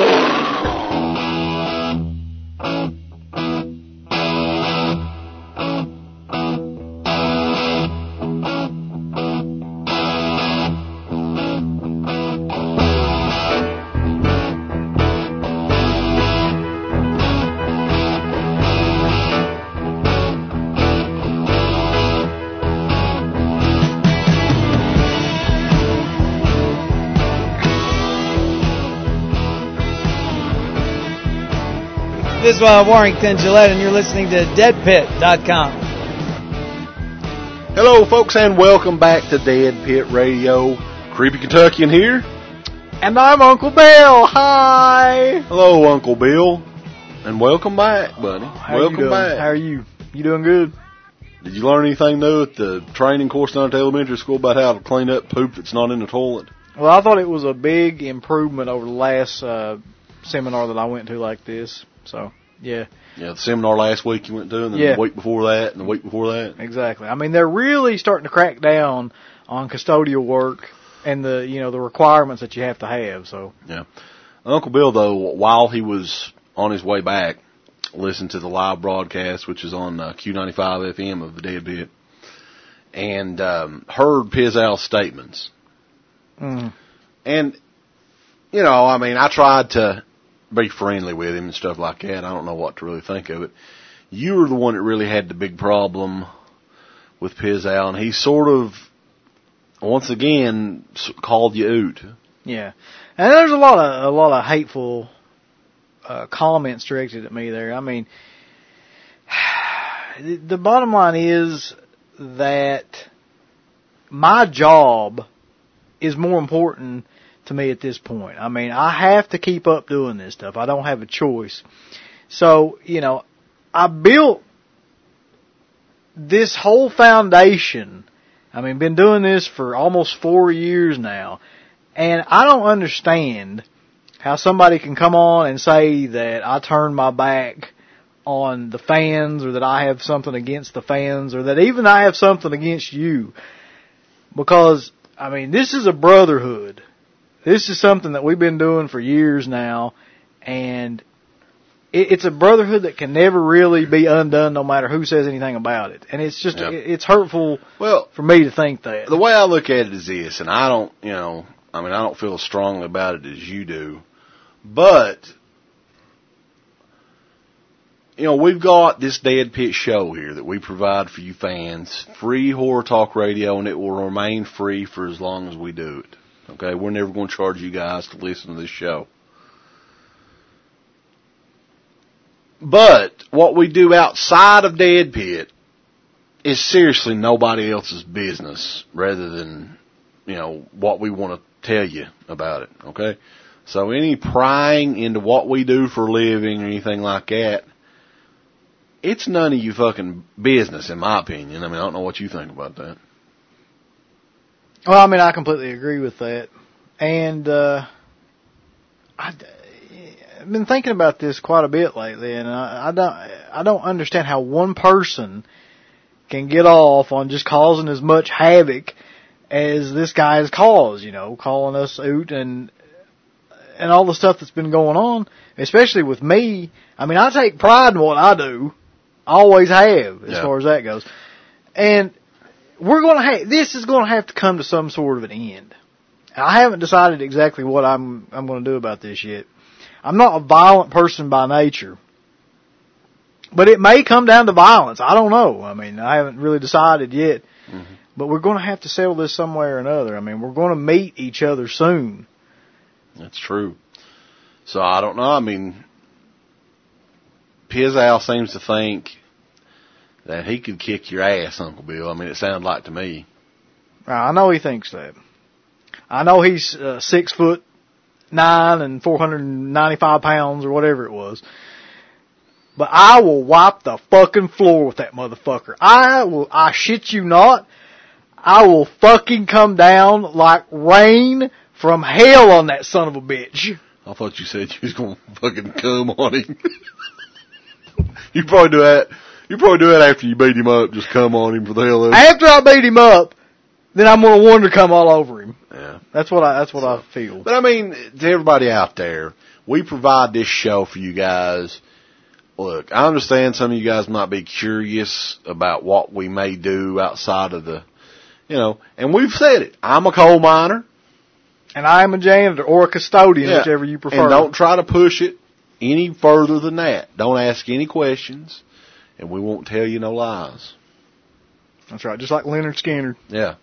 This is Warrington Gillette, and you're listening to DeadPit.com. Hello, folks, and welcome back to Dead Pit Radio. Creepy Kentuckian here. And I'm Uncle Bill. Hi. Hello, Uncle Bill. And welcome back, buddy. Welcome back. How are you? You doing good? Did you learn anything new at the training course down at the elementary school about how to clean up poop that's not in the toilet? Well, I thought it was a big improvement over the last seminar that I went to like this. So, yeah. Yeah, the seminar last week you went to, and then the week before that, and the week before that. Exactly. I mean, they're really starting to crack down on custodial work and the requirements that you have to have. So, yeah. Uncle Bill, though, while he was on his way back, listened to the live broadcast, which is on Q95 FM of the Dead Pit, and heard Pizal's statements. Mm. And, I mean, I tried to be friendly with him and stuff like that. I don't know what to really think of it. You were the one that really had the big problem with Pizal, and he sort of, once again, called you out. Yeah, and there's a lot of hateful comments directed at me there. I mean, the bottom line is that my job is more important to me at this point. I mean, I have to keep up doing this stuff. I don't have a choice. So, I built this whole foundation. I mean, been doing this for almost 4 years now. And I don't understand how somebody can come on and say that I turned my back on the fans, or that I have something against the fans, or that even I have something against you. Because, I mean, this is a brotherhood. This is something that we've been doing for years now, and it's a brotherhood that can never really be undone no matter who says anything about it. And it's just, it's hurtful for me to think that. The way I look at it is this, and I don't, I don't feel as strongly about it as you do, but, we've got this Dead Pit show here that we provide for you fans, free horror talk radio, and it will remain free for as long as we do it. Okay, we're never going to charge you guys to listen to this show. But what we do outside of Dead Pit is seriously nobody else's business, rather than, what we want to tell you about it. Okay? So any prying into what we do for a living or anything like that, it's none of you fucking business, in my opinion. I mean, I don't know what you think about that. Well, I mean, I completely agree with that. And I've been thinking about this quite a bit lately, and I don't understand how one person can get off on just causing as much havoc as this guy has caused, calling us out and all the stuff that's been going on, especially with me. I mean, I take pride in what I do. I always have, as far as that goes. And this is going to have to come to some sort of an end. I haven't decided exactly what I'm going to do about this yet. I'm not a violent person by nature, but it may come down to violence. I don't know. I mean, I haven't really decided yet, but we're going to have to settle this some way or another. I mean, we're going to meet each other soon. That's true. So I don't know. I mean, Pizal seems to think that he could kick your ass, Uncle Bill. I mean, it sounded like to me. I know he thinks that. I know he's 6'9" 495 pounds or whatever it was. but I will wipe the fucking floor with that motherfucker. I shit you not, I will fucking come down like rain from hell on that son of a bitch. I thought you said you was gonna fucking come on him. You probably do that. You probably do that after you beat him up. Just come on him for the hell of it. After I beat him up, then I'm gonna want to come all over him. Yeah, that's what I feel. But I mean, to everybody out there, we provide this show for you guys. Look, I understand some of you guys might be curious about what we may do outside of the, and we've said it. I'm a coal miner. And I'm a janitor or a custodian, whichever you prefer. And don't try to push it any further than that. Don't ask any questions, and we won't tell you no lies. That's right, just like Leonard Skinner. Yeah.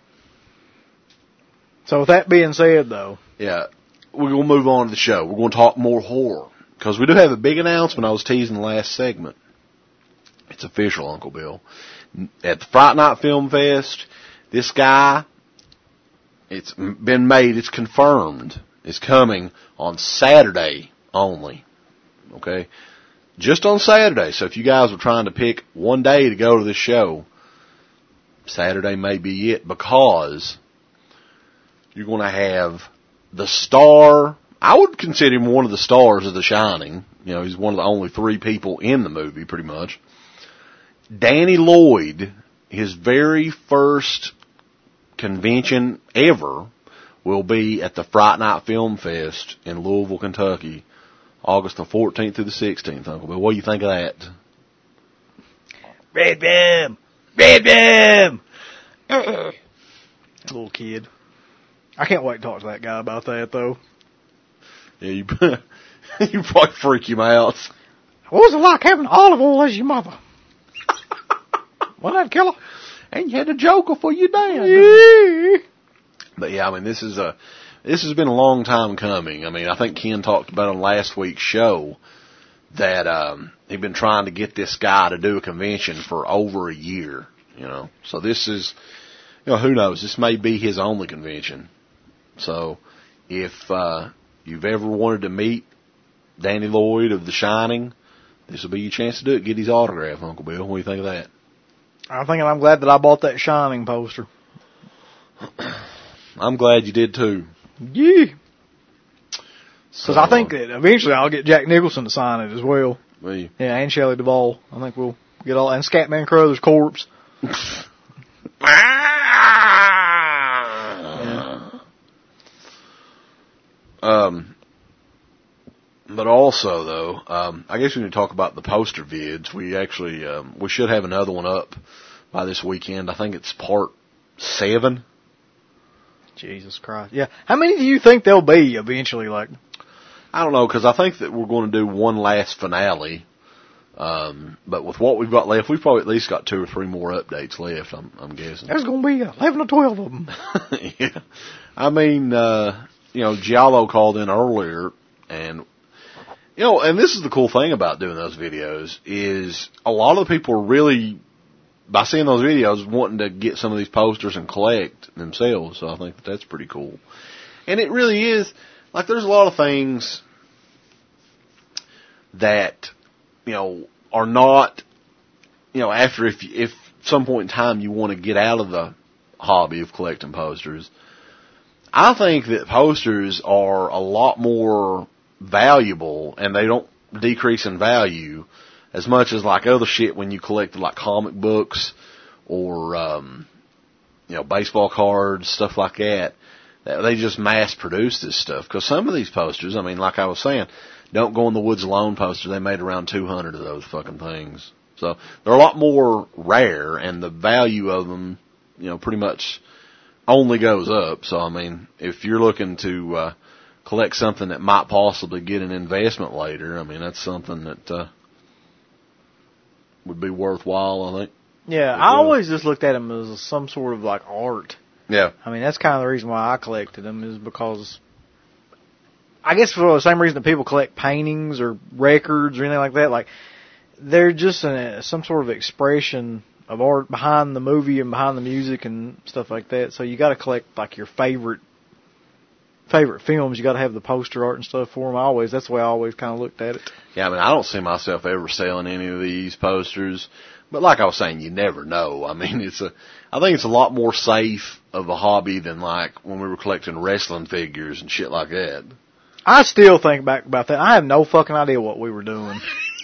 So with that being said, though. Yeah, we're going to move on to the show. We're going to talk more horror, because we do have a big announcement I was teasing the last segment. It's official, Uncle Bill. At the Fright Night Film Fest, this guy... It's been made, it's confirmed, it's coming on Saturday only. Okay? Just on Saturday. So if you guys were trying to pick one day to go to this show, Saturday may be it, because you're going to have the star. I would consider him one of the stars of The Shining. He's one of the only 3 people in the movie, pretty much. Danny Lloyd, his very first convention ever, will be at the Fright Night Film Fest in Louisville, Kentucky, August the 14th through the 16th, Uncle Bill. What do you think of that? Red Bim! Red Bim! Little kid. I can't wait to talk to that guy about that, though. Yeah, you probably freak him out. What was it like having olive oil as your mother? Wasn't that killer? And you had a joker for your dad. Yeah. But yeah, I mean, this has been a long time coming. I mean, I think Ken talked about on last week's show that he'd been trying to get this guy to do a convention for over a year. So this is, who knows? This may be his only convention. So if you've ever wanted to meet Danny Lloyd of The Shining, this will be your chance to do it. Get his autograph, Uncle Bill. What do you think of that? I'm glad that I bought that Shining poster. I'm glad you did too. Yeah. Because I think that eventually I'll get Jack Nicholson to sign it as well. Me. Yeah, and Shelley Duvall. I think we'll get all, and Scatman Crothers' corpse. But also, though, I guess we need to talk about the poster vids. We actually, we should have another one up by this weekend. I think it's part 7. Jesus Christ. Yeah. How many do you think there'll be eventually? I don't know, because I think that we're going to do one last finale. But with what we've got left, we've probably at least got 2 or 3 more updates left, I'm guessing. There's going to be 11 or 12 of them. Yeah. I mean, Giallo called in earlier, and and this is the cool thing about doing those videos, is a lot of the people are really, by seeing those videos, wanting to get some of these posters and collect themselves. So I think that's pretty cool. And it really is, there's a lot of things that, are not, after if some point in time you want to get out of the hobby of collecting posters, I think that posters are a lot more valuable, and they don't decrease in value as much as other shit when you collect comic books or baseball cards, stuff like that. They just mass produce this stuff, because some of these posters, I mean, like I was saying, Don't Go in the Woods Alone poster, they made around 200 of those fucking things. So they're a lot more rare, and the value of them, pretty much only goes up. So I mean, if you're looking to collect something that might possibly get an investment later, I mean, that's something that would be worthwhile, I think. Yeah, I always just looked at them as some sort of art. Yeah. I mean, that's kind of the reason why I collected them, is because, I guess for the same reason that people collect paintings or records or anything like that, they're just some sort of expression of art behind the movie and behind the music and stuff like that. So you got to collect your favorite favorite films, you got to have the poster art and stuff for them. That's the way I always kind of looked at it. Yeah, I mean, I don't see myself ever selling any of these posters. But like I was saying, you never know. I mean, I think it's a lot more safe of a hobby than like when we were collecting wrestling figures and shit like that. I still think back about that. I have no fucking idea what we were doing.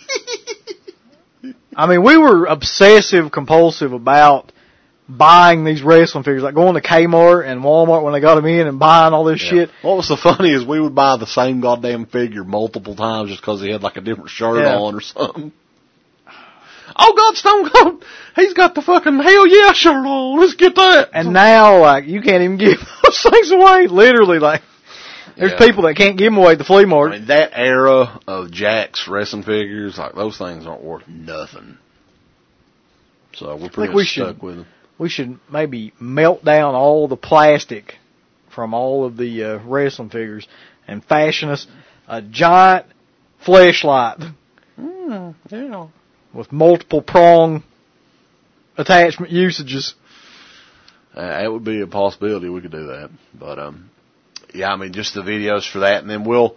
I mean, we were obsessive compulsive about buying these wrestling figures, like going to Kmart and Walmart when they got them in and buying all this shit. What was so funny is we would buy the same goddamn figure multiple times just because he had like a different shirt on or something. Oh God, Stone Cold, he's got the fucking hell yeah shirt on. Let's get that. And now, like, you can't even give those things away. Literally, like, there's people that can't give them away at the flea market. I mean, that era of Jack's wrestling figures, like, those things aren't worth nothing. So we're pretty much stuck with them. We should maybe melt down all the plastic from all of the wrestling figures and fashion us a giant fleshlight. Yeah. With multiple prong attachment usages. It would be a possibility we could do that. But, yeah, I mean, just the videos for that. And then we'll,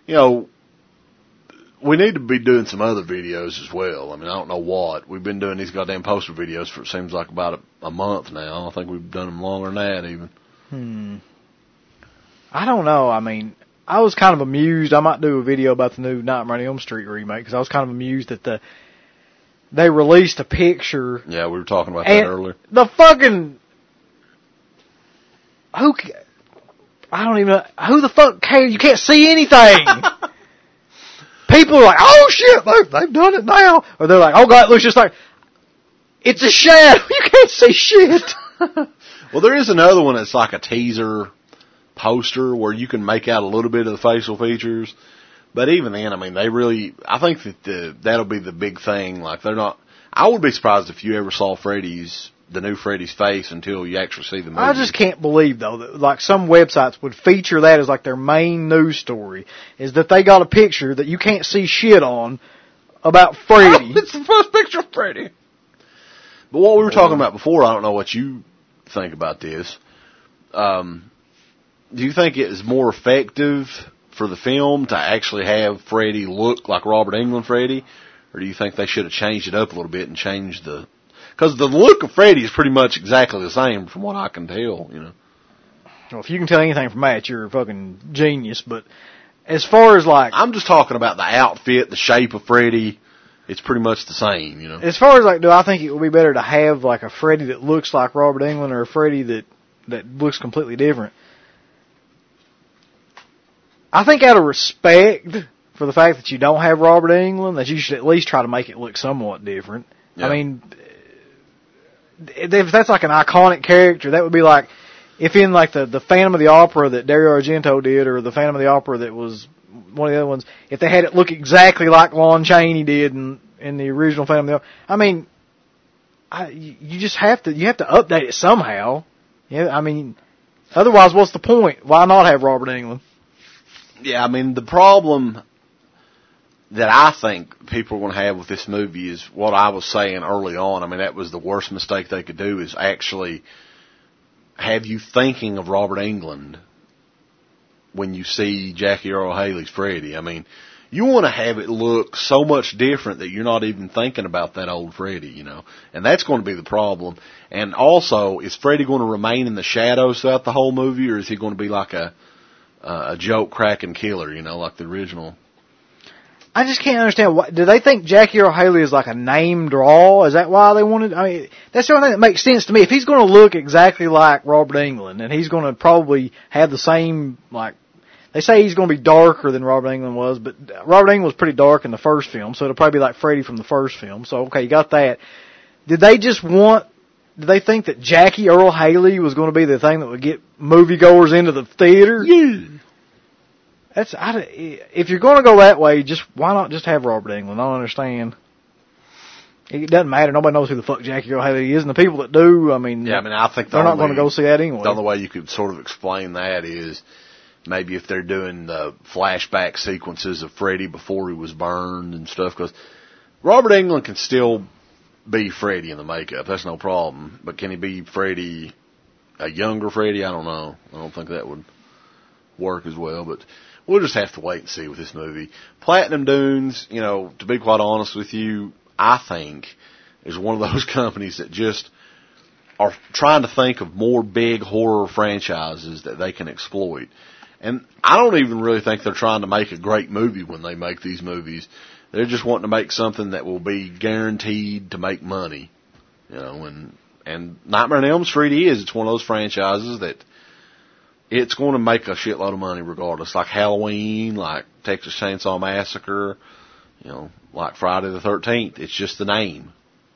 we need to be doing some other videos as well. I mean, I don't know what. We've been doing these goddamn poster videos for, it seems like, about a month now. I think we've done them longer than that even. I don't know. I mean, I was kind of amused. I might do a video about the new Nightmare on Elm Street remake because I was kind of amused that they released a picture. Yeah, we were talking about that earlier. The fucking... I don't even know. Who the fuck cares? You can't see anything. People are like, oh shit, they've done it now. Or they're like, oh God, it looks just like... It's a shadow. You can't see shit. Well, there is another one that's like a teaser poster where you can make out a little bit of the facial features. But even then, I mean, I think that that'll be the big thing. Like, I would be surprised if you ever saw the new Freddy's face until you actually see the movie. I just can't believe, though, that, like, some websites would feature that as, like, their main news story, is that they got a picture that you can't see shit on about Freddy. It's the first picture of Freddy. But what we were talking about before, I don't know what you think about this. Do you think it is more effective for the film to actually have Freddy look like Robert Englund Freddy? Or do you think they should have changed it up a little bit and changed because the look of Freddy is pretty much exactly the same from what I can tell, Well, if you can tell anything from that, you're a fucking genius, but as far as like... I'm just talking about the outfit, the shape of Freddy. It's pretty much the same, As far as like, do I think it would be better to have like a Freddy that looks like Robert Englund or a Freddy that looks completely different? I think out of respect for the fact that you don't have Robert Englund, that you should at least try to make it look somewhat different. Yeah. I mean, if that's like an iconic character, that would be like if in like the Phantom of the Opera that Dario Argento did, or the Phantom of the Opera that was one of the other ones, if they had it look exactly like Lon Chaney did in the original Phantom of the Opera. I mean, you just have to update it somehow. Yeah, I mean, otherwise, what's the point? Why not have Robert Englund? Yeah, I mean, the problem that I think people are going to have with this movie is what I was saying early on. I mean, that was the worst mistake they could do, is actually have you thinking of Robert Englund when you see Jackie Earle Haley's Freddy. I mean, you want to have it look so much different that you're not even thinking about that old Freddy, And that's going to be the problem. And also, is Freddy going to remain in the shadows throughout the whole movie, or is he going to be like a joke cracking killer, like the original? I just can't understand. Do they think Jackie Earle Haley is like a name draw? Is that why they wanted? I mean, that's the only thing that makes sense to me. If he's going to look exactly like Robert Englund, and he's going to probably have the same, like, they say he's going to be darker than Robert Englund was, but Robert Englund was pretty dark in the first film, so it'll probably be like Freddy from the first film. So, okay, you got that. Did they think that Jackie Earle Haley was going to be the thing that would get moviegoers into the theater? Yeah. If you're going to go that way, why not just have Robert Englund? I don't understand. It doesn't matter. Nobody knows who the fuck Jackie Earle Haley is, and the people that do, I mean, I think they're not going to go see that anyway. The only way you could sort of explain that is maybe if they're doing the flashback sequences of Freddy before he was burned and stuff, because Robert Englund can still be Freddy in the makeup. That's no problem. But can he be Freddy, a younger Freddy? I don't know. I don't think that would work as well. But we'll just have to wait and see with this movie. Platinum Dunes, you know, to be quite honest with you, I think is one of those companies that just are trying to think of more big horror franchises that they can exploit. And I don't even really think they're trying to make a great movie when they make these movies. They're just wanting to make something that will be guaranteed to make money. You know, and Nightmare on Elm Street it's one of those franchises that it's going to make a shitload of money regardless. Like Halloween, like Texas Chainsaw Massacre, you know, like Friday the 13th. It's just the name.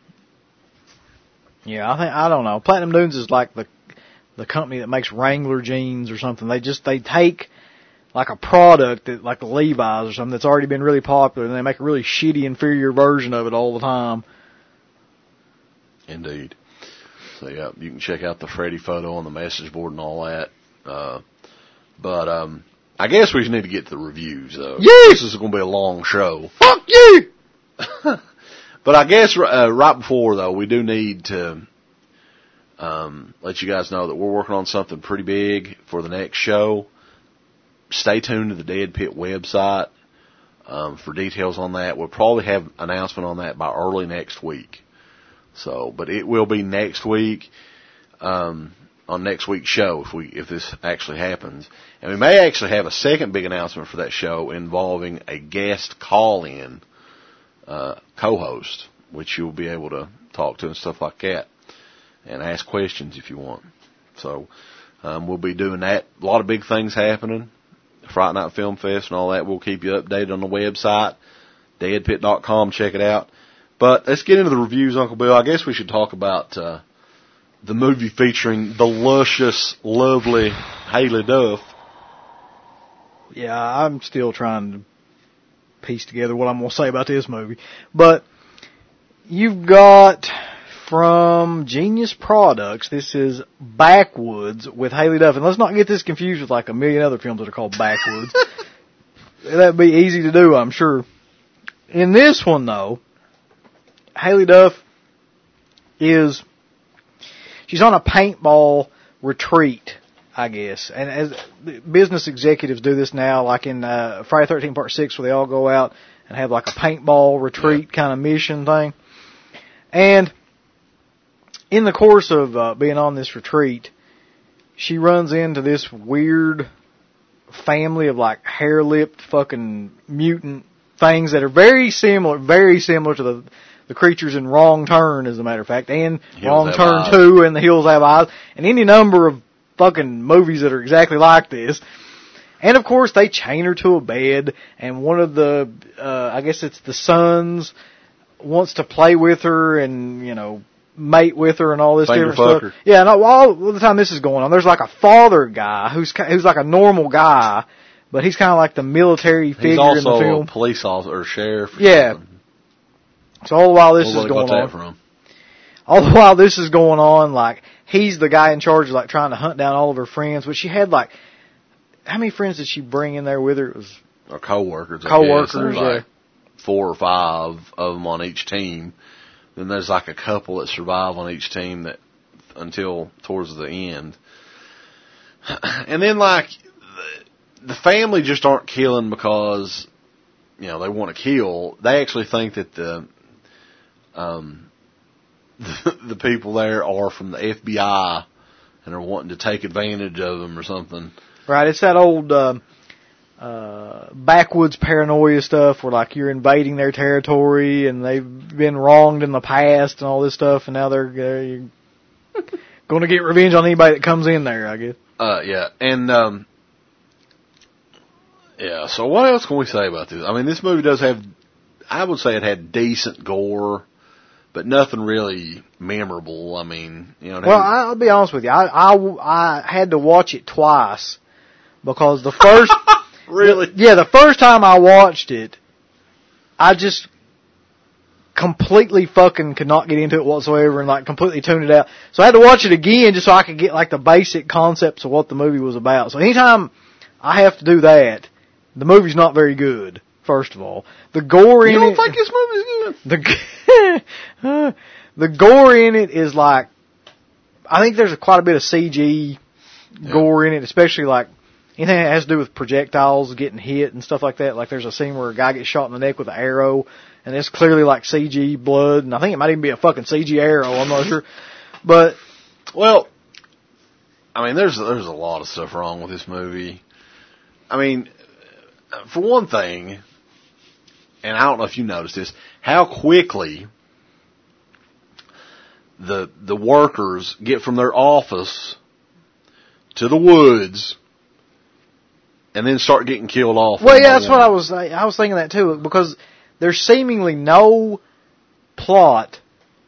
Yeah, I don't know. Platinum Dunes is like the company that makes Wrangler jeans or something. They take like a product that, like the Levi's or something that's already been really popular, and they make a really shitty, inferior version of it all the time. Indeed. So yeah, you can check out the Freddy photo on the message board and all that. But I guess we need to get to the reviews though. Yeah. This is going to be a long show. Fuck you! But I guess right before though, we do need to let you guys know that we're working on something pretty big for the next show. Stay tuned to the Dead Pit website for details on that. We'll probably have an announcement on that by early next week. So, but it will be next week on next week's show if this actually happens. And we may actually have a second big announcement for that show involving a guest call-in co-host, which you'll be able to talk to and stuff like that, and ask questions if you want. So we'll be doing that. A lot of big things happening. Friday Night Film Fest and all that. We'll keep you updated on the website, deadpit.com. Check it out. But let's get into the reviews, Uncle Bill. I guess we should talk about the movie featuring the luscious, lovely Haley Duff. Yeah, I'm still trying to piece together what I'm going to say about this movie. But you've got from Genius Products, this is Backwoods with Haley Duff. And let's not get this confused with like a million other films that are called Backwoods. That'd be easy to do, I'm sure. In this one, though, Haley Duff she's on a paintball retreat, I guess. And as business executives do this now, like in Friday the 13th Part 6, where they all go out and have like a paintball retreat kind of mission thing. And in the course of being on this retreat, she runs into this weird family of like hair-lipped fucking mutant things that are very similar to the creatures in Wrong Turn, as a matter of fact, and Wrong Turn 2 and The Hills Have Eyes, and any number of fucking movies that are exactly like this. And of course, they chain her to a bed, and one of the, I guess it's the sons, wants to play with her and, you know, mate with her and all this different stuff. Her. Yeah, no, all the time this is going on, there's like a father guy who's like a normal guy, but he's kind of like the military figure in the film. He's also a police officer or sheriff. Yeah. So all the while this is going on, all the while this is going on, like he's the guy in charge of like trying to hunt down all of her friends. But she had like, how many friends did she bring in there with her? It was coworkers. Coworkers, yeah. Like 4 or 5 of them on each team. Then there's like a couple that survive on each team that until towards the end. And then like the family just aren't killing because, you know, they want to kill. They actually think that the people there are from the FBI and are wanting to take advantage of them or something. Right, it's that old backwoods paranoia stuff where like you're invading their territory and they've been wronged in the past and all this stuff, and now they're going to get revenge on anybody that comes in there, I guess. Yeah, and yeah. So what else can we say about this? I mean, this movie does have, I would say it had decent gore, but nothing really memorable. I mean, you know. Well, I'll be honest with you. I had to watch it twice because the first. Really? Yeah, the first time I watched it, I just completely fucking could not get into it whatsoever and like completely tuned it out. So I had to watch it again just so I could get like the basic concepts of what the movie was about. So anytime I have to do that, the movie's not very good, first of all. The gore in it... You don't think this movie's good? The gore in it is like... I think there's quite a bit of CG gore in it, especially like anything that has to do with projectiles getting hit and stuff like that. Like there's a scene where a guy gets shot in the neck with an arrow, and it's clearly like CG blood, and I think it might even be a fucking CG arrow. I'm not sure, but well, I mean, there's a lot of stuff wrong with this movie. I mean, for one thing, and I don't know if you noticed this, how quickly the workers get from their office to the woods and then start getting killed off. Well, yeah, that's what I was thinking that too, because there's seemingly no plot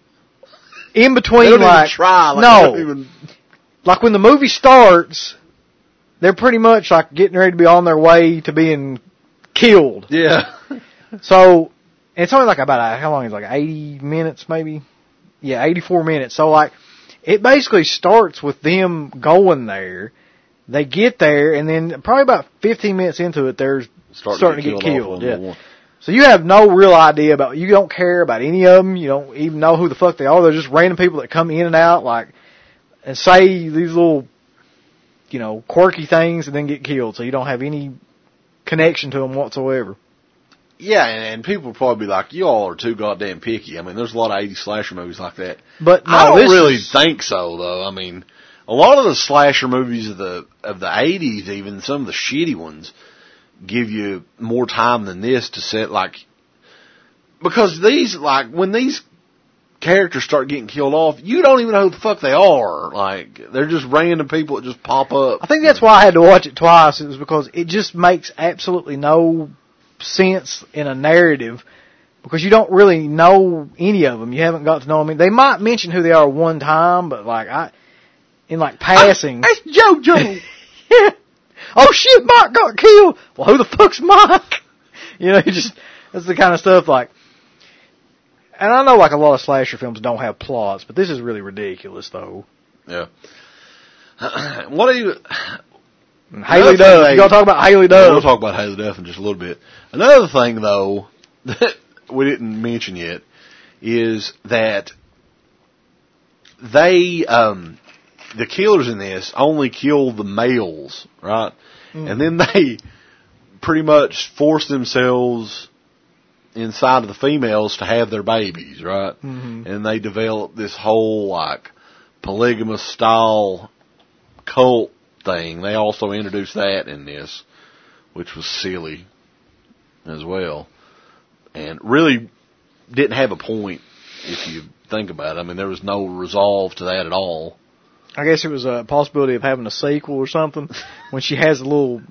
in between. They don't like even try. Like, no, like when the movie starts, they're pretty much like getting ready to be on their way to being killed. Yeah. So it's only like about how long is it, like 80 minutes maybe? Yeah, 84 minutes. So like it basically starts with them going there. They get there, and then probably about 15 minutes into it, they're starting to get killed. Yeah. So you have no real idea about, you don't care about any of them. You don't even know who the fuck they are. They're just random people that come in and out, like, and say these little, quirky things and then get killed. So you don't have any connection to them whatsoever. Yeah, and people will probably be like, you all are too goddamn picky. I mean, there's a lot of 80s slasher movies like that. But no, I don't really think so, though. I mean, a lot of the slasher movies of the 80s, even some of the shitty ones, give you more time than this to set, like, because these, like, when these characters start getting killed off, you don't even know who the fuck they are. Like, they're just random people that just pop up. I think that's why I had to watch it twice. It was because it just makes absolutely no sense in a narrative, because you don't really know any of them. You haven't got to know them. I mean, they might mention who they are one time, but like in passing. That's JoJo. Yeah. Oh shit, Mike got killed. Well, who the fuck's Mike? That's the kind of stuff like. And I know like a lot of slasher films don't have plots, but this is really ridiculous though. Yeah. What do you? Haley Duff. You gotta talk about Haley Duff. We'll talk about Haley Duff in just a little bit. Another thing, though, that we didn't mention yet is that they, the killers in this only kill the males, right? Mm. And then they pretty much force themselves inside of the females to have their babies, right? Mm-hmm. And they develop this whole, like, polygamous style cult thing. They also introduced that in this, which was silly as well, and really didn't have a point if you think about it. I mean, there was no resolve to that at all. I guess it was a possibility of having a sequel or something when she has a little,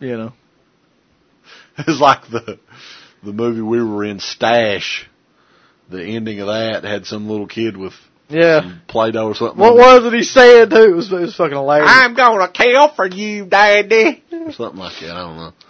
It's like the movie we were in, Stash. The ending of that had some little kid with some Play-Doh or something. What was it he said, too? It was fucking hilarious. I'm gonna kill for you, Daddy. Or something like that. I don't know.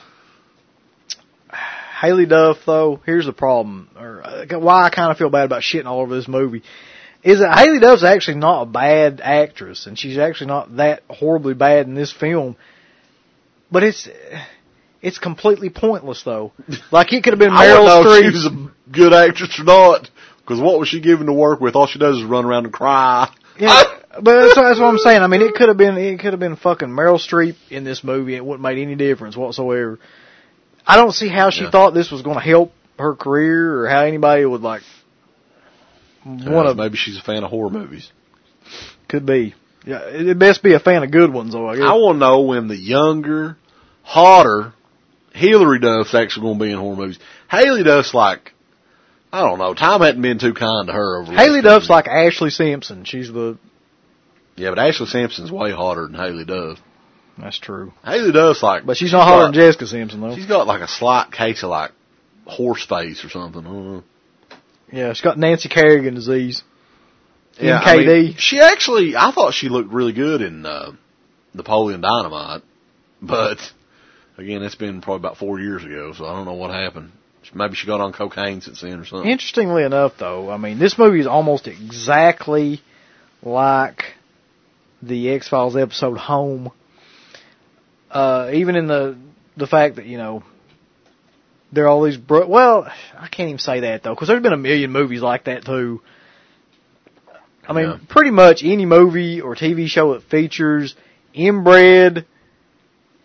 Haley Duff, though, here's the problem, or why I kind of feel bad about shitting all over this movie, is that Haley Duff's actually not a bad actress, and she's actually not that horribly bad in this film. But it's completely pointless, though. Like, it could have been Meryl Streep. I don't know if she was a good actress or not. Because what was she given to work with? All she does is run around and cry. Yeah, but that's what I'm saying. I mean, it could have been fucking Meryl Streep in this movie. It wouldn't make any difference whatsoever. I don't see how she thought this was going to help her career, or how anybody would want to. Maybe she's a fan of horror movies. Could be. Yeah, it best be a fan of good ones, though. I guess. I want to know when the younger, hotter Hilary Duff's actually going to be in horror movies. Haley Duff's like, I don't know. Time hadn't been too kind to her over. Haley Duff's like Ashley Simpson. She's the. Yeah, but Ashley Simpson's way hotter than Haley Duff. That's true. Haley Duff's like, but she's not hotter than Jessica Simpson though. She's got like a slight case of like horse face or something. I don't know. Yeah, she's got Nancy Kerrigan disease. Yeah, NKD. I mean, she actually, I thought she looked really good in Napoleon Dynamite, but again, it's been probably about 4 years ago, so I don't know what happened. Maybe she got on cocaine since then or something. Interestingly enough, though, I mean, this movie is almost exactly like the X-Files episode Home. Even in the fact that, there are all these... well, I can't even say that, though, because there's been a million movies like that, too. I mean, pretty much any movie or TV show that features inbred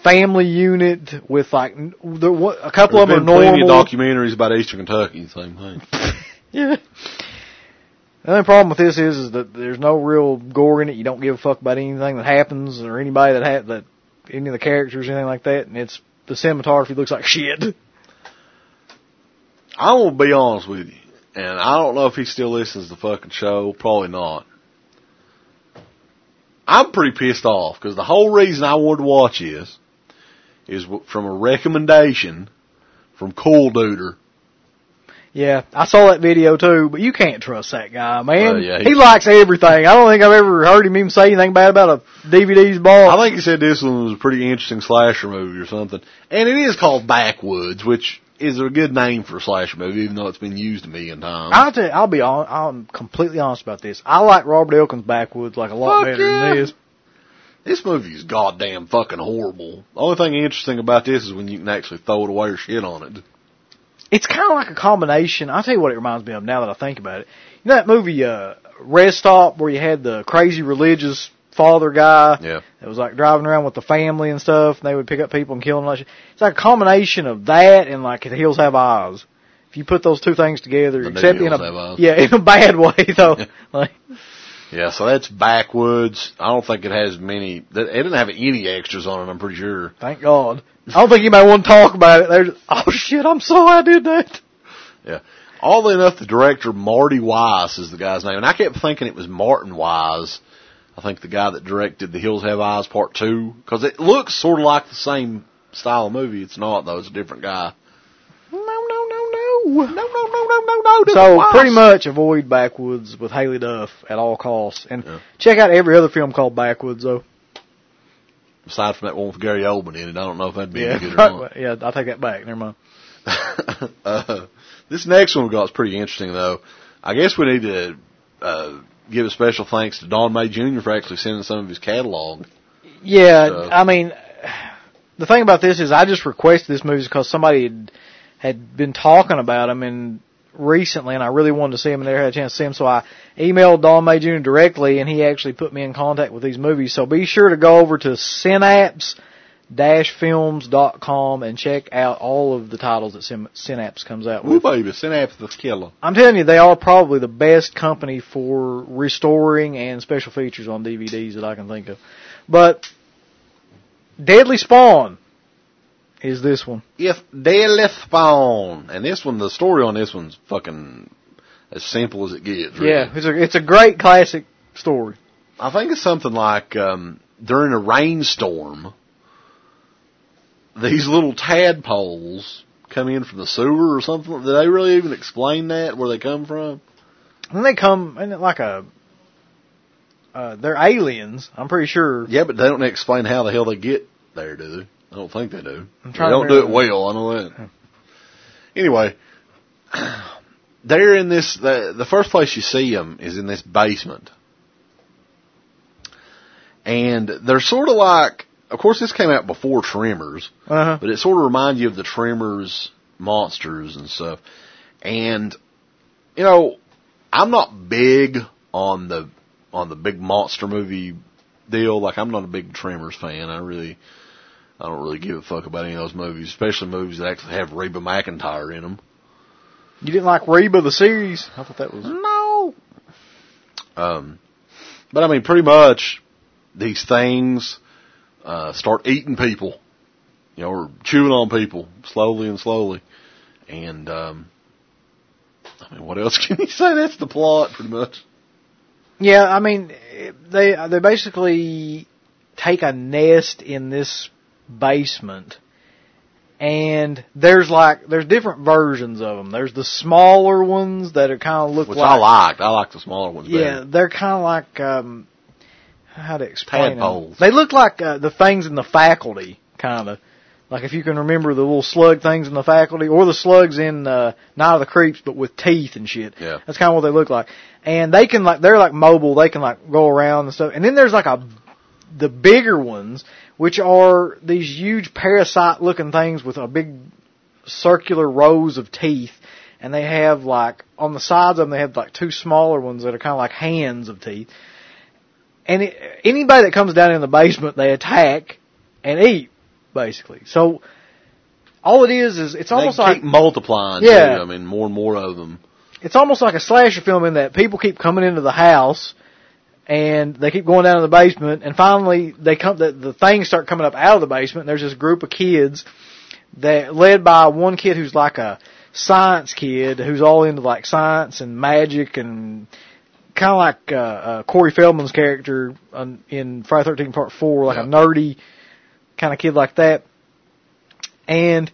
family unit with like a couple of them are plenty normal. of documentaries about Eastern Kentucky, same thing. Yeah. The only problem with this is that there's no real gore in it. You don't give a fuck about anything that happens or anybody that any of the characters or anything like that. And the cinematography looks like shit. I will be honest with you, and I don't know if he still listens to the fucking show. Probably not. I'm pretty pissed off because the whole reason I wanted to watch this is from a recommendation from Cool Duder. Yeah, I saw that video too, but you can't trust that guy, man. Yeah, he likes everything. I don't think I've ever heard him even say anything bad about a DVD's ball. I think he said this one was a pretty interesting slasher movie or something. And it is called Backwoods, which is a good name for a slasher movie, even though it's been used a million times. I'll tell you, I'm completely honest about this. I like Robert Elkin's Backwoods like a lot better than this. This movie is goddamn fucking horrible. The only thing interesting about this is when you can actually throw it away or shit on it. It's kind of like a combination. I'll tell you what it reminds me of now that I think about it. You know that movie, Rest Stop, where you had the crazy religious father guy that was like driving around with the family and stuff, and they would pick up people and kill them. It's like a combination of that and like The Hills Have Eyes. If you put those two things together, except in a bad way though. Yeah, so that's Backwoods. I don't think it has many. It didn't have any extras on it, I'm pretty sure. Thank God. I don't think anybody want to talk about it. There's, oh shit, I'm sorry I did that. Yeah. Oddly enough, the director, Marty Weiss, is the guy's name. And I kept thinking it was Martin Wise. I think the guy that directed The Hills Have Eyes Part 2. Because it looks sort of like the same style of movie. It's not, though. It's a different guy. No. So pretty much avoid Backwoods with Haley Duff at all costs. And check out every other film called Backwoods, though. Aside from that one with Gary Oldman in it, I don't know if that'd be any good or not. Yeah, I'll take that back. Never mind. This next one we got is pretty interesting, though. I guess we need to give a special thanks to Don May Jr. for actually sending some of his catalog. Yeah, I mean, the thing about this is I just requested this movie because somebody had been talking about him and recently, and I really wanted to see him and never had a chance to see him, so I emailed Don May Jr. directly, and he actually put me in contact with these movies. So be sure to go over to synapse-films.com and check out all of the titles that Synapse comes out with. Ooh, baby, Synapse the killer. I'm telling you, they are probably the best company for restoring and special features on DVDs that I can think of. But Deadly Spawn is this one. If Deadly Spawn. And this one, the story on this one's fucking as simple as it gets, really. Yeah, it's a great classic story. I think it's something like during a rainstorm, these little tadpoles come in from the sewer or something. Did they really even explain that, where they come from? And they come in like they're aliens, I'm pretty sure. Yeah, but they don't explain how the hell they get there, do they? I don't think they do. They don't do it well, I know that. Anyway, they're in this, the first place you see them is in this basement. And they're sort of like, of course this came out before Tremors, but it sort of reminds you of the Tremors monsters and stuff. And, you know, I'm not big on the big monster movie deal. Like, I'm not a big Tremors fan. I don't really give a fuck about any of those movies, especially movies that actually have Reba McEntire in them. You didn't like Reba the series? I thought that was... No. But I mean, pretty much, these things start eating people, you know, or chewing on people slowly and slowly. And, I mean, what else can you say? That's the plot, pretty much. Yeah, I mean, they basically take a nest in this basement, and there's different versions of them. There's the smaller ones that are kind of look which like... I like the smaller ones better. Yeah, they're kind of like, how to explain tadpoles. them? They look like the things in The Faculty, kind of. Like if you can remember the little slug things in The Faculty, or the slugs in Night of the Creeps, but with teeth and shit. Yeah. That's kind of what they look like. And they can they're like mobile, they can like go around and stuff. And then there's like the bigger ones, which are these huge parasite looking things with a big circular rows of teeth. And they have like, on the sides of them, they have like two smaller ones that are kind of like hands of teeth. And anybody that comes down in the basement, they attack and eat. basically. So all it is it's almost they like keep multiplying. Yeah. Too. I mean, more and more of them. It's almost like a slasher film in that people keep coming into the house and they keep going down to the basement, and finally the things start coming up out of the basement. And there's this group of kids that led by one kid who's like a science kid who's all into like science and magic and kind of like Corey Feldman's character in Friday the 13th Part 4, like a nerdy kind of kid like that. And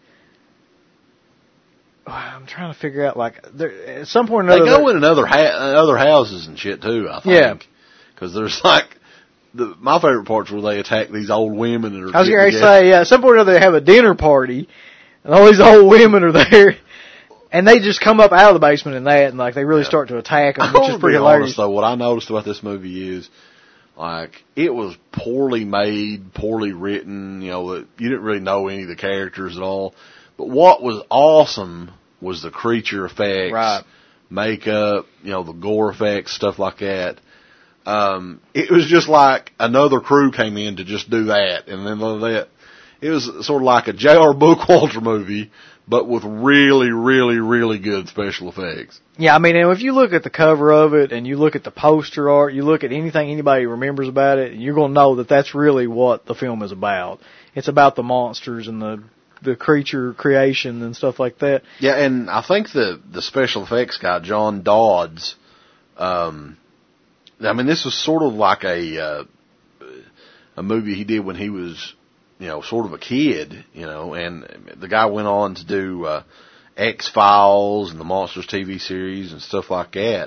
I'm trying to figure out, like, at some point or another... They go in other houses and shit, too, I think. Yeah. Because there's, like... my favorite part's where they attack these old women that are... I was going to say, yeah, at some point or another they have a dinner party, and all these old women are there, and they just come up out of the basement in that, and, like, they really start to attack them, which is pretty hilarious. Honest, though, what I noticed about this movie is, like, it was poorly made, poorly written, you know, you didn't really know any of the characters at all. But what was awesome was the creature effects, right, makeup, you know, the gore effects, stuff like that. It was just like another crew came in to just do that, and then that. It was sort of like a J.R. Bookwalter movie, but with really, really, really good special effects. Yeah, I mean, and if you look at the cover of it, and you look at the poster art, you look at anything anybody remembers about it, you're going to know that that's really what the film is about. It's about the monsters and the creature creation and stuff like that. Yeah, and I think the special effects guy, John Dodds, I mean, this was sort of like a movie he did when he was, you know, sort of a kid, you know, and the guy went on to do X-Files and the Monsters TV series and stuff like that.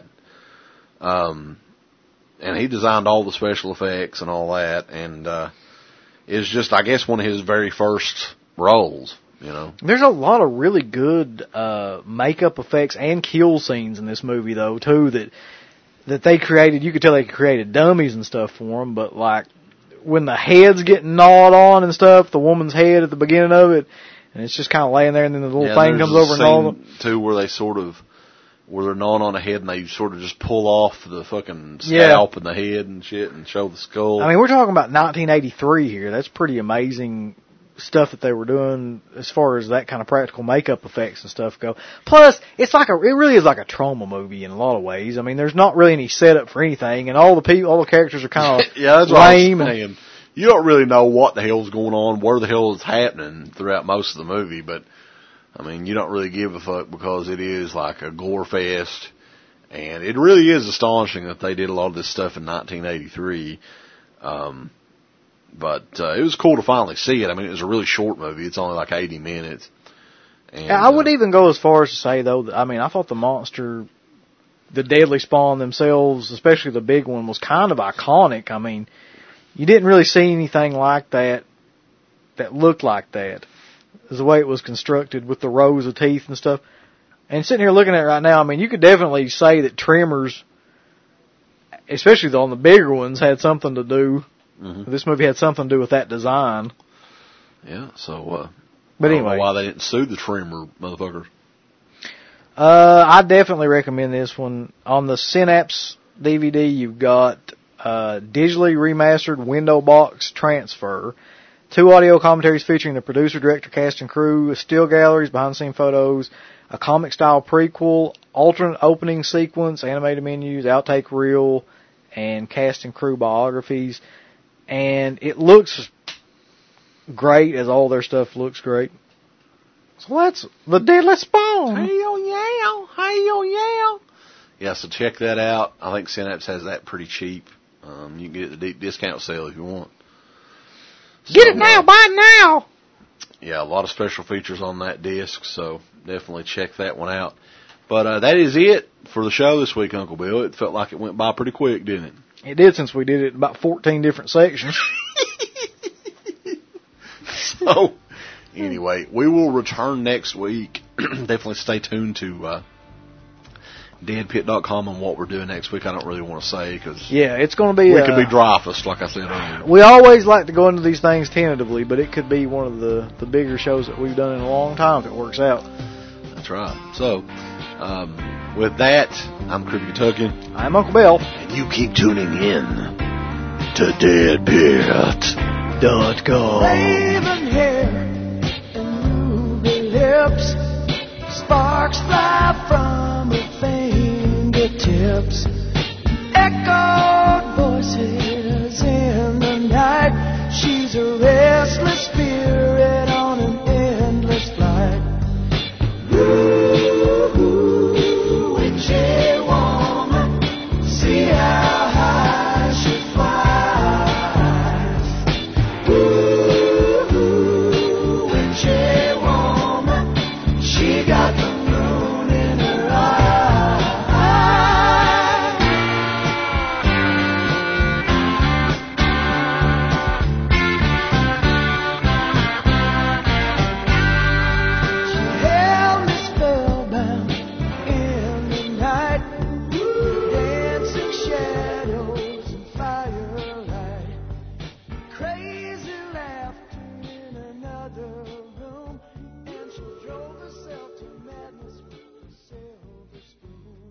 And he designed all the special effects and all that, and it's just, I guess, one of his very first roles, you know. There's a lot of really good makeup effects and kill scenes in this movie, though, too, that they created. You could tell they created dummies and stuff for them, but, like, when the head's getting gnawed on and stuff, the woman's head at the beginning of it, and it's just kind of laying there, and then the little thing comes over and all them. Too, where they're gnawing on a head, and they sort of just pull off the fucking scalp and the head and shit and show the skull. I mean, we're talking about 1983 here. That's pretty amazing stuff that they were doing as far as that kind of practical makeup effects and stuff go. Plus, it really is like a trauma movie in a lot of ways. I mean, there's not really any setup for anything, and all the characters are kind of that's lame. What I was saying. You don't really know what the hell's going on, where the hell is happening throughout most of the movie, but I mean, you don't really give a fuck because it is like a gore fest, and it really is astonishing that they did a lot of this stuff in 1983. But it was cool to finally see it. I mean, it was a really short movie. It's only like 80 minutes. And, I would even go as far as to say, though, that, I mean, I thought the Deadly Spawn themselves, especially the big one, was kind of iconic. I mean, you didn't really see anything like that looked like that. The way it was constructed with the rows of teeth and stuff. And sitting here looking at it right now, I mean, you could definitely say that Tremors, especially on the bigger ones, had something to do. Mm-hmm. This movie had something to do with that design. Yeah, so, but anyway, I don't know why they didn't sue the Tremor motherfuckers. I definitely recommend this one. On the Synapse DVD, you've got digitally remastered window box transfer, 2 audio commentaries featuring the producer, director, cast, and crew, still galleries, behind-the-scenes photos, a comic-style prequel, alternate opening sequence, animated menus, outtake reel, and cast and crew biographies. And it looks great, as all their stuff looks great. So that's The Deadly Spawn. Hey-yo, yeah. Yeah, so check that out. I think Synapse has that pretty cheap. You can get it at the deep discount sale if you want. Get it now, buy it now. Yeah, a lot of special features on that disc, so definitely check that one out. But that is it for the show this week, Uncle Bill. It felt like it went by pretty quick, didn't it? It did, since we did it in about 14 different sections. So, anyway, we will return next week. Definitely stay tuned to deadpit.com and what we're doing next week. I don't really want to say because it's going to be. We could be Dreyfus, like I said earlier. We always like to go into these things tentatively, but it could be one of the bigger shows that we've done in a long time if it works out. That's right. So, with that, I'm Crippy Kentuckian. I'm Uncle Bill. And you keep tuning in to deadpit.com. golden hair and ruby lips. Sparks fly from her fingertips. Echoed voices in the night. She's a restless spirit on an endless flight. Ooh, witchy woman, see how high she flies. Ooh, witchy woman, she got the moon in her eye. She held me spellbound in the night, dancing shadows and firelight, crazy laughter in another room, and she drove herself to madness with a silver spoon.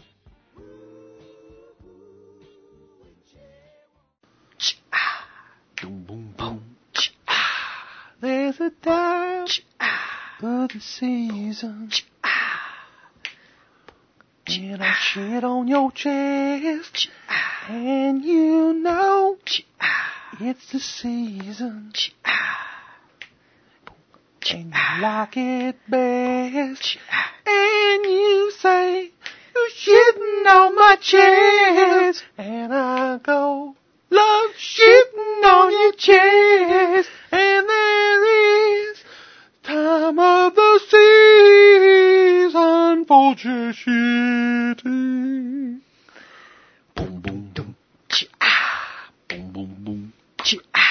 There's a time of the season, and I shit on your chest, and you know it's the season, and you like it best, and you say you're shitting on my chest, and I go, love shitting on your chest, and there is time of the season for just shitting. Boom, boom, boom, boom, boom, boom.